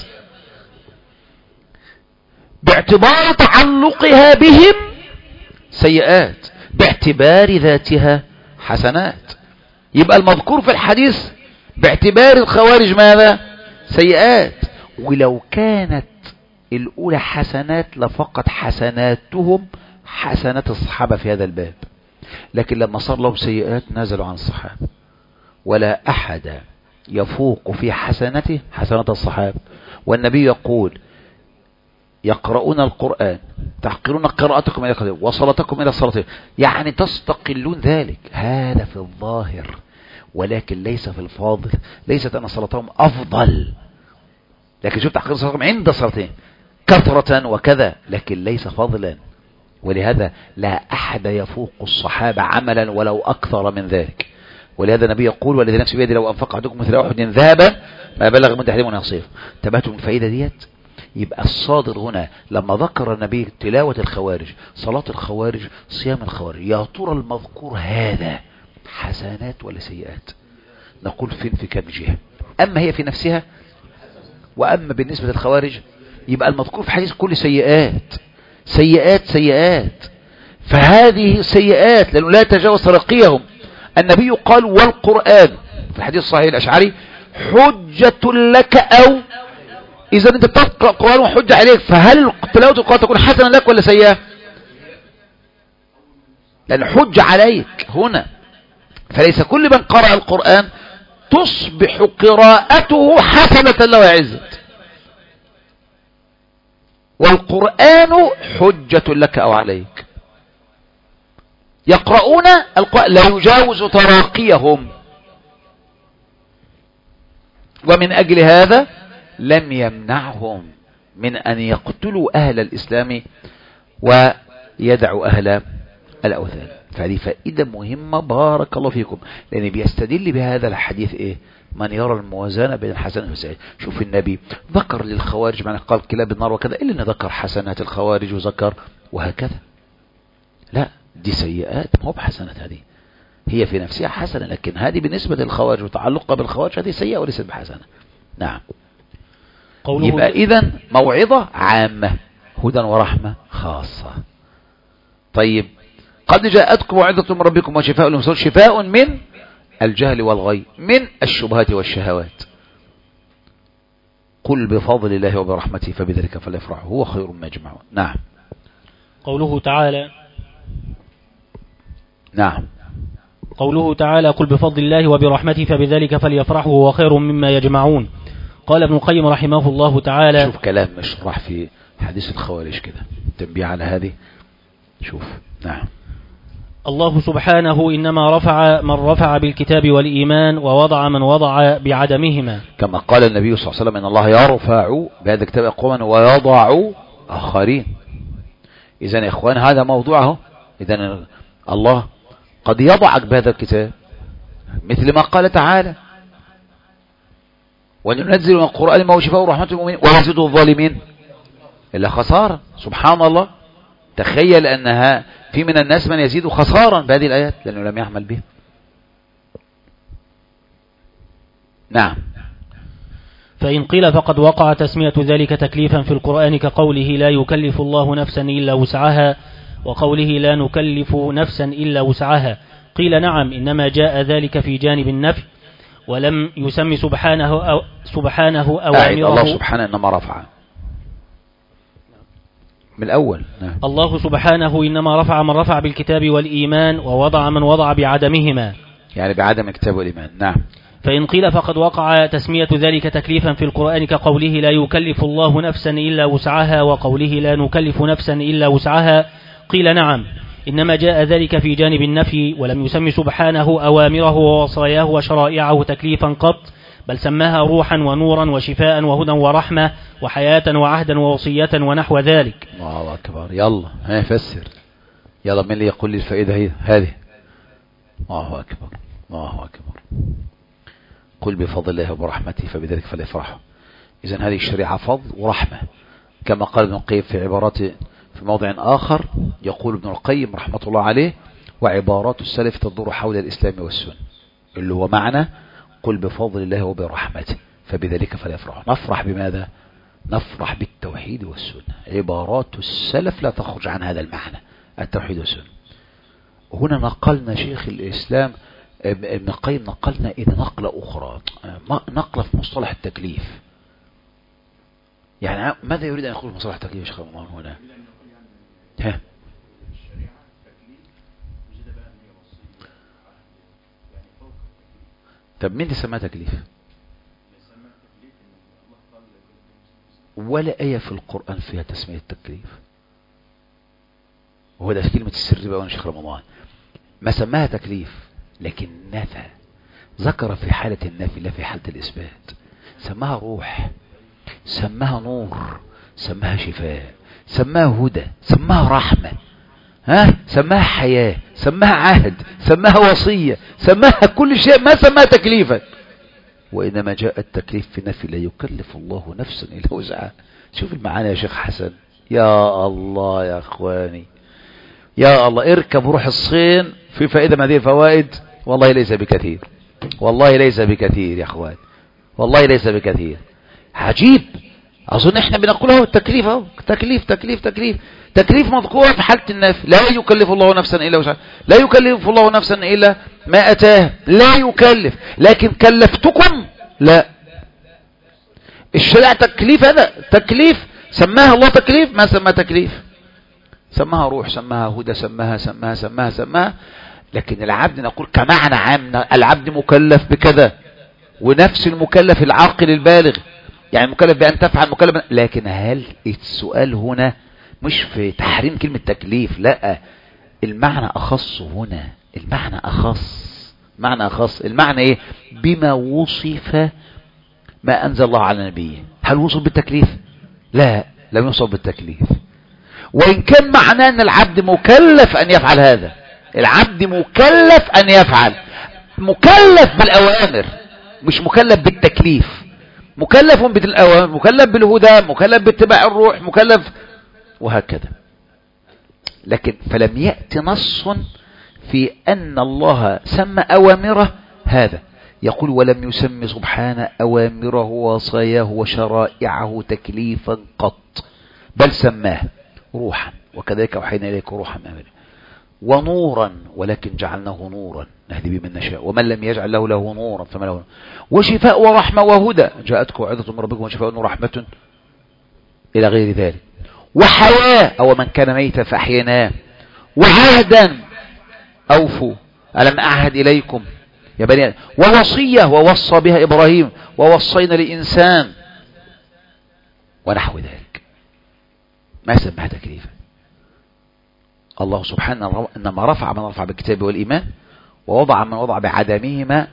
باعتبار تعلقها بهم سيئات، باعتبار ذاتها حسنات. يبقى المذكور في الحديث باعتبار الخوارج ماذا؟ سيئات. ولو كانت الأولى حسنات لفقط حسناتهم حسنات الصحابة في هذا الباب، لكن لما صار لهم سيئات نزلوا عن الصحابة. ولا أحد يفوق في حسنته حسنات الصحابة. والنبي يقول يقرؤون القرآن تحقرون قراءتكم إلى قراءتكم وصلاتكم إلى صلاتهم، يعني تستقلون ذلك. هذا في الظاهر، ولكن ليس في الفاضل. ليست أن صلاتهم أفضل، لكن شوف تحقير صلاتهم عند صلاتهم كثرة وكذا، لكن ليس فضلا. ولهذا لا أحد يفوق الصحابة عملا ولو أكثر من ذلك. ولهذا النبي يقول والذي نفسي بيده لو أنفق أحدكم مثل أحد ذهبا ما بلغ من أحدهم نصيفه. انتبهتوا من الفائدة ديت؟ يبقى الصادر هنا لما ذكر النبي تلاوة الخوارج، صلاة الخوارج، صيام الخوارج، يا ترى المذكور هذا حسنات ولا سيئات؟ نقول في كم جهة. أما هي في نفسها، وأما بالنسبة للخوارج يبقى المذكور في حديث كل سيئات سيئات سيئات، فهذه سيئات لأنه لا يتجاوز ترقيهم. النبي قال والقرآن في الحديث الصحيح الأشعري حجة لك، أو إذا أنت تقرأ القرآن وحجة عليك، فهل تلاوة القرآن تكون حسنة لك ولا سيئة؟ لأن حجة عليك هنا، فليس كل من قرأ القرآن تصبح قراءته حسنة له وعزت. والقرآن حجة لك أو عليك. يقرؤون القرآن لا يجاوز تراقيهم، ومن أجل هذا لم يمنعهم من أن يقتلوا أهل الإسلام ويدعوا أهل الأوثان. فهذه فائدة مهمة بارك الله فيكم، لأن بيستدل بهذا الحديث إيه؟ من يرى الموازنة بين الحسن والسيئات. شوف النبي ذكر للخوارج معنى قال كلاب النار وكذا، إلا أن ذكر حسنات الخوارج وذكر وهكذا. لا، دي سيئات ما هو بحسنات، هذه هي في نفسها حسنة، لكن هذه بالنسبة للخوارج وتعلقها بالخوارج هذه سيئة وليست بحسنة. نعم. يبقى إذن موعظة عامة، هدى ورحمة خاصة. طيب، قد جاءتكم موعظة من ربكم وشفاء للمصير، شفاء من الجهل والغي، من الشبهات والشهوات. قل بفضل الله وبرحمته فبذلك فليفرحوا هو خير مما يجمعون. نعم. قوله تعالى نعم. قوله تعالى قل بفضل الله وبرحمته فبذلك فليفرحوا هو خير مما يجمعون. قال ابن القيم رحمه الله تعالى، شوف كلام مشرح في حديث الخوارج كده، تنبيه على هذه. شوف. نعم. الله سبحانه إنما رفع من رفع بالكتاب والإيمان ووضع من وضع بعدمهما، كما قال النبي صلى الله عليه وسلم إن الله يرفع بهذا الكتاب أقواما ويضع آخرين. إذن يا إخوان هذا موضوعه. إذن الله قد يضعك بهذا الكتاب مثل ما قال تعالى وننزل من القرآن ما هو شفاء ورحمة للمؤمنين ويزيد الظالمين إلا خسارة. سبحان الله، تخيل أنها في من الناس من يزيد خسارا بهذه الآيات لأنه لم يعمل بها. نعم. فإن قيل فقد وقع تسمية ذلك تكليفا في القرآن كقوله لا يكلف الله نفسا إلا وسعها وقوله لا نكلف نفسا إلا وسعها. قيل نعم، إنما جاء ذلك في جانب النفي ولم يسمي سبحانه أوامره. الله سبحانه إنما رفع من الأول. نعم. الله سبحانه إنما رفع من رفع بالكتاب والإيمان ووضع من وضع بعدمهما، يعني بعدم الكتاب والإيمان. نعم. فإن قيل فقد وقع تسمية ذلك تكليفا في القرآن كقوله لا يكلف الله نفسا إلا وسعها وقوله لا نكلف نفسا إلا وسعها. قيل نعم، إنما جاء ذلك في جانب النفي ولم يسمي سبحانه أوامره ووصاياه وشرائعه تكليفا قط، بل سماها روحا ونورا وشفاء وهدى ورحمة وحياة وعهدا ووصية ونحو ذلك. الله أكبر. يلا فسر، يلا من اللي يقول لي الفائدة هذه. الله أكبر الله أكبر. قل بفضل الله وبرحمته فبذلك فليفرحوا. إذن هذه الشريعة فضل ورحمة، كما قال ابن القيم في عبارات في موضع آخر. يقول ابن القيم رحمة الله عليه وعبارات السلف تدور حول الإسلام والسنة، اللي هو معنى قل بفضل الله وبرحمته فبذلك فليفرحوا. نفرح بماذا؟ نفرح بالتوحيد والسنة. عبارات السلف لا تخرج عن هذا المعنى، التوحيد والسنة. هنا نقلنا شيخ الإسلام ابن القيم نقلنا إلى نقلة أخرى، نقلة في مصطلح التكليف. يعني ماذا يريد أن يقول في مصطلح التكليف يا شيخ الله هنا؟ ها؟ طب مين اللي سماه تكليف؟ ولا آية في القرآن فيها تسمية التكليف. وهو ده كلمة السر بقى وانا شيخ رمضان ما سماها تكليف، لكن نفى، ذكر في حالة النفي لا في حالة الإثبات. سماها روح، سماها نور، سماها شفاء، سماها هدى، سماها رحمة، سماها حياة، سماها عهد، سماها وصية، سماها كل شيء، ما سماها تكليفا. وإنما جاء التكليف في نفي لا يكلف الله نفسا إلا وسعها. شوف المعاني يا شيخ حسن. يا الله يا أخواني، يا الله، اركب روح الصين في فائدة من هذه الفوائد. والله ليس بكثير، والله ليس بكثير يا أخوان، والله ليس بكثير. عجيب أظن إحنا بنقوله التكليف أهو، تكليف تكليف تكليف تكليف مذكورة في حالة النفي. لا يكلف الله نفسا إلا وسعها، لا يكلف الله نفسا إلا ما أتاه، لا يكلف. لكن كلفتكم لا، الشريعة تكليف، هذا تكليف سماها الله تكليف، ما سماها تكليف، سماها روح، سماها هدى، سماها. لكن العبد نقول كمعنى عام، العبد مكلف بكذا، ونفس المكلف العاقل البالغ، يعني مكلف بأن تفعل، مكلف. لكن هل السؤال هنا مش في تحريم كلمة تكليف، لا، المعنى أخص هنا، المعنى أخص، معنى أخص. المعنى إيه؟ بما وصف ما أنزل الله على نبيه. هل وصف بالتكليف؟ لا، لم يوصف بالتكليف، وإن كان معناه أن العبد مكلف أن يفعل هذا، العبد مكلف أن يفعل، مكلف بالأوامر، مش مكلف بالتكليف، مكلف بالأوامر، مكلف بالهدى، مكلف باتباع الروح، مكلف، وهكذا. لكن فلم يأتي نص في أن الله سمى أوامره هذا. يقول ولم يسمي سبحانه أوامره ووصاياه وشرائعه تكليفا قط، بل سماه روحا، وكذلك أوحينا إليك روحا من أمرنا، ونورا، ولكن جعلناه نورا نهدي به من نشاء، ومن لم يجعل له نورا فما له نور، وشفاء ورحمة وهدى، جاءتكم موعظة من ربكم وشفاء ورحمة، إلى غير ذلك، وحياة، أو من كان ميتا فأحييناه، وعهدا أوفوا ألم أعهد إليكم يا بني آدم، ووصية ووصى بها إبراهيم، ووصينا الإنسان، ونحو ذلك. ما سمى تكليفا. الله سبحانه إنما رفع من رفع بالكتاب والإيمان، ووضع من وضع بعدمهما،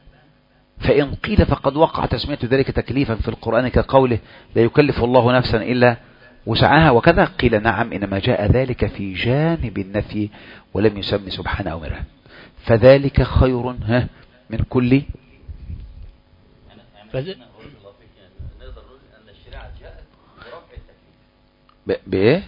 فإن قيل فقد وقع تسمية ذلك تكليفا في القرآن كقوله لا يكلف الله نفسا إلا وسعها، وكذا قيل نعم، إنما جاء ذلك في جانب النفي ولم يسمي سبحانه أمره، فذلك خير من كل. نقدر نقول أن الشريعة جاءت برفع التكليف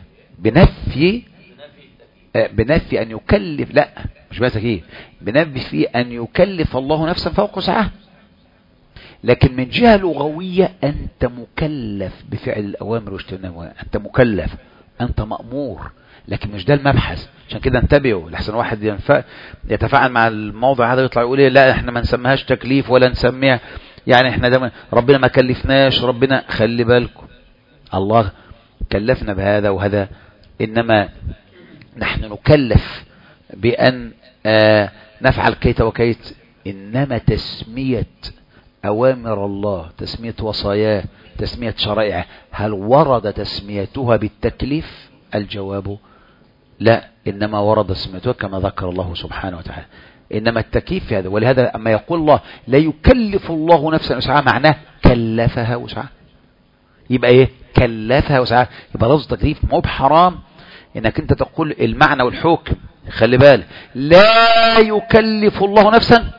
بنفي أن يكلف، لا مش بس كده، بنفي أن يكلف الله نفسا فوق وسعها. لكن من جهة لغوية أنت مكلف بفعل الأوامر واجتناب، أنت مكلف، أنت مأمور، لكن مش ده المبحث. عشان كده انتبهوا لحسن واحد يتفاعل مع الموضوع هذا ويطلع يقول لا احنا ما نسميهاش تكليف ولا نسميها، يعني احنا ده ربنا ما كلفناش، ربنا خلي بالكم الله كلفنا بهذا وهذا، إنما نحن نكلف بأن نفعل كيت وكيت. إنما تسمية أوامر الله، تسمية وصاياه، تسمية شرائعه، هل ورد تسميتها بالتكليف؟ الجواب لا، إنما ورد تسميتها كما ذكر الله سبحانه وتعالى. إنما التكليف في هذا، ولهذا أما يقول الله لا يكلف الله نفسا وسعها، معناه كلفها وسعها. يبقى ايه؟ كلفها وسعها. يبقى لفظ تكليف مو بحرام انك انت تقول المعنى والحكم. خلي بالك، لا يكلف الله نفسا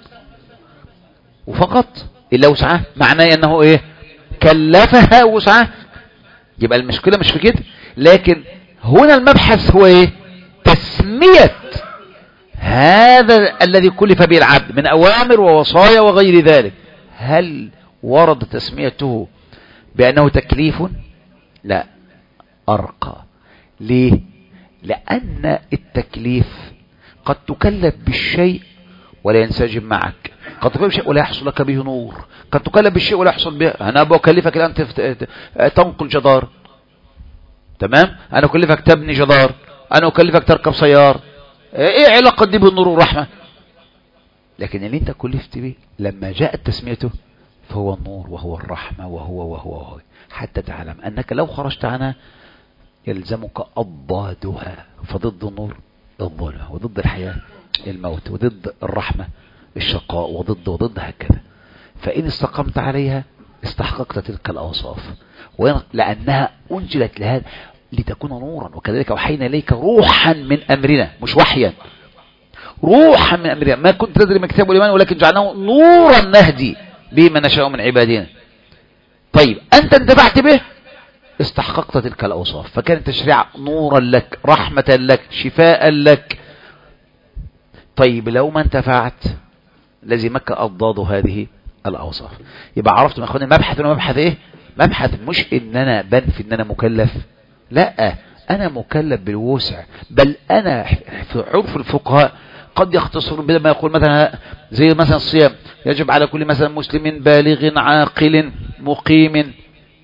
وفقط الا وسعها، معناه انه ايه؟ كلفها وسعها. يبقى المشكلة مش في كده، لكن هنا المبحث هو ايه؟ تسمية هذا الذي كلف به العبد من اوامر ووصايا وغير ذلك، هل ورد تسميته بأنه تكليف؟ لا، أرقى. ليه؟ لأن التكليف قد تكلف بالشيء ولا ينسجم معك، قد تكلف بالشيء ولا يحصل لك به نور، قد تكلف بالشيء ولا يحصل به. أنا بكلفك الآن تنقل جدار، تمام؟ أنا أكلفك تبني جدار، أنا أكلفك تركب سيارة، إيه علاقة دي بالنور والرحمة؟ لكن اللي أنت كلفت به لما جاءت تسميته فهو النور وهو الرحمة وهو حتى تعلم أنك لو خرجت عنها يلزمك أضدادها، فضد النور الظلمة، وضد الحياة الموت، وضد الرحمة الشقاء، وضد هكذا. فإن استقمت عليها استحققت تلك الأوصاف، لأنها أنزلت لهذا لتكون نورا. وكذلك أوحينا إليك روحا من أمرنا، مش وحيا، روحا من أمرنا، ما كنت تدري ما الكتاب والإيمان ولكن جعلناه نورا نهدي به من نشاء من عبادنا. طيب أنت انتفعت به استحققت تلك الأوصاف، فكانت الشريعة نورا لك، رحمة لك، شفاء لك. طيب لو ما انتفعت لزمك أضداد هذه الأوصاف. يبقى عرفتم يا أخواني مبحث ايه؟ مبحث مش ان انا بنفي ان انا مكلف، لا، انا مكلف بالوسع، بل انا في عرف الفقهاء قد يختصر بما يقول مثلا زي مثلا الصيام يجب على كل مثلا مسلم بالغ عاقل مقيم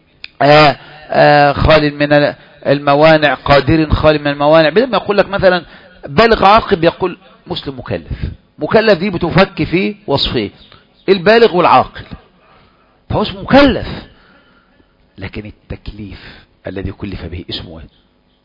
خال من الموانع، قادر خال من الموانع، بدل ما يقول لك مثلا بالغ عاقل يقول مسلم مكلف. مكلف دي بتفك في وصفين، البالغ والعاقل، فهو اسمه مكلف. لكن التكليف الذي كلف به اسمه ايه؟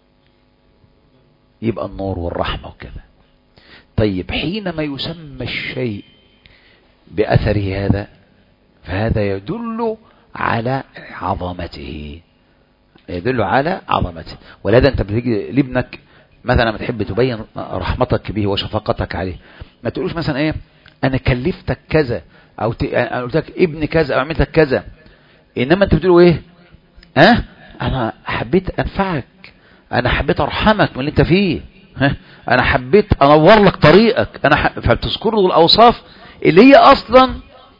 يبقى النور والرحمة وكذا. طيب حينما يسمى الشيء بأثره هذا، فهذا يدل على عظمته، يدل على عظمته. ولهذا انت بتيجي لابنك مثلا ما تحب تبين رحمتك به وشفقتك عليه، ما تقولوش مثلا ايه انا كلفتك كذا، او انا قلت لك ابني كذا او عملتك كذا، انما انت بتقول ايه؟ انا حبيت انفعك، انا حبيت ارحمك من اللي انت فيه، انا حبيت انور لك طريقك، فبتذكر له الاوصاف اللي هي اصلا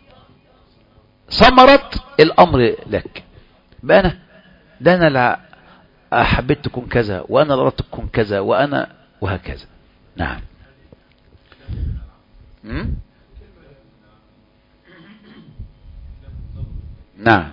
ثمرت الامر لك. بقى انا لا حبيت تكون كذا، وانا اردت تكون كذا، وانا وهكذا. نعم. نعم،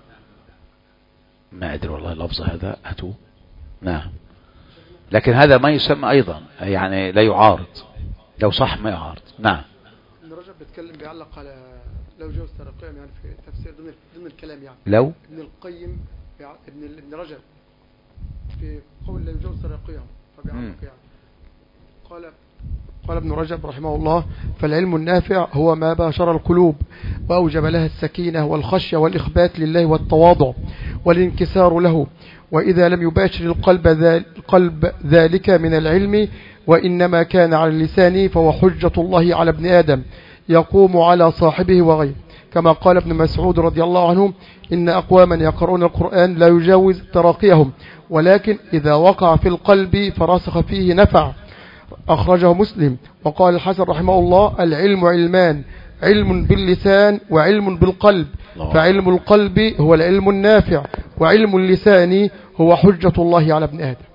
ما ادري والله اللفظ هذا هاتوه. نعم، لكن هذا ما يسمى ايضا، يعني لا يعارض، لو صح ما يعارض. نعم. ابن رجب بيتكلم بيعلق على لو جوز ترقيم، يعني في تفسير ضمن الكلام، يعني لو ابن القيم ابن رجب في قول لو جوز ترقيم فبيعلق يعني قال ابن رجب رحمه الله: فالعلم النافع هو ما باشر القلوب وأوجب لها السكينة والخشية والإخبات لله والتواضع والانكسار له، وإذا لم يباشر القلب ذلك من العلم وإنما كان على اللسان فهو حجة الله على ابن آدم يقوم على صاحبه وغيره، كما قال ابن مسعود رضي الله عنه: إن أقواما يقرؤون القرآن لا يجاوز تراقيهم، ولكن إذا وقع في القلب فرسخ فيه نفع. أخرجه مسلم. وقال الحسن رحمه الله: العلم علمان، علم باللسان وعلم بالقلب، فعلم القلب هو العلم النافع، وعلم اللسان هو حجة الله على ابن آدم.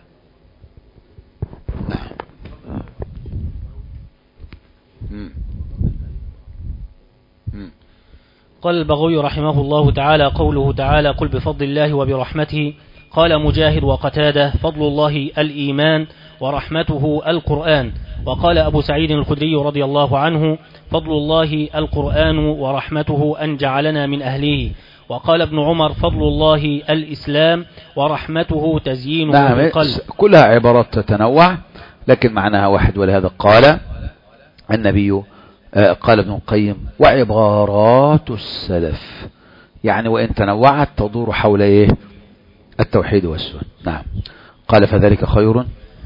قال البغوي رحمه الله تعالى: قوله تعالى: قل بفضل الله وبرحمته. قال مجاهد وقتادة: فضل الله الإيمان ورحمته القرآن. وقال أبو سعيد الخدري رضي الله عنه: فضل الله القرآن ورحمته أن جعلنا من أهله. وقال ابن عمر: فضل الله الإسلام ورحمته تزيينه بالقلب. كلها عبارات تتنوع لكن معناها واحد. ولهذا قال النبي، قال ابن القيم: وعبارات السلف، يعني وإن تنوعت تدور حول إيه؟ التوحيد والسنة. نعم. قال فذلك خير،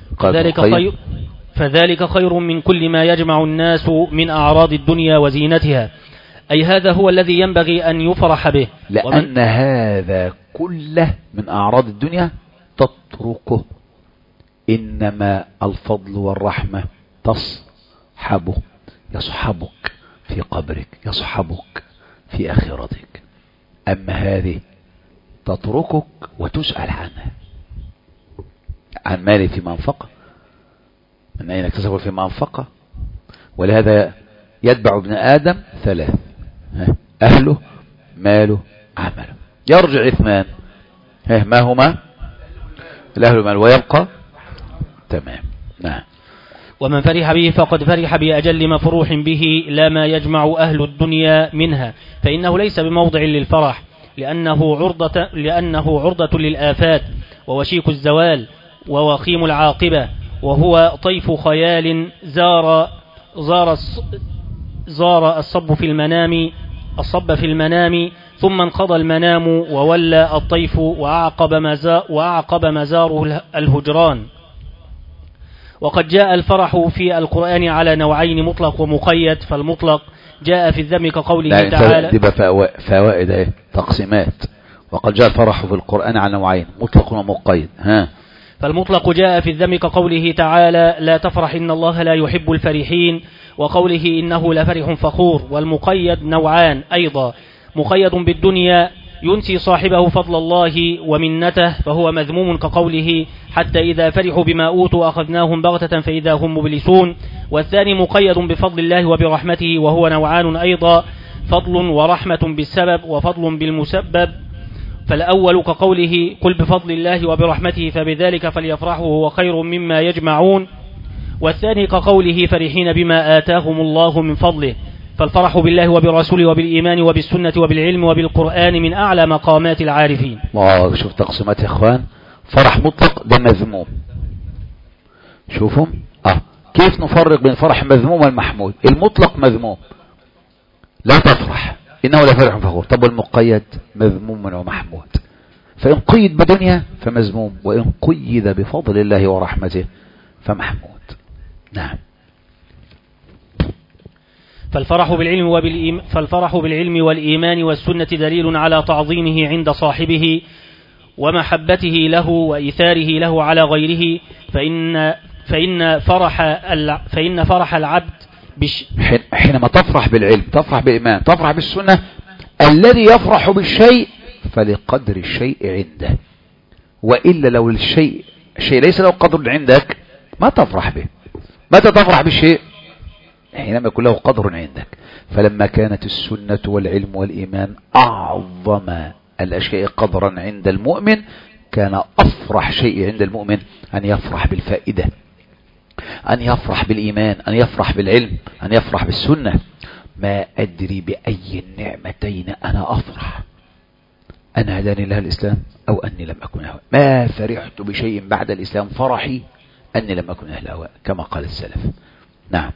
فذلك خير من كل ما يجمع الناس من أعراض الدنيا وزينتها، أي هذا هو الذي ينبغي أن يفرح به، لأن هذا كله من أعراض الدنيا تتركه، إنما الفضل والرحمة تصحبه، يصحبك في قبرك، يصحبك في آخرتك. أما هذه تتركك وتسأل عنها، عن مالي فيما أنفقه، من أين اكتسبه فيما أنفقه. ولهذا يتبع ابن آدم ثلاث: أهله، ماله، عمله. يرجع اثنان، ما هما؟ الأهل والمال، ويبقى تمام. نعم. ومن فرح به فقد فرح بأجل مفروح به، لا ما يجمع أهل الدنيا منها، فإنه ليس بموضع للفرح، لأنه عرضة للآفات ووشيك الزوال ووخيم العاقبة، وهو طيف خيال زار الصب في المنام ثم انقضى المنام وولى الطيف وأعقب مزاره الهجران. وقد جاء الفرح في القرآن على نوعين: مطلق ومقيد. فالمطلق جاء في الذم كقوله تعالى. دي فوائد تقسيمات. وقد جاء الفرح في القرآن على نوعين: مطلق ومقيد. فالمطلق جاء في الذم كقوله تعالى: لا تفرح إن الله لا يحب الفرحين، وقوله إنه لفرح فخور. والمقيد نوعان أيضا: مقيد بالدنيا ينسي صاحبه فضل الله ومنته فهو مذموم كقوله حتى إذا فرحوا بما أوتوا أخذناهم بغتة فإذا هم مبلسون. والثاني مقيد بفضل الله وبرحمته وهو نوعان أيضا، فضل ورحمة بالسبب وفضل بالمسبب. فالأول كقوله قل بفضل الله وبرحمته فبذلك فليفرحوا هو خير مما يجمعون. والثاني كقوله فرحين بما آتاهم الله من فضله، فالفرح بالله وبرسوله وبالإيمان وبالسنة وبالعلم وبالقرآن من أعلى مقامات العارفين. شوف تقسيمات يا إخوان. فرح مطلق ده مذموم. شوفوا كيف نفرق بين فرح مذموم والمحمود. المطلق مذموم، لا تفرح إنه لفرح فخور. طب والمقيد مذموم ومحمود، فإن قيد بدنيا فمذموم، وإن قيد بفضل الله ورحمته فمحمود. نعم. فالفرح بالعلم والإيمان والسنة دليل على تعظيمه عند صاحبه ومحبته له وإيثاره له على غيره. فإن فرح العبد حينما تفرح بالعلم، تفرح بالإيمان، تفرح بالسنة، الذي يفرح بالشيء فلقدر الشيء عنده، وإلا لو الشيء ليس له قدر عندك ما تفرح به. متى تفرح بالشيء؟ حينما يكون له قدر عندك. فلما كانت السنة والعلم والإيمان أعظم الأشياء قدرا عند المؤمن، كان أفرح شيء عند المؤمن أن يفرح بالفائدة، أن يفرح بالإيمان، أن يفرح بالعلم، أن يفرح بالسنة. ما أدري بأي النعمتين أنا أفرح، أن هداني الله الإسلام أو أني لم أكن أهواء. ما فرحت بشيء بعد الإسلام فرحي أني لم أكن أهل أهواء كما قال السلف. نعم.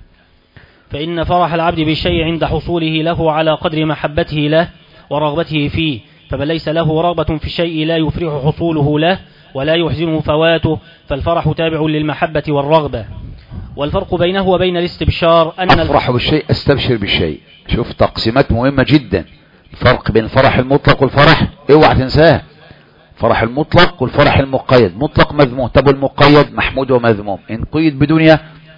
فإن فرح العبد بالشيء عند حصوله له على قدر محبته له ورغبته فيه، فمن ليس له رغبة في الشيء لا يفرح حصوله له ولا يحزنه فواته، فالفرح تابع للمحبة والرغبة. والفرق بينه وبين الاستبشار أن أفرح بالشيء أستبشر بالشيء. شوف تقسيمات مهمة جدا. الفرق بين الفرح المطلق والفرح اوعى تنساه. فرح المطلق والفرح المقيد. مطلق مذموم، طب المقيد محمود ومذموم. إن قيد بدنيا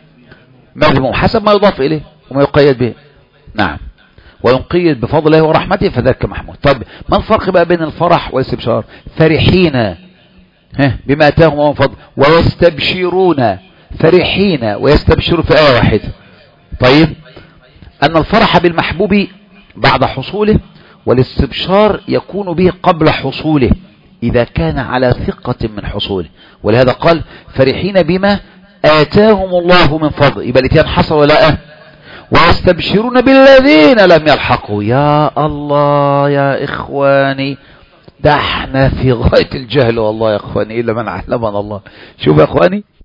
مذموم حسب ما يضاف إليه وما يقيد به. نعم. وإن قيد بفضل الله ورحمته فذاك محمود. طب ما الفرق بقى بين الفرح والاستبشار؟ فرحين بما أتاهم من فضل ويستبشرون. فرحين ويستبشروا في آية واحدة. طيب أن الفرح بالمحبوب بعد حصوله، والاستبشار يكون به قبل حصوله إذا كان على ثقة من حصوله. ولهذا قال فرحين بما آتاهم الله من فضل، يبقى الاتيان حصل ولا ويستبشرون بالذين لم يلحقوا. يا الله يا إخواني، ده احنا في غاية الجهل والله يا إخواني، إلا من علمنا الله. شوف يا إخواني،